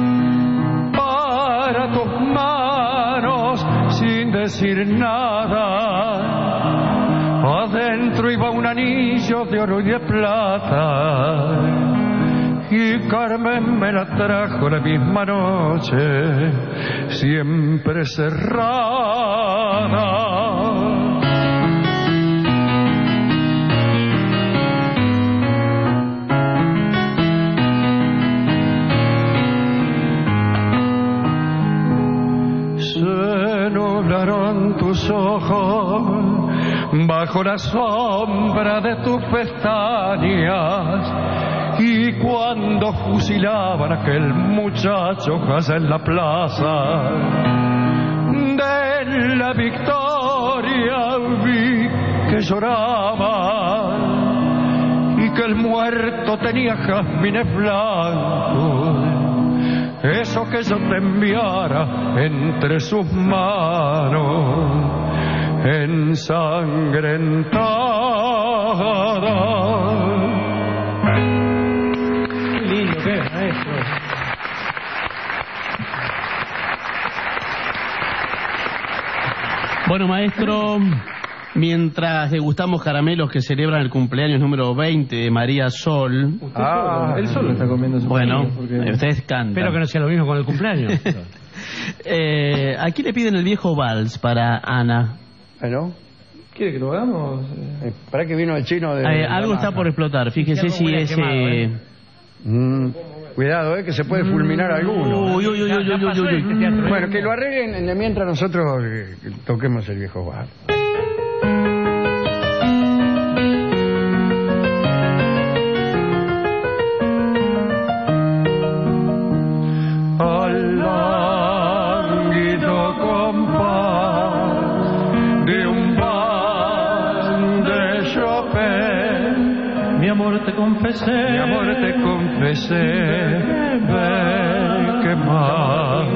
para tus manos sin decir nada. Adentro iba un anillo de oro y de plata, y Carmen me la trajo la misma noche, siempre cerrada. Tus ojos bajo la sombra de tus pestañas, y cuando fusilaban a aquel muchacho allá en la plaza de la Victoria, vi que lloraba y que el muerto tenía jazmines blancos. Eso que yo te enviara entre sus manos ensangrentada. Qué lindo que es, maestro. Bueno, maestro, mientras degustamos caramelos que celebran el cumpleaños número veinte de María Sol. Usted ah, solo, él solo está comiendo su Bueno, porque... ustedes cantan. Espero que no sea lo mismo con el cumpleaños. eh, aquí le piden el viejo vals para Ana. Bueno, ¿Quiere que lo hagamos? Eh, ¿Para qué vino el chino de.? Eh, de algo está por explotar, fíjese si es. Eh... Mm, cuidado, eh, que se puede fulminar alguno. Uy, uy, uy, uy, uy, uy, uy. Bueno, que lo arreglen mientras nosotros eh, toquemos el viejo bar. Al lánguido compás de un vals de Chopin, Mi amor te confesé, mi amor te confesé, ven que más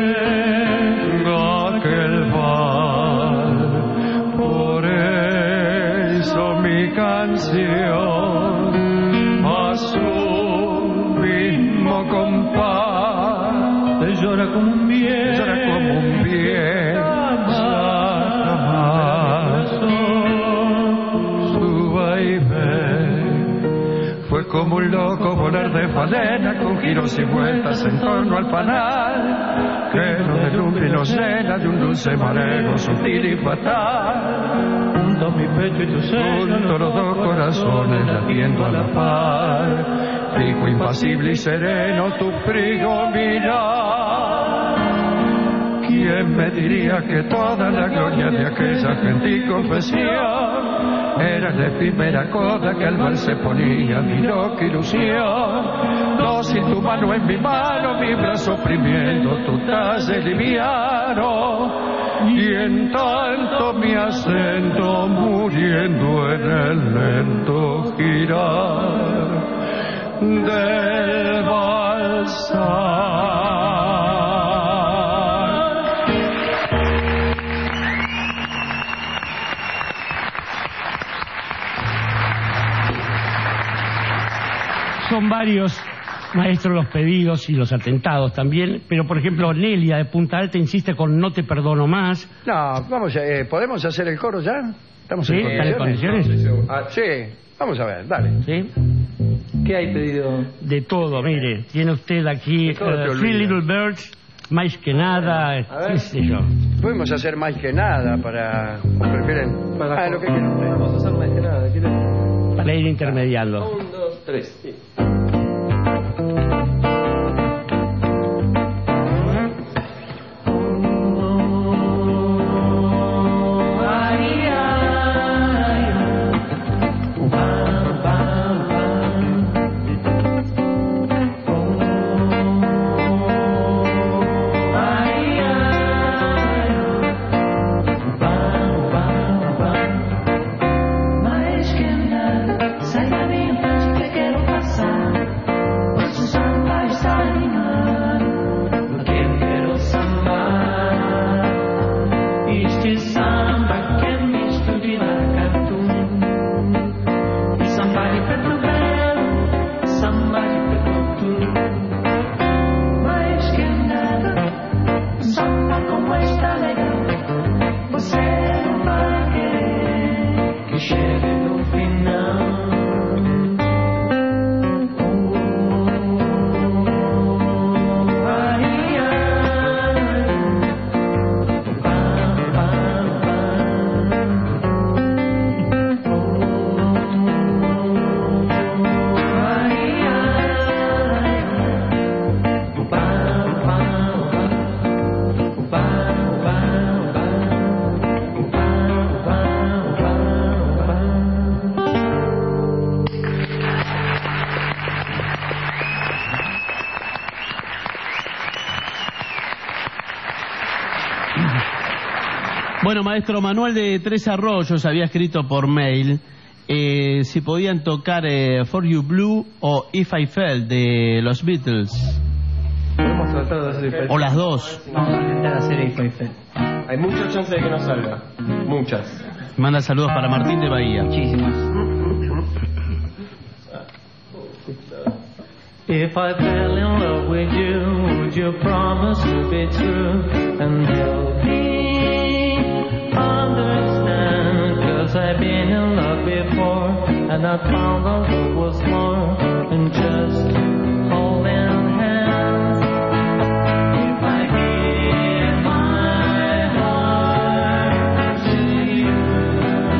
aquel bar, por eso mi canción a su mismo compás te llora como un bien, llora como un bien, jamás su vaivén fue como un loco volar de falena con giros y vueltas en torno al panal que no deslumbra y nos llena de un dulce mareo sutil y fatal. junto a mi pecho y tu seno, Junto los dos corazones latiendo a la par, fijo, impasible y sereno tu frío mirar. ¿Quién me diría que toda la gloria de aquella gentil confesión era la efímera coda que al mal se ponía mi loca ilusión? Dócil tu mano en mi mano, mi brazo oprimiendo tu talle liviano, y en tanto mi acento muriendo en el lento girar del balsar. Son varios, maestro, los pedidos y los atentados también, pero por ejemplo Nelia de Punta Alta insiste con No te perdono más. No, vamos, a- eh, ¿podemos hacer el coro ya? ¿Estamos ¿Sí? en ¿Están en condiciones? condiciones? Ah, sí, vamos a ver, dale. ¿Sí? ¿Qué hay pedido? De todo, mire, tiene usted aquí todo te eh, Three olvida. Little Birds, Más que nada, qué sé yo. Podemos hacer más que nada para... ¿o prefieren? Para- Ah, lo que quieran ustedes. Vamos a hacer más que nada. ¿Quiere? Para ir intermediando. Un, dos, tres. Sí. Mais que nada, sai da minha frente que quero passar. Posso samba está animado, eu quero sambar. Este samba que é misto de maracatu e samba de preto velho, samba de preto tu. Mais que nada, um samba como está legal, você não vai querer que chegue no final. Bueno, maestro, Manuel de Tres Arroyos había escrito por mail eh, si podían tocar eh, For You Blue o If I Fell de los Beatles. Podemos tratar de hacer If I Fell. O las dos. Vamos a intentar hacer If I Fell. Hay muchas chances de que no salga. Muchas. Manda saludos para Martín de Bahía. Muchísimas. If I fell in love with you, would you promise to be true and help me understand? 'Cause I've been in love before and I found that love was more than just holding hands. If I give my heart to you,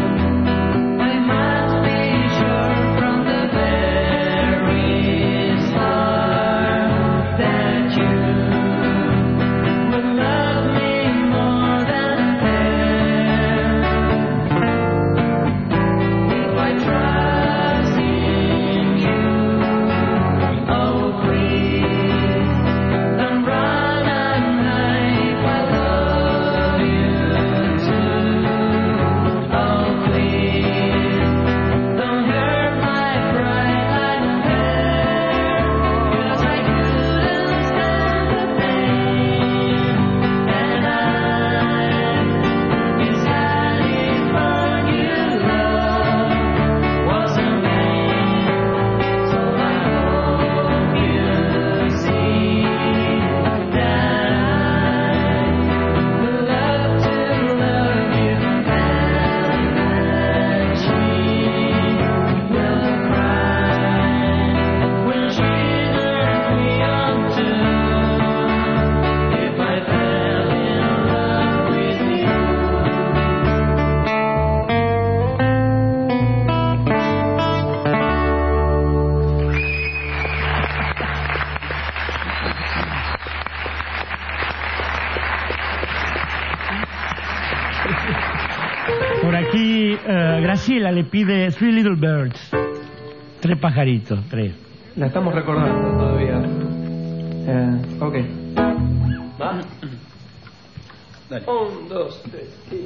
Graciela le pide Three Little Birds. Tres pajaritos, tres. La estamos recordando todavía. Eh, ok. ¿Va? Dale. Un, dos, tres, y...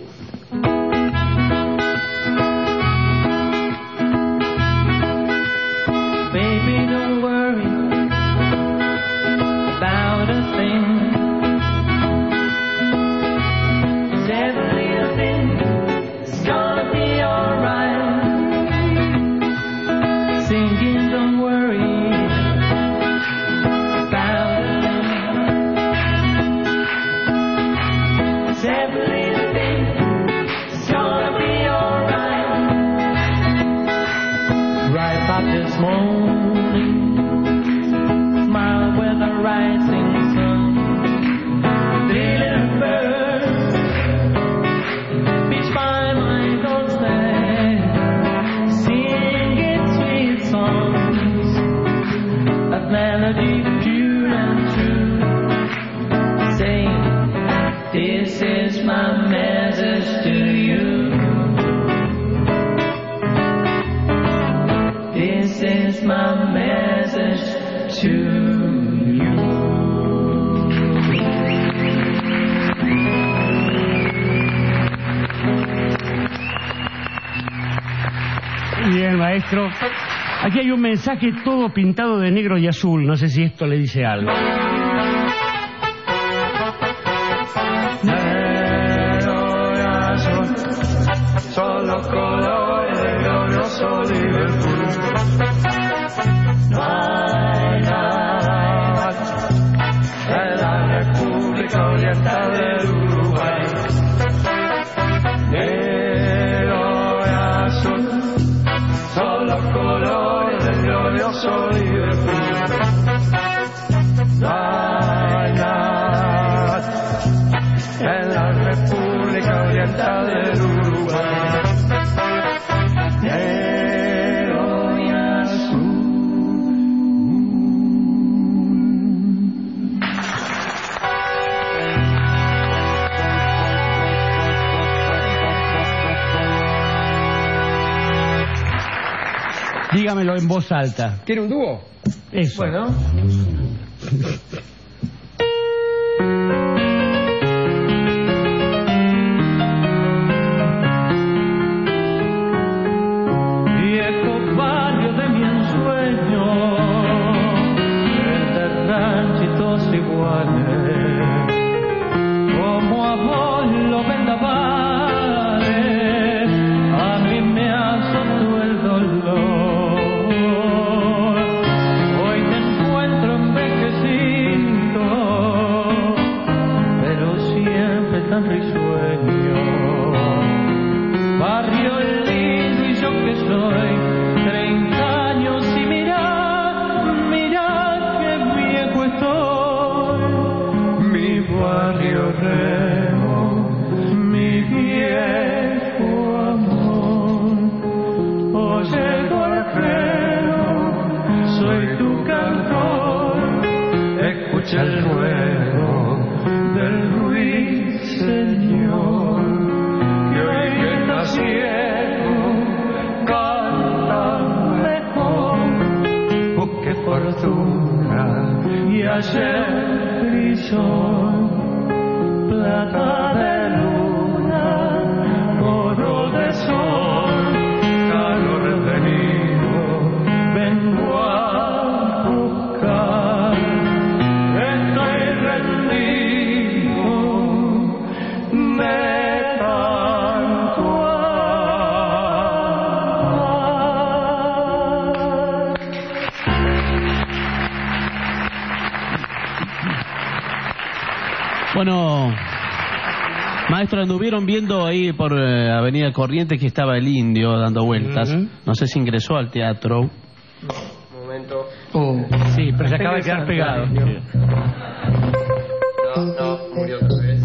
Baby, don't worry about a thing. 'Cause every little thing is gonna be alright. Singing, don't worry about a thing. 'Cause every little thing is gonna be alright. Right about this moment, smile with the rising sun. Three little birds beach by my doorstep, singing sweet songs of melody pure and true, saying, this is my message to you. This is my message to you. Bien, maestro. Aquí hay un mensaje todo pintado de negro y azul. No sé si esto le dice algo. Negro y azul son los colores del glorioso Liverpool. No hay nada en la República Oriental del Uruguay. Negro y azul son los colores del glorioso Liverpool. No hay nada en la República Oriental del Uruguay. Negro y azul. Dígamelo en voz alta. ¿Tiene un dúo? Eso. Bueno. Viejo barrio de mi ensueño, de ranchitos iguales, como a vos lo vendavales, a mí me azotó el dolor. Hoy te encuentro envejecido, pero siempre tan risueño. Barrio lindo y yo que soy treinta años y mirá, mirá que viejo estoy. Mi barrio remo, mi viejo amor. Oye golfero, soy tu cantor. Escucha el ruedo del ruiseñor. Y hoy que estás ciego, canta mejor. Busque fortuna y ayer grisón, plata de luna, oro de sol, calor de nido, vengo a buscar. Estoy rendido de tanto amar. Bueno, maestro, anduvieron viendo ahí por eh, Avenida Corrientes que estaba el Indio dando vueltas. Ujú. No sé si ingresó al teatro. Un momento. Sí, pero se acaba de quedar pegado. No, no, murió otra vez.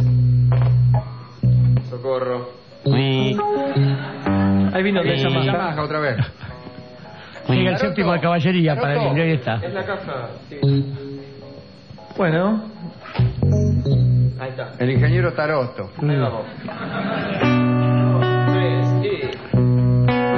Socorro. Sí. Ahí vino de Sí. esa Yamaha maja. otra vez. Llega el séptimo de caballería para el Indio, ahí está. Es la caja. Sí. Bueno. Ahí está. El ingeniero Taroto. Ahí vamos. Tres y...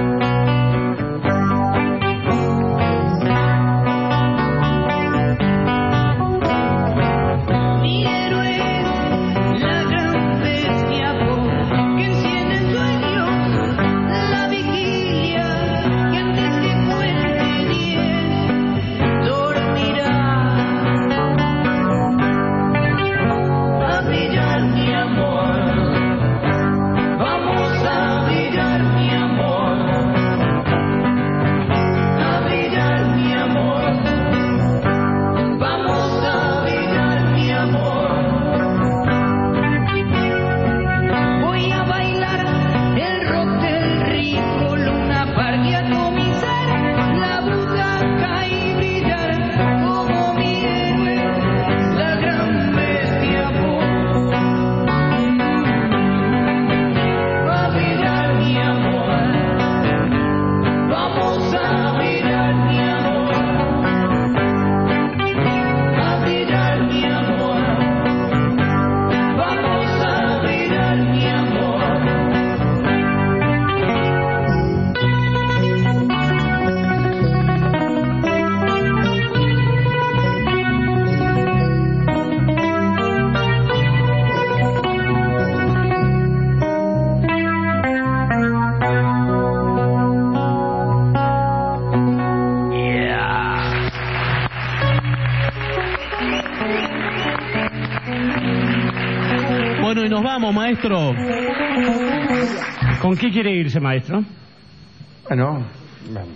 Bueno, y nos vamos, maestro. ¿Con qué quiere irse, maestro? Bueno, vamos.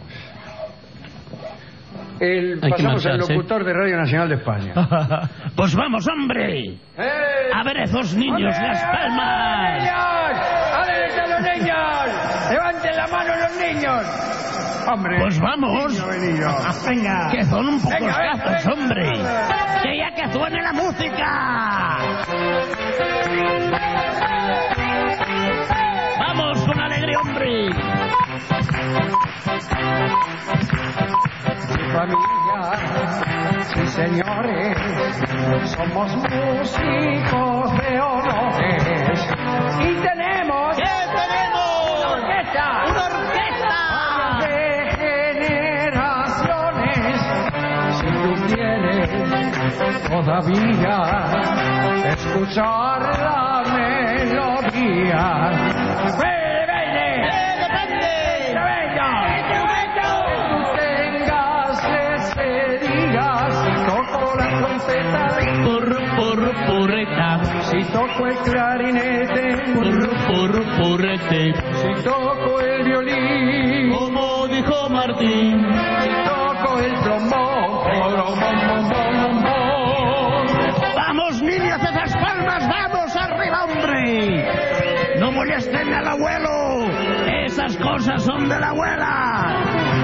El, Hay que pasamos al marcharse. locutor de Radio Nacional de España. Pues vamos, hombre. ¡Eh! A ver esos niños, ¡Hombre! Las Palmas. ¡Niños! ¡Adelante a los niños! ¡Levanten la mano los niños! ¡Hombre! Pues vamos. Niño venido. Venga. Que son un poco Venga, venga, escasos, venga. hombre. Que ya que suene la música. Vamos con alegría, hombre. Familia, sí señores, somos músicos de honores y tenemos, ¿Qué tenemos? una orquesta, ¡Una orquesta! de generaciones. Si tú quieres todavía escuchar la melodía, ¡Vele, vele! ¡Vele, tengas ese día! Si toco la trompeta, Por, por, porreta. si toco el clarinete, Por, por, porrete. si toco el violín, Como dijo Martín. si toco el trombón, bom, bom, bom, bom, bom. ¡Vamos, niños de Las Palmas! ¡Vamos arriba, hombre! ¡No molesten al abuelo! ¡Esas cosas son de la abuela!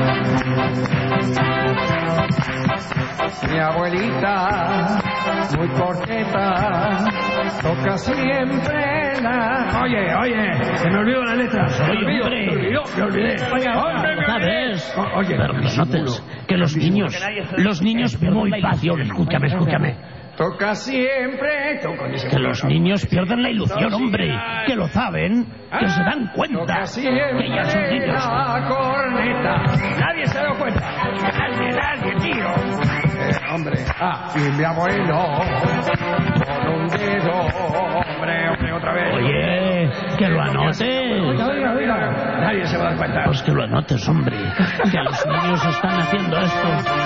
Mi abuelita, muy corteta, toca siempre la... Oye, oye, se me olvidó la letra. Oye, hombre, me olvidé. ¿Sabes? Oye, Pero no notes que los niños, los niños muy fácil. Escúchame, escúchame. Toca siempre... Que los niños pierden la ilusión, hombre. Que lo saben, que se dan cuenta. Toca Que ya son siempre niños. la corneta. Nadie se dio cuenta. Nadie, nadie, tío. Eh, hombre. Ah, y mi abuelo con un dedo. Hombre, hombre, otra vez. Oye, que lo anotes. Oiga, oiga, oiga. Nadie se va a dar cuenta. Pues que lo anotes, hombre. Que los niños están haciendo esto.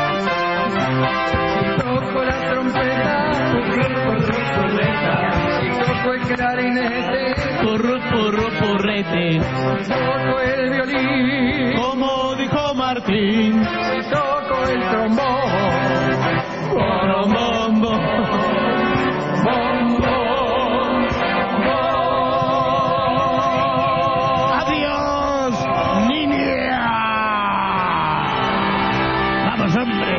Si toco la trompeta, si toco el clarinete, Por, por, porrete. si toco el violín, Como dijo Martín. si toco el trombón, Bom, bom, bom. bom, bom, bom. ¡Adiós, niña! ¡Vamos, hombre!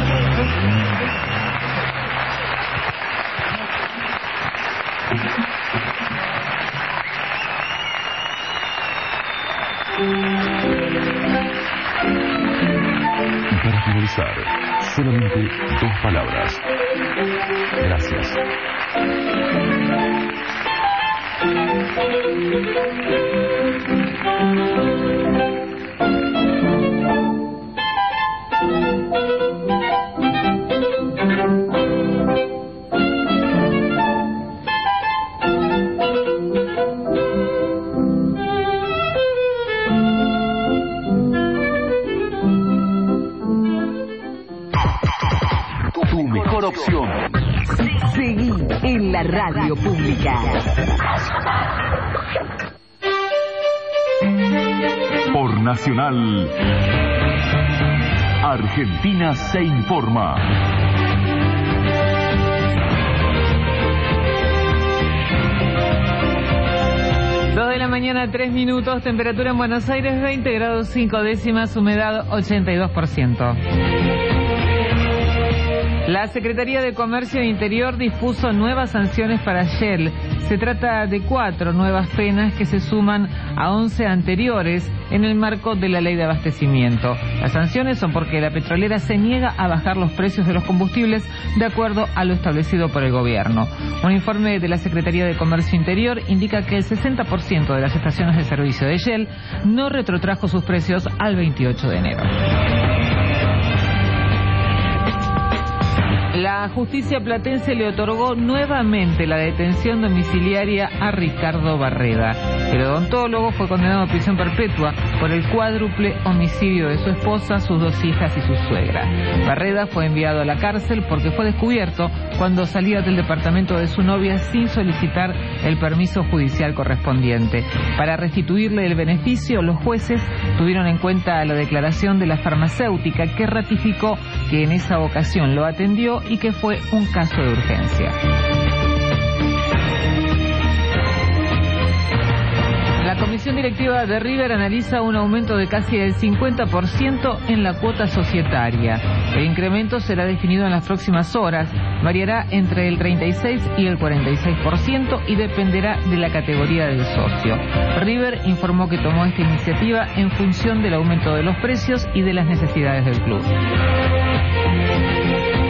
Y para finalizar, solamente dos palabras. Gracias. Tu mejor opción. Seguí en la radio pública. Por Nacional, Argentina se informa. Dos de la mañana, tres minutos, temperatura en Buenos Aires veinte grados cinco décimas, humedad ochenta y dos por ciento. La Secretaría de Comercio e Interior dispuso nuevas sanciones para Shell. Se trata de cuatro nuevas penas que se suman a once anteriores en el marco de la Ley de Abastecimiento. Las sanciones son porque la petrolera se niega a bajar los precios de los combustibles de acuerdo a lo establecido por el gobierno. Un informe de la Secretaría de Comercio Interior indica que el sesenta por ciento de las estaciones de servicio de Shell no retrotrajo sus precios al veintiocho de enero. La justicia platense le otorgó nuevamente la detención domiciliaria a Ricardo Barreda. El odontólogo fue condenado a prisión perpetua por el cuádruple homicidio de su esposa, sus dos hijas y su suegra. Barreda fue enviado a la cárcel porque fue descubierto cuando salía del departamento de su novia sin solicitar el permiso judicial correspondiente. Para restituirle el beneficio, los jueces tuvieron en cuenta la declaración de la farmacéutica que ratificó que en esa ocasión lo atendió y que fue un caso de urgencia. La comisión directiva de River analiza un aumento de casi el cincuenta por ciento en la cuota societaria. El incremento será definido en las próximas horas, variará entre el treinta y seis y el cuarenta y seis por ciento y dependerá de la categoría del socio. River informó que tomó esta iniciativa en función del aumento de los precios y de las necesidades del club.